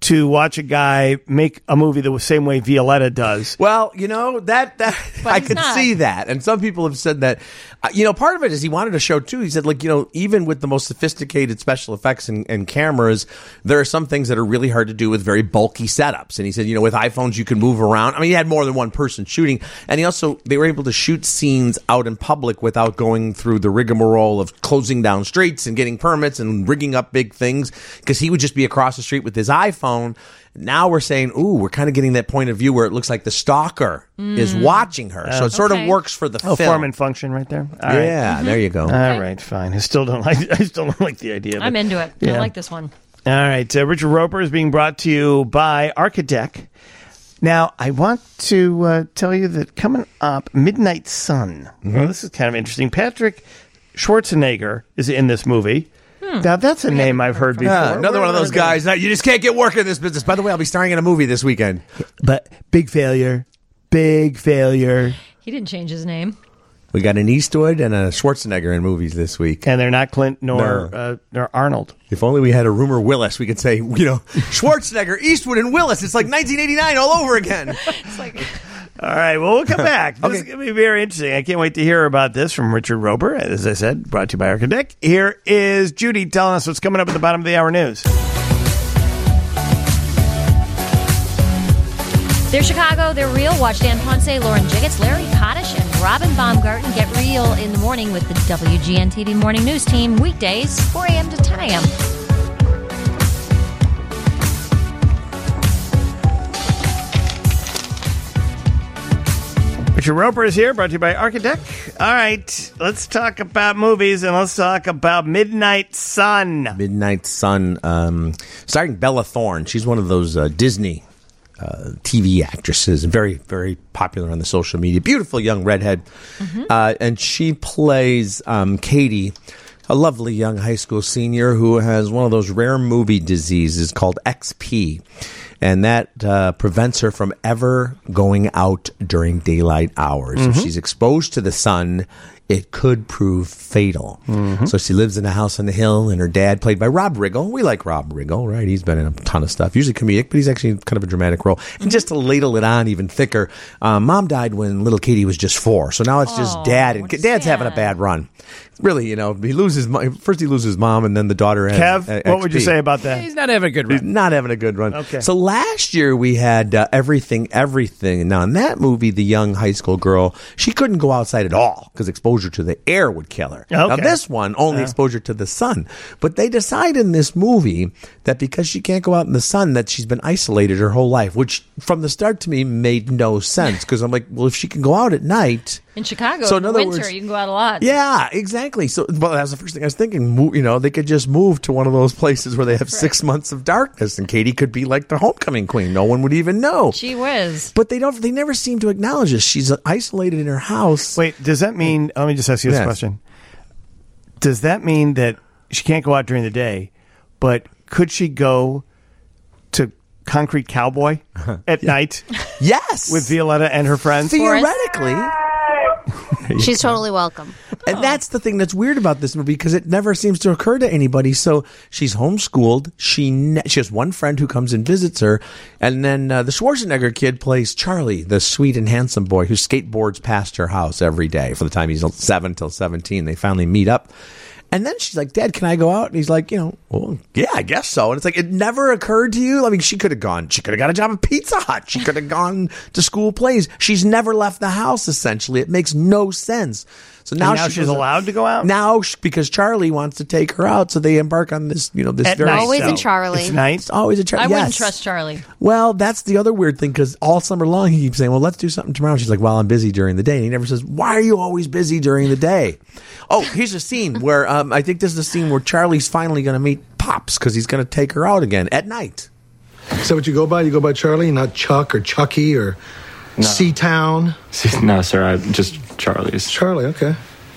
to watch a guy make a movie the same way Violetta does.
Well, you know, that, that I
he's
could
not.
see that. And some people have said that, uh, you know, part of it is he wanted to show, too. He said, like, you know, even with the most sophisticated special effects and, and cameras, there are some things that are really hard to do with very bulky setups. And he said, you know, with iPhones, you can move around. I mean, he had more than one person shooting. And he also, they were able to shoot scenes out in public without going through the rigmarole of closing down streets and getting permits and rigging up big things, because he would just be across the street with his iPhone. Now we're saying, ooh, we're kind of getting that point of view where it looks like the stalker mm. is watching her. So it sort
Okay.
of works for the
Oh,
film.
form and function right there. All right.
Yeah, there you go.
All right, fine. I still don't like. I still don't like the idea. Of
I'm
it.
into it.
Yeah.
I like this one.
All right, uh, Richard Roper is being brought to you by Architect. Now, I want to uh, tell you that coming up, Midnight Sun.
Mm-hmm.
Well, this is kind of interesting. Patrick Schwarzenegger is in this movie.
Hmm.
Now, that's a name I've heard before.
Yeah, another one of those guys. Now, you just can't get work in this business. By the way, I'll be starring in a movie this weekend.
But big failure. Big failure.
He didn't change his name.
We got an Eastwood and a Schwarzenegger in movies this week.
And they're not Clint nor,
No.
uh, nor Arnold.
If only we had a rumor Willis, we could say, you know, Schwarzenegger, Eastwood, and Willis. It's like nineteen eighty-nine all over again.
It's like...
All right, well, we'll come back. This is going to be very interesting. I can't wait to hear about this from Richard Roper. As I said, brought to you by Architect. Here is Judy telling us what's coming up at the bottom of the hour news.
They're Chicago, they're real. Watch Dan Ponce, Lauren Jiggets, Larry Potash, and Robin Baumgarten get real in the morning with the W G N T V Morning News Team. Weekdays, four a.m. to ten a.m.
Richard Roper is here, brought to you by Architect. All right, let's talk about movies, and let's talk about Midnight Sun.
Midnight Sun, um, starring Bella Thorne. She's one of those uh, Disney uh, T V actresses, very, very popular on the social media. Beautiful young redhead.
Mm-hmm.
Uh, and she plays um, Katie, a lovely young high school senior who has one of those rare movie diseases called X P. And that uh, prevents her from ever going out during daylight hours.
Mm-hmm.
If she's exposed to the sun, it could prove fatal.
Mm-hmm.
So she lives in a house on the hill, and her dad, played by Rob Riggle. We like Rob Riggle, right? He's been in a ton of stuff, usually comedic, but he's actually kind of a dramatic role. And just to ladle it on even thicker, um, Mom died when little Katie was just four. So now it's just
Oh,
dad. And
what's
dad's having a
sad?
bad run. Really, you know, he loses mo- first he loses mom, and then the daughter has
Kev,
uh,
what would you
X P.
say about that?
He's not having a good
He's
run.
not having a good run.
Okay.
So last year we had uh, Everything, Everything. Now in that movie, the young high school girl, she couldn't go outside at all because exposure to the air would kill her. Now
Okay.
this one, only
Yeah.
exposure to the sun. But they decide in this movie that because she can't go out in the sun, that she's been isolated her whole life, which from the start to me made no sense because I'm like, well, if she can go out at night.
In Chicago,
So
in
in
the
other
winter,
words-
you can go out a lot.
Yeah, exactly. So, well, that was the first thing I was thinking. Mo- You know, they could just move to one of those places where they have six months of darkness, and Katie could be like the homecoming queen. No one would even know.
Gee whiz.
But they don't. They never seem to acknowledge this. She's isolated in her house.
Wait, does that mean, let me just ask you this
Yes.
question. Does that mean that she can't go out during the day, but could she go to Concrete Cowboy at night
Yes,
with Violetta and her friends?
theoretically.
She's totally welcome.
And that's the thing that's weird about this movie because it never seems to occur to anybody. So she's homeschooled. She ne- she has one friend who comes and visits her, and then uh, the Schwarzenegger kid plays Charlie, the sweet and handsome boy who skateboards past her house every day for the time he's seven till seventeen. They finally meet up. And then she's like, Dad, can I go out? And he's like, you know, well, yeah, I guess so. And it's like, it never occurred to you? I mean, she could have gone, she could have got a job at Pizza Hut. She could have gone to school plays. She's never left the house, essentially. It makes no sense. So now,
And now
she
she's
goes-
allowed to go out?
Now, sh- because Charlie wants to take her out, so they embark on this, you know, this
At
very...
night,
Always
though.
a Charlie.
It's night.
It's always a Charlie.
I
yes.
wouldn't trust Charlie.
Well, that's the other weird thing, because all summer long he keeps saying, well, let's do something tomorrow. She's like, well, I'm busy during the day. And he never says, why are you always busy during the day? Oh, here's a scene where, um, I think this is a scene where Charlie's finally going to meet Pops, because he's going to take her out again at night.
Is that what you go by? You go by Charlie, not Chuck or Chucky or
No.
Seatown?
No, sir, I'm just Charlie's.
Charlie, okay.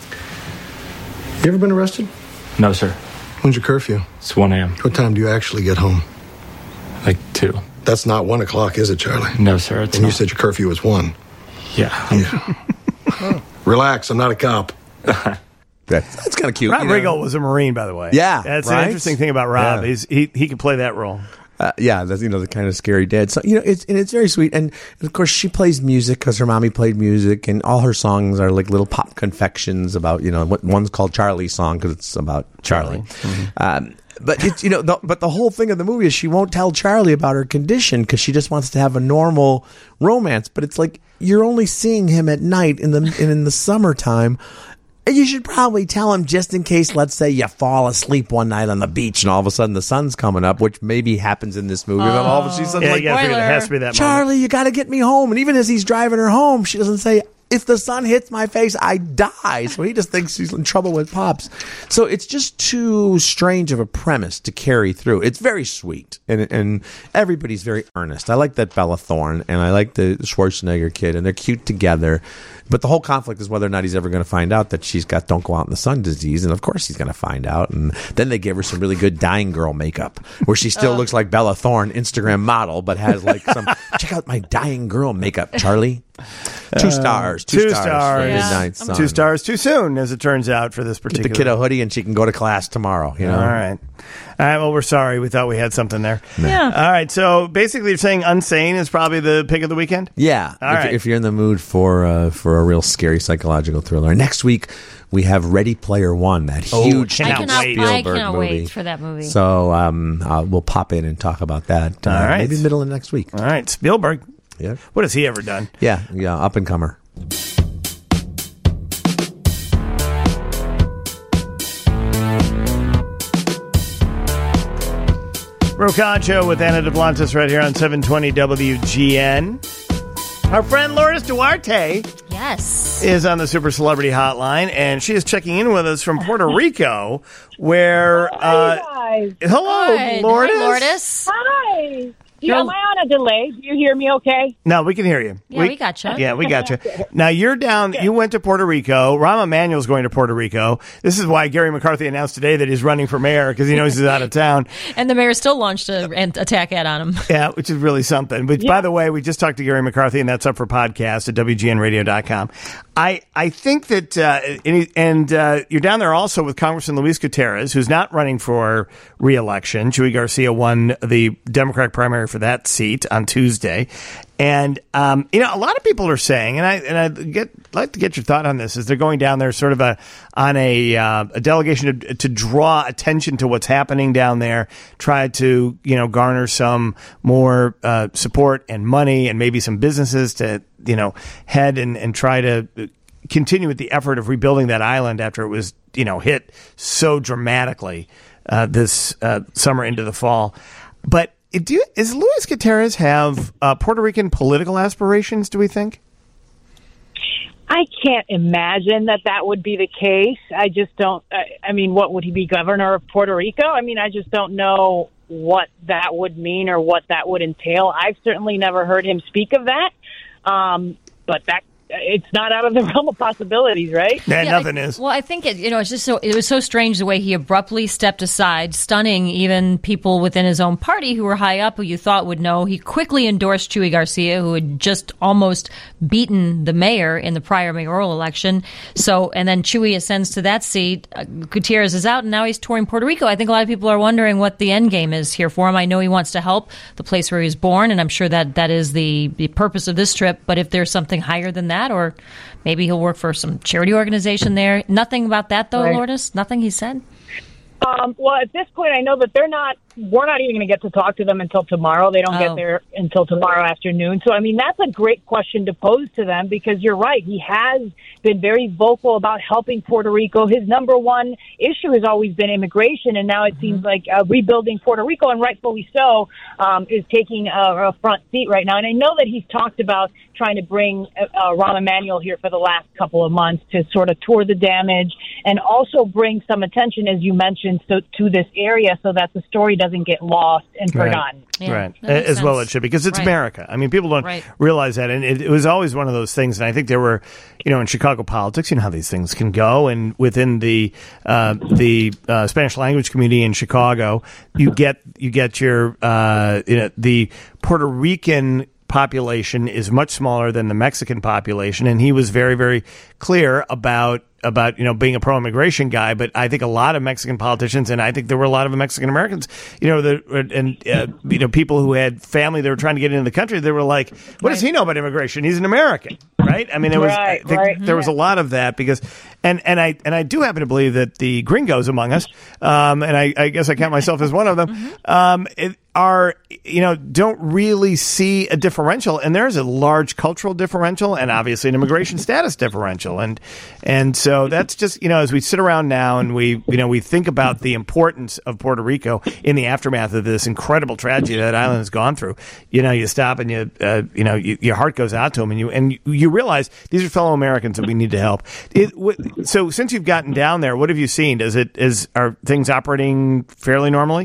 You ever been arrested?
No, sir.
When's your curfew?
It's one a.m.
What time do you actually get home?
Like two.
That's not one o'clock, is it, Charlie?
No, sir, it's
And you
not.
said your curfew was one.
Yeah.
Yeah. Relax, I'm not a cop.
That's, that's kind of cute.
Rob
you know?
Riggle was a Marine, by the way.
Yeah,
That's
right?
an interesting thing about Rob.
Yeah.
He's, he he can play that role.
Uh, yeah, that's, you know, the kind of scary dad. So, you know, it's and it's very sweet. And, of course, she plays music because her mommy played music, and all her songs are like little pop confections about, you know, what one's called Charlie's Song because it's about Charlie. Mm-hmm. Um, but it's, you know, the, but the whole thing of the movie is she won't tell Charlie about her condition because she just wants to have a normal romance. But it's like you're only seeing him at night in the in, in the summertime. You should probably tell him just in case, let's say, you fall asleep one night on the beach and all of a sudden the sun's coming up, which maybe happens in this movie. Oh. But all of a sudden,
yeah,
like,
yeah, it has to be that
Charlie,
moment.
you got to get me home. And even as he's driving her home, she doesn't say, if the sun hits my face, I die. So he just thinks he's in trouble with Pops. So it's just too strange of a premise to carry through. It's very sweet, and and everybody's very earnest. I like that Bella Thorne, and I like the Schwarzenegger kid, and they're cute together. But the whole conflict is whether or not he's ever going to find out that she's got don't go out in the sun disease. And of course he's going to find out. And then they give her some really good dying girl makeup where she still oh. looks like Bella Thorne, Instagram model, but has like some, check out my dying girl makeup, Charlie. Two stars. Two,
two
stars.
stars.
Yeah. Midnight Sun.
Two stars too soon, as it turns out, for this particular.
Get the kid a hoodie and she can go to class tomorrow. You know?
All right. All right. Well, we're sorry. We thought we had something there.
Yeah.
All right. So basically, you're saying Unsane is probably the pick of the weekend?
Yeah.
All
if,
right.
if you're in the mood for uh, for a real scary psychological thriller. Next week, we have Ready Player One, that
Oh,
huge
I
cannot wait.
Spielberg
I cannot
movie.
wait for that movie.
So um, uh, we'll pop in and talk about that. Uh,
All right.
Maybe middle of next week.
All right. Spielberg.
Yeah.
What has he ever done?
Yeah. Yeah. Up and comer.
Rokan Show with Anna DeBlantis right here on seven twenty W G N. Our friend Lourdes Duarte
yes.
is on the Super Celebrity Hotline, and she is checking in with us from Puerto Rico, where... Uh,
Hi,
hello,
Hi.
Lourdes.
Hi, Lourdes.
Hi. Do you, am I on a delay? Do you hear me okay?
No, we can hear you.
Yeah, we gotcha.
Yeah, we gotcha. Now, you're down, you went to Puerto Rico. Rahm Emanuel's going to Puerto Rico. This is why Gary McCarthy announced today that he's running for mayor, because he knows he's out of town.
And the mayor still launched a, an attack ad on him.
Yeah, which is really something. But
Yeah.
by the way, we just talked to Gary McCarthy, and that's up for podcast at W G N radio dot com. I, I think that, uh, and, and uh, you're down there also with Congressman Luis Gutierrez, who's not running for re-election. Chuy Garcia won the Democratic primary for that seat on Tuesday. And, um, you know, a lot of people are saying, and I and I get like to get your thought on this, is they're going down there sort of a on a uh, a delegation to, to draw attention to what's happening down there, try to, you know, garner some more uh, support and money and maybe some businesses to, you know, head and, and try to continue with the effort of rebuilding that island after it was, you know, hit so dramatically uh, this uh, summer into the fall. But Do you, does Luis Gutierrez have uh, Puerto Rican political aspirations, do we think?
I can't imagine that that would be the case. I just don't. I, I mean, what would he be, governor of Puerto Rico? I mean, I just don't know what that would mean or what that would entail. I've certainly never heard him speak of that. Um, but that it's not out of the realm of possibilities, right?
Yeah,
Yeah,
nothing
I,
is.
Well, I think it, you know, it's just so it was so strange the way he abruptly stepped aside, stunning even people within his own party who were high up, who you thought would know. He quickly endorsed Chuy Garcia, who had just almost beaten the mayor in the prior mayoral election. So, and then Chuy ascends to that seat. Uh, Gutierrez is out, and now he's touring Puerto Rico. I think a lot of people are wondering what the end game is here for him. I know he wants to help the place where he was born, and I'm sure that that is the, the purpose of this trip. But if there's something higher than that, or maybe he'll work for some charity organization there. Nothing about that, though,
Right.
Lourdes? Nothing he said?
Um, well, at this point, I know that they're not, we're not even going to get to talk to them until tomorrow. They don't
Oh.
get there until tomorrow afternoon. So, I mean, that's a great question to pose to them because you're right. He has been very vocal about helping Puerto Rico. His number one issue has always been immigration. And now it seems like uh, rebuilding Puerto Rico, and rightfully so, um, is taking a, a front seat right now. And I know that he's talked about trying to bring uh, uh, Rahm Emanuel here for the last couple of months to sort of tour the damage and also bring some attention, as you mentioned, so, to this area so that the story doesn't get lost and
Right.
forgotten.
Right. As well it should be, because it's
Right.
America. I mean, people don't
Right.
realize that. And it, it was always one of those things. And I think there were, you know, in Chicago politics, you know how these things can go. And within the uh, the uh, Spanish language community in Chicago, you get you get your, uh, you know, the Puerto Rican population is much smaller than the Mexican population. And he was very, very clear about about you know being a pro-immigration guy, but I think a lot of Mexican politicians, and I think there were a lot of Mexican Americans, you know, the, and uh, you know people who had family that were trying to get into the country. They were like, "What does he know about immigration? He's an American, right?" I mean, it was
Right,
I think
right.
there was a lot of that because, and and I and I do happen to believe that the gringos among us, um, and I, I guess I count myself as one of them, um, it, are you know don't really see a differential, and there's a large cultural differential, and obviously an immigration status differential, and and so that's just you know as we sit around now and we you know we think about the importance of Puerto Rico in the aftermath of this incredible tragedy that island has gone through. You know, you stop and you uh, you know you, your heart goes out to them, and you and you, you realize these are fellow Americans that we need to help. It, w- so since you've gotten down there, what have you seen? Does it is are things operating fairly normally?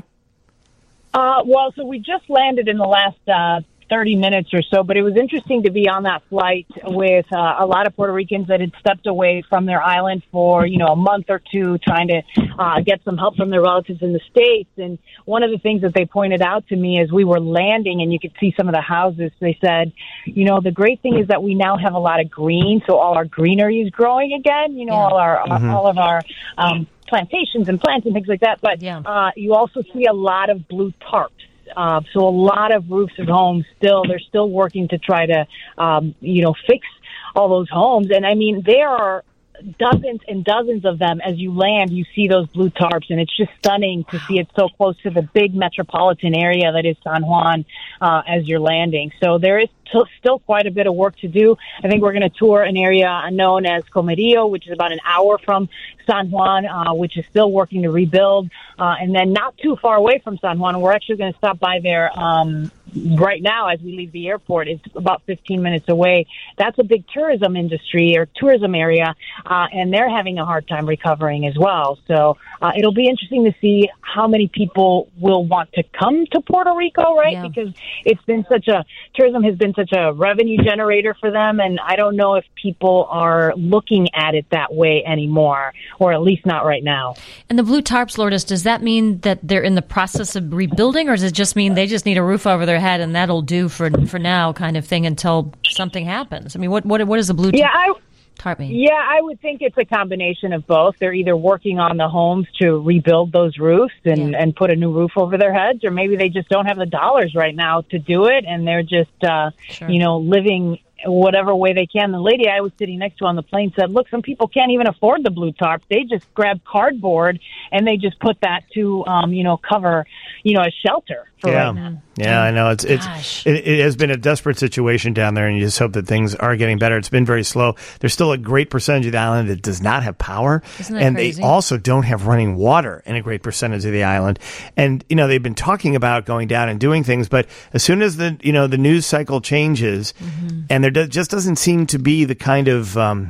Uh, well, so we just landed in the last uh, thirty minutes or so, but it was interesting to be on that flight with uh, a lot of Puerto Ricans that had stepped away from their island for, you know, a month or two trying to uh, get some help from their relatives in the States. And one of the things that they pointed out to me as we were landing and you could see some of the houses, they said, you know, the great thing is that we now have a lot of green, so all our greenery is growing again, you know, all our,
Mhm.
all of our um, plantations and plants and things like that. But uh, you also see a lot of blue tarps. Uh, so a lot of roofs of homes still, they're still working to try to, um, you know, fix all those homes. And I mean, there are dozens and dozens of them. As you land, you see those blue tarps, and it's just stunning to see it so close to the big metropolitan area that is San Juan uh, as you're landing. So there is t- still quite a bit of work to do. I think we're going to tour an area known as Comerío, which is about an hour from San Juan, uh, which is still working to rebuild. Uh, and then not too far away from San Juan, we're actually going to stop by there um, right now as we leave the airport. It's about fifteen minutes away. That's a big tourism industry or tourism area, uh, and they're having a hard time recovering as well. So uh, it'll be interesting to see how many people will want to come to Puerto Rico, right?
Yeah.
Because it's been such a, tourism has been such a revenue generator for them, and I don't know if people are looking at it that way anymore, or at least not right now.
And the blue tarps, Lourdes, does that mean that they're in the process of rebuilding, or does it just mean they just need a roof over their head and that'll do for for now, kind of thing, until something happens? I mean, what what what does the blue
Yeah, I,
tarp mean?
Yeah, I would think it's a combination of both. They're either working on the homes to rebuild those roofs and, and put a new roof over their heads, or maybe they just don't have the dollars right now to do it, and they're just, uh,
Sure.
you know, living whatever way they can. The lady I was sitting next to on the plane said, look, some people can't even afford the blue tarp. They just grab cardboard and they just put that to, um, you know, cover, you know, a shelter for
Yeah.
right now.
Yeah, I know. It's it's it, it has been a desperate situation down there, and you just hope that things are getting better. It's been very slow. There's still a great percentage of the island that does not have power,
Isn't that
and
crazy?
they also don't have running water in a great percentage of the island. And you know they've been talking about going down and doing things, but as soon as the you know the news cycle changes, and there does, just doesn't seem to be the kind of um,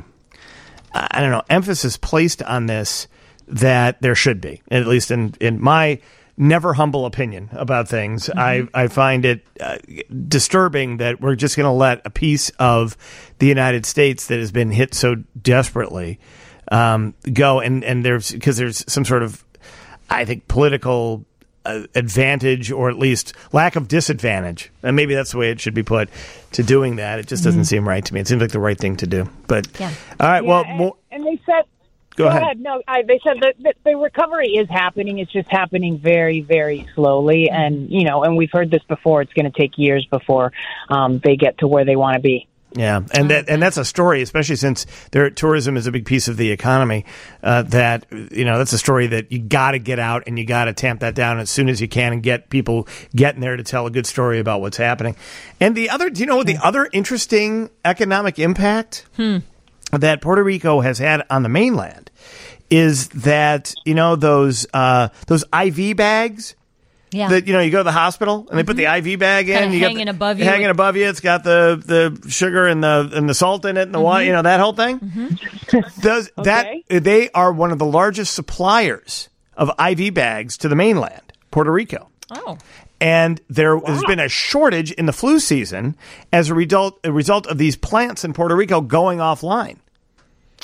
I don't know emphasis placed on this that there should be, at least in in my never humble opinion about things. I, I find it uh, disturbing that we're just going to let a piece of the United States that has been hit so desperately um, go. And, and there's because there's some sort of, I think, political uh, advantage, or at least lack of disadvantage. And maybe that's the way it should be put, to doing that. It just doesn't
Mhm.
seem right to me. It seems like the right thing to do. But
Yeah.
all right,
Yeah,
well,
and,
more,
and they said,
Go ahead.
No, I, they said that, that the recovery is happening. It's just happening very, very slowly. And, you know, and we've heard this before. It's going to take years before um, they get to where they want to be.
Yeah, and that and that's a story, especially since their tourism is a big piece of the economy. Uh, that you know, that's a story that you got to get out and you got to tamp that down as soon as you can and get people getting there to tell a good story about what's happening. And the other, do you know, the other interesting economic impact
Hmm.
that Puerto Rico has had on the mainland is that you know those uh, those I V bags.
Yeah.
That you know, you go to the hospital and they put the I V bag in,
Kinda
you got
hanging
the,
above you.
hanging above you. It's got the, the sugar and the and the salt in it and the water, you know, that whole thing. Does that they are one of the largest suppliers of I V bags to the mainland, Puerto Rico.
Oh.
And there has been a shortage in the flu season as a result a result of these plants in Puerto Rico going offline.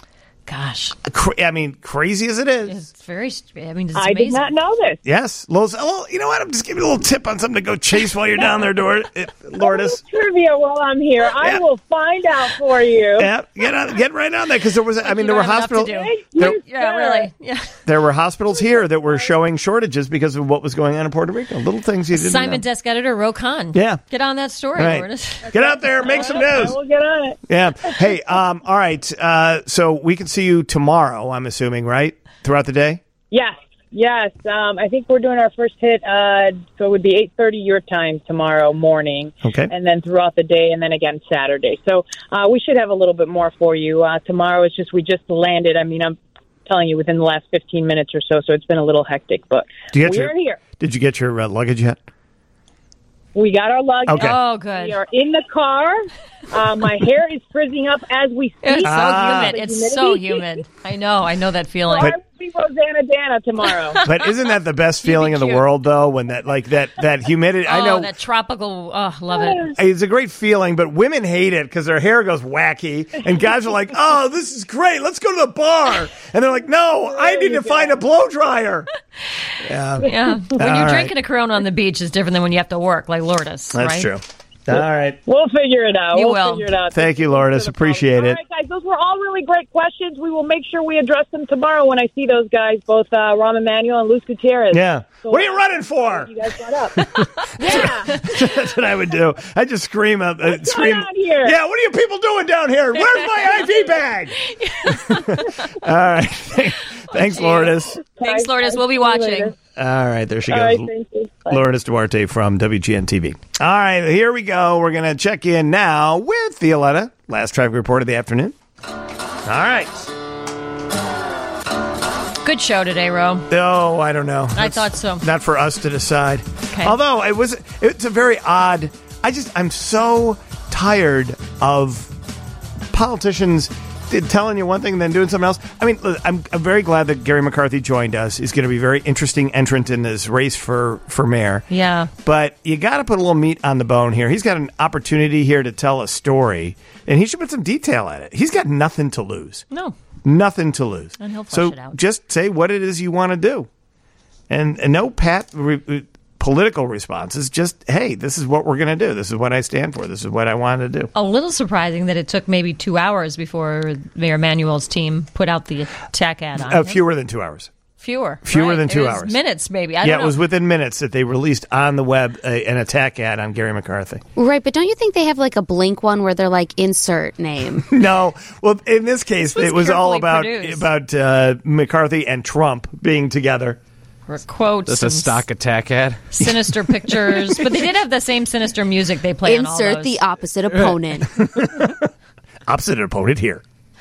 Gosh.
Cra- I mean, crazy as it is.
It's very, I mean, it's
I
amazing.
did not know this.
Yes. Los- well, you know what? I'm just giving you a little tip on something to go chase while you're down there, Dor- it, Lourdes.
Trivia while I'm here. I
Yeah.
will find out for you.
Yeah, get on, get right on that because there was. I mean, there
you
were
don't have enough
hospitals.
to do.
There,
Yeah, really. Yeah.
there were hospitals here that were showing shortages because of what was going on in Puerto Rico. Little things you didn't
Simon
know.
Desk Editor Ro Khan.
Yeah.
Get on that story,
Right.
Lourdes.
Get out there, make some
I
news.
will get on it.
Yeah. Hey. Um. All right. Uh. So we can see you tomorrow. I'm assuming, right? Throughout the day.
Yes, yes. Um, I think we're doing our first hit, uh, so it would be eight thirty your time tomorrow morning.
Okay.
And then throughout the day, and then again Saturday. So uh, we should have a little bit more for you. Uh, tomorrow is just, we just landed. I mean, I'm telling you within the last fifteen minutes or so, so it's been a little hectic, but
Did you get
we're
your,
here.
Did you get your uh, luggage yet?
We got our luggage.
Okay.
Oh, good.
We are in the car. Uh, my hair is frizzing up as we speak.
It's so
Ah.
humid. It's so humid. I know. I know that feeling.
So I will be Rosanna Dana tomorrow.
But isn't that the best feeling in the
cute.
world, though? When that like that that humidity.
oh,
I know
that tropical. Oh, love it.
it's a great feeling, but women hate it because their hair goes wacky, and guys are like, "Oh, this is great. Let's go to the bar." And they're like, "No, I need to find a blow dryer." Yeah,
Yeah. When
All
you're
right.
drinking a Corona on the beach is different than when you have to work, like Lourdes.
That's
right?
true. All right.
We'll figure it out.
You
we'll
will.
figure it out.
Thank you, Lourdes. Appreciate
All
it.
right, guys, those were all really great questions. We will make sure we address them tomorrow when I see those guys, both uh, Rahm Emanuel and Luis Gutierrez.
Yeah.
So,
What are you running for?
You guys brought up. Yeah.
That's what I would do. I just scream up. Uh,
What's
scream.
going on here?
Yeah. What are you people doing down here? Where's my I V bag? All right. Thanks, Lourdes.
Thanks, Lourdes. We'll be watching.
All right, there she
All
goes.
right, thank you. Bye.
Lourdes Duarte from W G N T V. All right, here we go. We're going to check in now with Violetta. Last traffic report of the afternoon. All right.
Good show today, Ro.
Oh, I don't know.
I thought so.
Not for us to decide.
Okay.
Although it was, it's a very odd. I just, I'm so tired of politicians telling you one thing and then doing something else. I mean, look, I'm, I'm very glad that Gary McCarthy joined us. He's going to be a very interesting entrant in this race for, for mayor.
Yeah.
But you got to put a little meat on the bone here. He's got an opportunity here to tell a story, and he should put some detail at it. He's got nothing to lose.
No.
Nothing to lose.
And he'll flesh
so
it out.
just say what it is you want to do. And, and no pat re, political responses. Just, hey, this is what we're going to do. This is what I stand for. This is what I want to do.
A little surprising that it took maybe two hours before Mayor Manuel's team put out the attack ad on
Uh,
him.
fewer than two hours.
Fewer.
Fewer
right.
than two
It was
hours.
Minutes, maybe. I
yeah,
don't know.
it was within minutes that they released on the web a, an attack ad on Gary McCarthy.
Right, but don't you think they have like a Blink one where they're like insert name?
No, well, in this case,
was
it was all
carefully
about
produced.
about uh, McCarthy and Trump being together.
Or quotes.
Just a
and
stock attack ad.
Sinister pictures. But they did have the same sinister music they play on all
Insert
those.
the opposite opponent.
Opposite opponent here.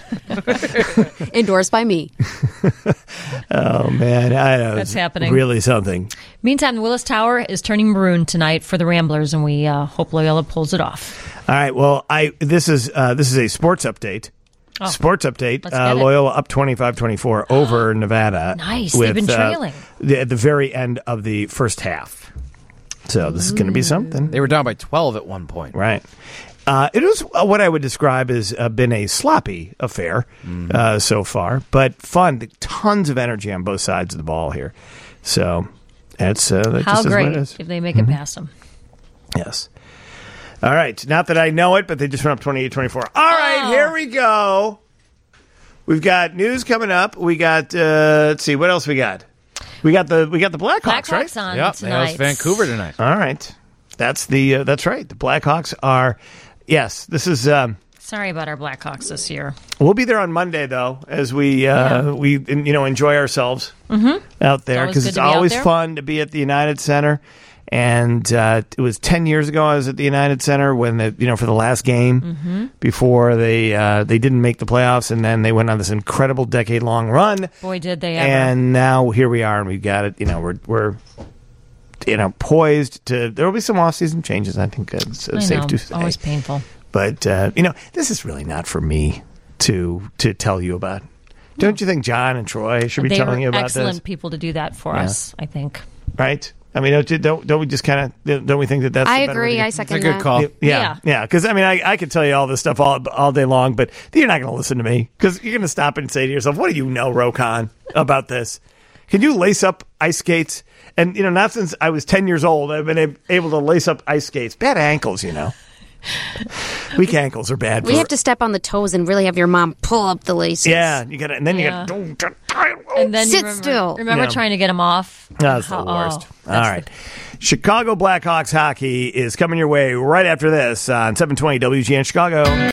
Endorsed by me.
Oh man, I know
That's
it's
happening.
Really something.
Meantime, the Willis Tower is turning maroon tonight for the Ramblers, and we uh, hope Loyola pulls it off.
All right. Well, I this is uh, this is a sports update.
Oh,
sports update.
let's
Uh,
get it.
Loyola up twenty-five twenty-four over Nevada.
Nice. They've been
uh,
trailing.
the, at the very end of the first half. So this is going to be something.
They were down by twelve at one point.
Right. Uh, it was uh, what I would describe as uh, been a sloppy affair uh, so far, but fun. Tons of energy on both sides of the ball here. So that's uh, that
How
just is
great
what it is.
if they make it past them.
Yes. All right. Not that I know it, but they just went up twenty-eight twenty-four. All right,
Oh.
here we go. We've got news coming up. We got uh, let's see what else we got. We got the we got the Blackhawks, right?
Blackhawks on
Yep,
tonight.
that was Vancouver tonight.
All right. That's the uh, that's right. The Blackhawks are yes, this is um,
Sorry about our Blackhawks this year.
we'll be there on Monday though as we uh,
Yeah.
we you know enjoy ourselves
Mm-hmm.
out there
It's always
because
good
it's
to be out
always
there.
fun to be at the United Center. And uh, it was ten years ago I was at the United Center when the you know for the last game
Mm-hmm.
before they uh, they didn't make the playoffs, and then they went on this incredible decade long run.
Boy, did they ever.
And now here we are, and we've got it. You know, we're we're you know poised to. There will be some off season changes. I think it's uh,
I
safe
know.
to say.
Always painful.
But uh, you know, this is really not for me to to tell you about. Don't you think John and Troy should be
they
telling
were
you about
excellent
this?
people to do that for
Yeah.
us, I think.
Right? I mean, don't don't, don't we just kind of don't we think that that's?
I
the better way
agree.
to go?
I second
It's a good
that.
call.
Yeah, yeah. Because I mean, I, I could tell you all this stuff all all day long, but you're not going to listen to me because you're going to stop and say to yourself, "What do you know, Rokon, about this? Can you lace up ice skates?" And you know, not since I was ten years old, I've been ab- able to lace up ice skates. Bad ankles, you know. Weak ankles are bad.
We
for-
have to step on the toes and really have your mom pull up the laces.
Yeah, you got to, and then
Yeah.
you got to.
And then you
Sit
remember,
still.
Remember
Yeah.
trying to get them off?
That's the
Oh,
worst.
that's
All right. Chicago Blackhawks hockey is coming your way right after this on seven twenty W G N Chicago.